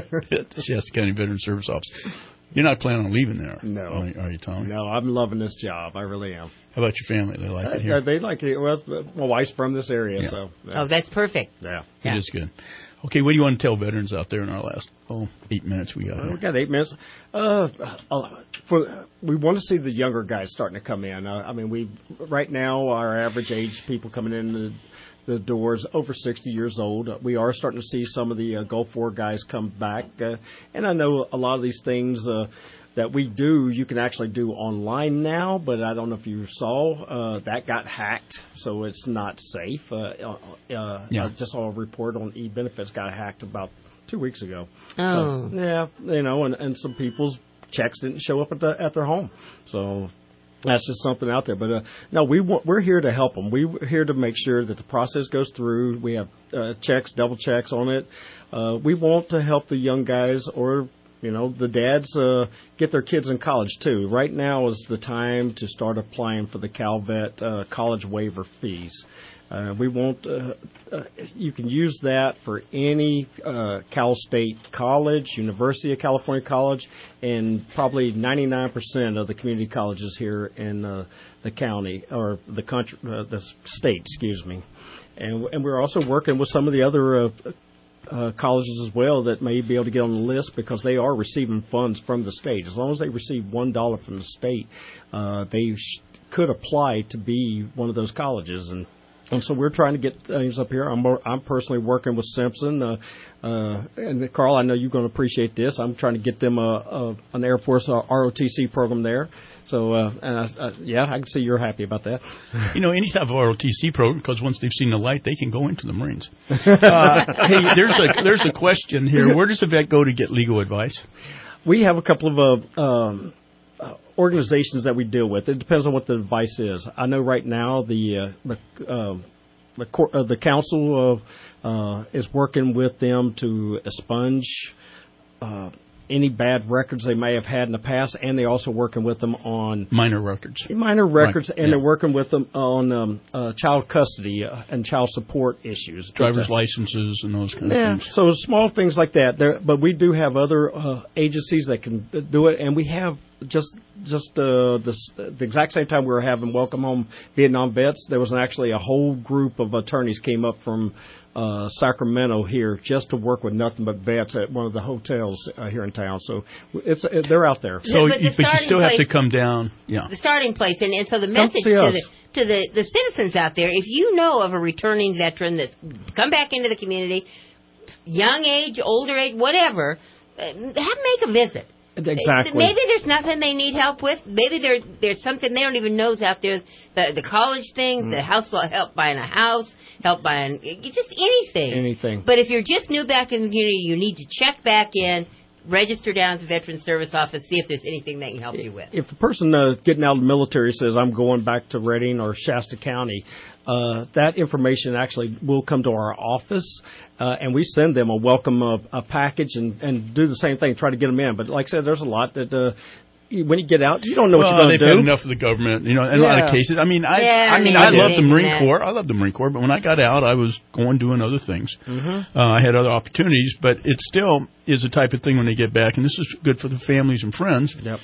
at the Shasta County Veteran Service Office. You're not planning on leaving there, No. are you, are you, Tommy? No, I'm loving this job. I really am. How about your family? They like it Uh, here? they like it. Well, my wife's from this area, Yeah. so. yeah. Oh, that's perfect. Yeah. It is good. Okay, what do you want to tell veterans out there in our last oh eight minutes we got? Uh, Here? we got eight minutes. Uh, uh, for we want to see the younger guys starting to come in. Uh, I mean, we right now our average age people coming in the, the doors over sixty years old. Uh, we are starting to see some of the uh, Gulf War guys come back, uh, and I know a lot of these things. Uh, that we do, you can actually do online now, but I don't know if you saw, uh, that got hacked, so it's not safe. Uh, uh, Yeah. I just saw a report on e-benefits got hacked about two weeks ago. Oh. So, yeah, you know, and, and some people's checks didn't show up at, the, at their home. So that's just something out there. But, uh, no, we want, we're here to help them. We're here to make sure that the process goes through. We have uh, checks, double checks on it. Uh, we want to help the young guys or You know, the dads uh, get their kids in college, too. Right now is the time to start applying for the CalVet uh, college waiver fees. Uh, we won't, uh, uh, you can use that for any uh, Cal State college, University of California college, and probably ninety-nine percent of the community colleges here in uh, the county, or the country, uh, the state, excuse me. And, and we're also working with some of the other uh, Uh, colleges as well that may be able to get on the list because they are receiving funds from the state. As long as they receive one dollar from the state, uh, they sh- could apply to be one of those colleges. And and so we're trying to get things up here. I'm I'm personally working with Simpson, uh, uh, and Carl, I know you're going to appreciate this. I'm trying to get them a, a an Air Force uh, R O T C program there. So uh, and I, I, yeah, I can see you're happy about that. You know, any type of R O T C program, because once they've seen the light, they can go into the Marines. Uh, hey, there's a there's a question here. Where does the vet go to get legal advice? We have a couple of uh, um, uh, organizations that we deal with. It depends on what the advice is. I know right now the uh, the uh, the, cor- uh, the council of, uh, is working with them to expunge uh, any bad records they may have had in the past, and they're also working with them on minor records. Minor records, right. and yeah. they're working with them on um, uh, child custody uh, and child support issues. Driver's but, uh, licenses and those kind yeah, of things. So small things like that. There, but we do have other uh, agencies that can do it, and we have just just uh, the, the exact same time we were having Welcome Home Vietnam Vets, there was actually a whole group of attorneys came up from uh, Sacramento here just to work with nothing but vets at one of the hotels uh, here in town. So it's it, they're out there. So, but, you, but you still place, have to come down. Yeah. The starting place, and, and so the Come message see to us. the to the, the citizens out there: if you know of a returning veteran that's come back into the community, young age, older age, whatever, uh, have make a visit. Exactly. Maybe there's nothing they need help with. Maybe there there's something they don't even know is out there. The the college things, mm. the house help buying a house, help buying just anything. Anything. But if you're just new back in the community, you need to check back in, register down at the Veterans Service Office, see if there's anything they can help you with. If a person uh, getting out of the military says, I'm going back to Redding or Shasta County, uh, that information actually will come to our office, uh, and we send them a welcome uh, a package and, and do the same thing, try to get them in. But like I said, there's a lot that uh, when you get out, you don't know well, what you're going to do. They've had enough of the government, you know, in yeah. a lot of cases. I mean, I, yeah, I mean, I, I love the Marine that. Corps. I love the Marine Corps, but when I got out, I was going doing other things. Mm-hmm. Uh, I had other opportunities, but it still is the type of thing when they get back, and this is good for the families and friends. Yep.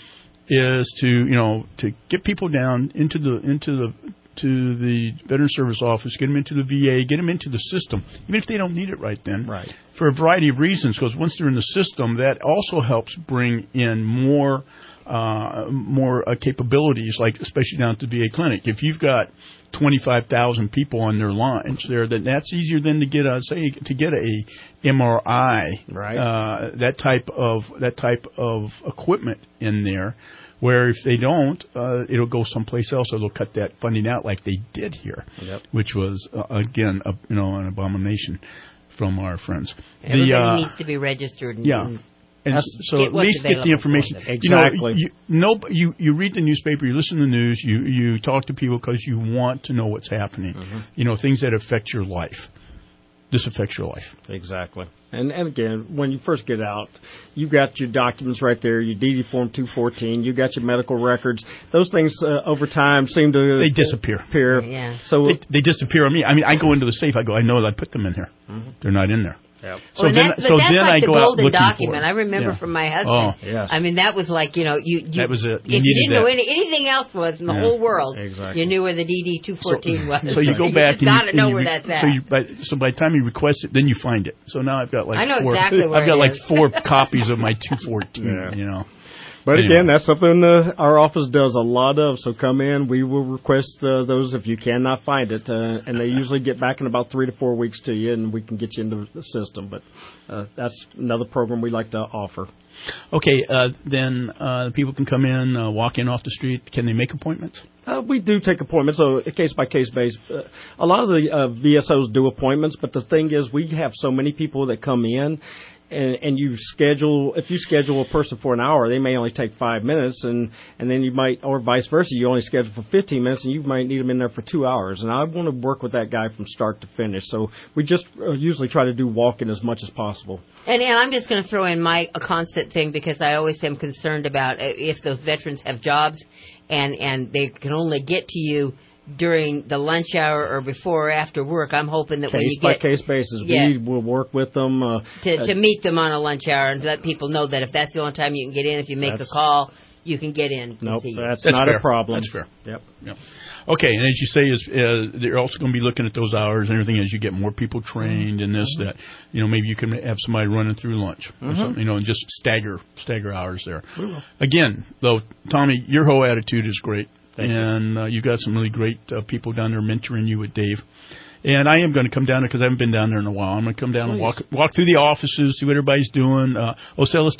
Is to you know to get people down into the into the to the Veteran Service Office, get them into the V A, get them into the system, even if they don't need it right then. Right. For a variety of reasons, because once they're in the system, that also helps bring in more uh, more uh, capabilities, like especially down at the V A clinic. If you've got twenty-five thousand people on their lines there, then that's easier than to get a say to get a M R I, right? Uh, that type of that type of equipment in there. Where if they don't, uh, it'll go someplace else, or they'll cut that funding out like they did here, yep. which was uh, again, a, you know, an abomination from our friends. Everybody the, uh, needs to be registered. And, yeah. And so get at least get the information. Exactly. You know, you, no, you you read the newspaper, you listen to the news, you you talk to people because you want to know what's happening. Mm-hmm. You know, things that affect your life. This affects your life. Exactly. And and again, when you first get out, you got your documents right there, your D D Form two fourteen, you got your medical records. Those things uh, over time seem to they disappear. Appear. Yeah. So they, they disappear on me. I mean, I go into the safe. I go, I know that I put them in here. Mm-hmm. They're not in there. Yep. So well, then, that's, so that's then like I the go out golden looking document. for it. I remember yeah. from my husband. Oh, yes. I mean, that was like, you know, you, you that was it. if You you didn't that. know any, anything else was in the yeah. whole world, exactly. you knew where the D D two fourteen so, was. So you go back you and got to you, know and where you, that's at. So, you, by, so by the time you request it, then you find it. So now I've got like I know four, exactly where I've got it like is. four copies of my two fourteen. Yeah. You know. But anyway. again, that's something uh, our office does a lot of. So come in. We will request uh, those if you cannot find it. Uh, and they usually get back in about three to four weeks to you, and we can get you into the system. But uh, that's another program we like to offer. Okay, uh, then uh, people can come in, uh, walk in off the street. Can they make appointments? Uh, we do take appointments, so a case-by-case basis. Uh, a lot of the uh, V S Os do appointments, but the thing is we have so many people that come in, and, and you schedule, if you schedule a person for an hour, they may only take five minutes, and, and then you might, or vice versa, you only schedule for fifteen minutes, and you might need them in there for two hours. And I want to work with that guy from start to finish, so we just uh, usually try to do walk-in as much as possible. And, and I'm just going to throw in my a constant thing, because I always am concerned about if those veterans have jobs and, and they can only get to you during the lunch hour or before or after work. I'm hoping that case when you by get case basis, yeah, we will work with them uh, to, uh, to meet them on a lunch hour and let people know that if that's the only time you can get in, if you make the call, you can get in. Nope, that's, that's not fair. a problem. That's fair. Yep. Yep. Okay, and as you say, is uh, they're also going to be looking at those hours and everything as you get more people trained and this, mm-hmm. that, you know, maybe you can have somebody running through lunch or mm-hmm. something, you know, and just stagger stagger hours there. We will. Again, though, Tommy, your whole attitude is great. Thank and uh, you got some really great uh, people down there mentoring you with Dave. And I am going to come down there because I haven't been down there in a while. I'm going to come down Please. and walk walk through the offices, see what everybody's doing. Uh, oh, Celestina.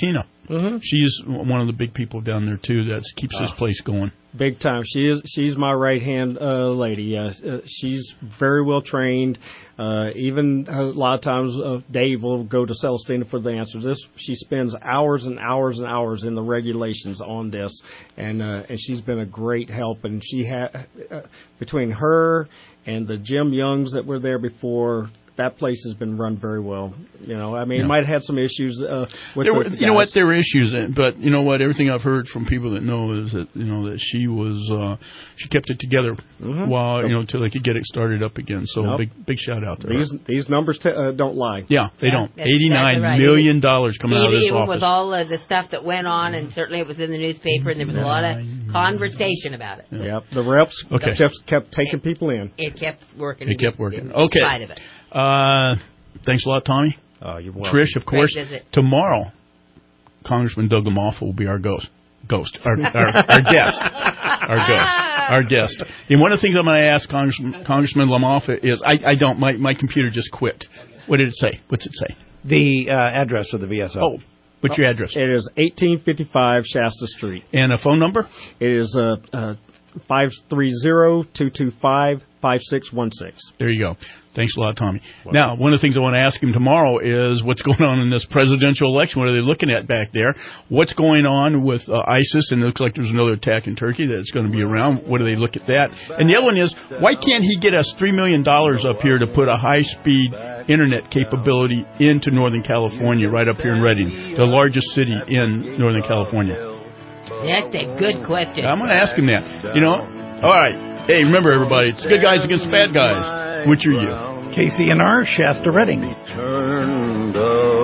Mm-hmm. She's one of the big people down there too that keeps this place going. Big time. She is. She's my right hand uh, lady. Yes, uh, she's very well trained. Uh, even a lot of times, uh, Dave will go to Celestina for the answers. This she spends hours and hours and hours in the regulations on this, and uh, and she's been a great help. And she had uh, between her and the Jim Youngs that were there before. That place has been run very well. You know, I mean, Yeah. it might have had some issues uh, with There were, the you know what? guys. There were issues, but you know what? Everything I've heard from people that know is that you know that she was uh, she kept it together Mhm. while you know until they could get it started up again. So Nope. big big shout out to These her. these numbers t- uh, don't lie. Yeah, they don't. That's Eighty-nine exactly right. million dollars coming out of Even, this even office. with all of the stuff that went on, and certainly it was in the newspaper, and there was a lot of conversation about it. Yep, the reps Okay. just kept taking people in. It kept working. It kept working. In Okay. spite of it. Uh, thanks a lot, Tommy. Oh, you're welcome. Trish, of course. Great visit. Tomorrow, Congressman Doug Lamoff will be our ghost. Ghost. Our, our, our guest. Our ghost. Our guest. And one of the things I'm going to ask Congressman, Congressman Lamoff is, I, I don't, my, my computer just quit. What did it say? What's it say? The uh, address of the V S O. Oh, what's your address? It is eighteen fifty-five Shasta Street. And a phone number? It is uh, uh, five three zero, two two five, five six one six. There you go. Thanks a lot, Tommy. Now, one of the things I want to ask him tomorrow is what's going on in this presidential election. What are they looking at back there? What's going on with uh, ISIS? And it looks like there's another attack in Turkey that's going to be around. What do they look at that? And the other one is, why can't he get us three million dollars up here to put a high-speed Internet capability into Northern California, right up here in Redding, the largest city in Northern California? That's a good question. I'm going to ask him that. You know, all right. Hey, remember, everybody, it's good guys against bad guys. Which are you? K C N R, Shasta Redding. Turned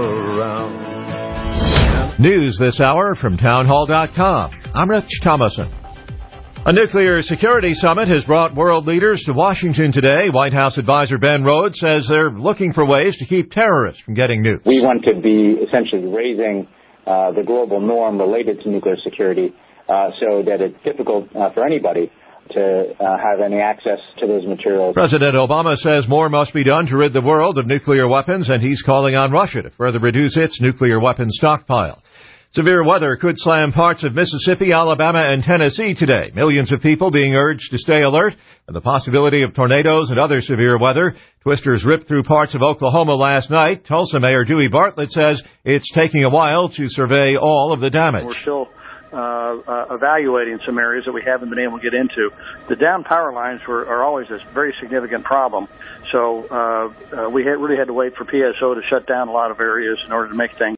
around. News this hour from townhall dot com. I'm Rich Thomason. A nuclear security summit has brought world leaders to Washington today. White House advisor Ben Rhodes says they're looking for ways to keep terrorists from getting nukes. We want to be essentially raising uh, the global norm related to nuclear security uh, so that it's difficult uh, for anybody to uh, have any access to those materials. President Obama says more must be done to rid the world of nuclear weapons, and he's calling on Russia to further reduce its nuclear weapons stockpile. Severe weather could slam parts of Mississippi, Alabama, and Tennessee today. Millions of people being urged to stay alert, and the possibility of tornadoes and other severe weather. Twisters ripped through parts of Oklahoma last night. Tulsa Mayor Dewey Bartlett says it's taking a while to survey all of the damage. We're still Uh, uh, evaluating some areas that we haven't been able to get into. The down power lines were, are always a very significant problem. So uh, uh, we had, really had to wait for P S O to shut down a lot of areas in order to make things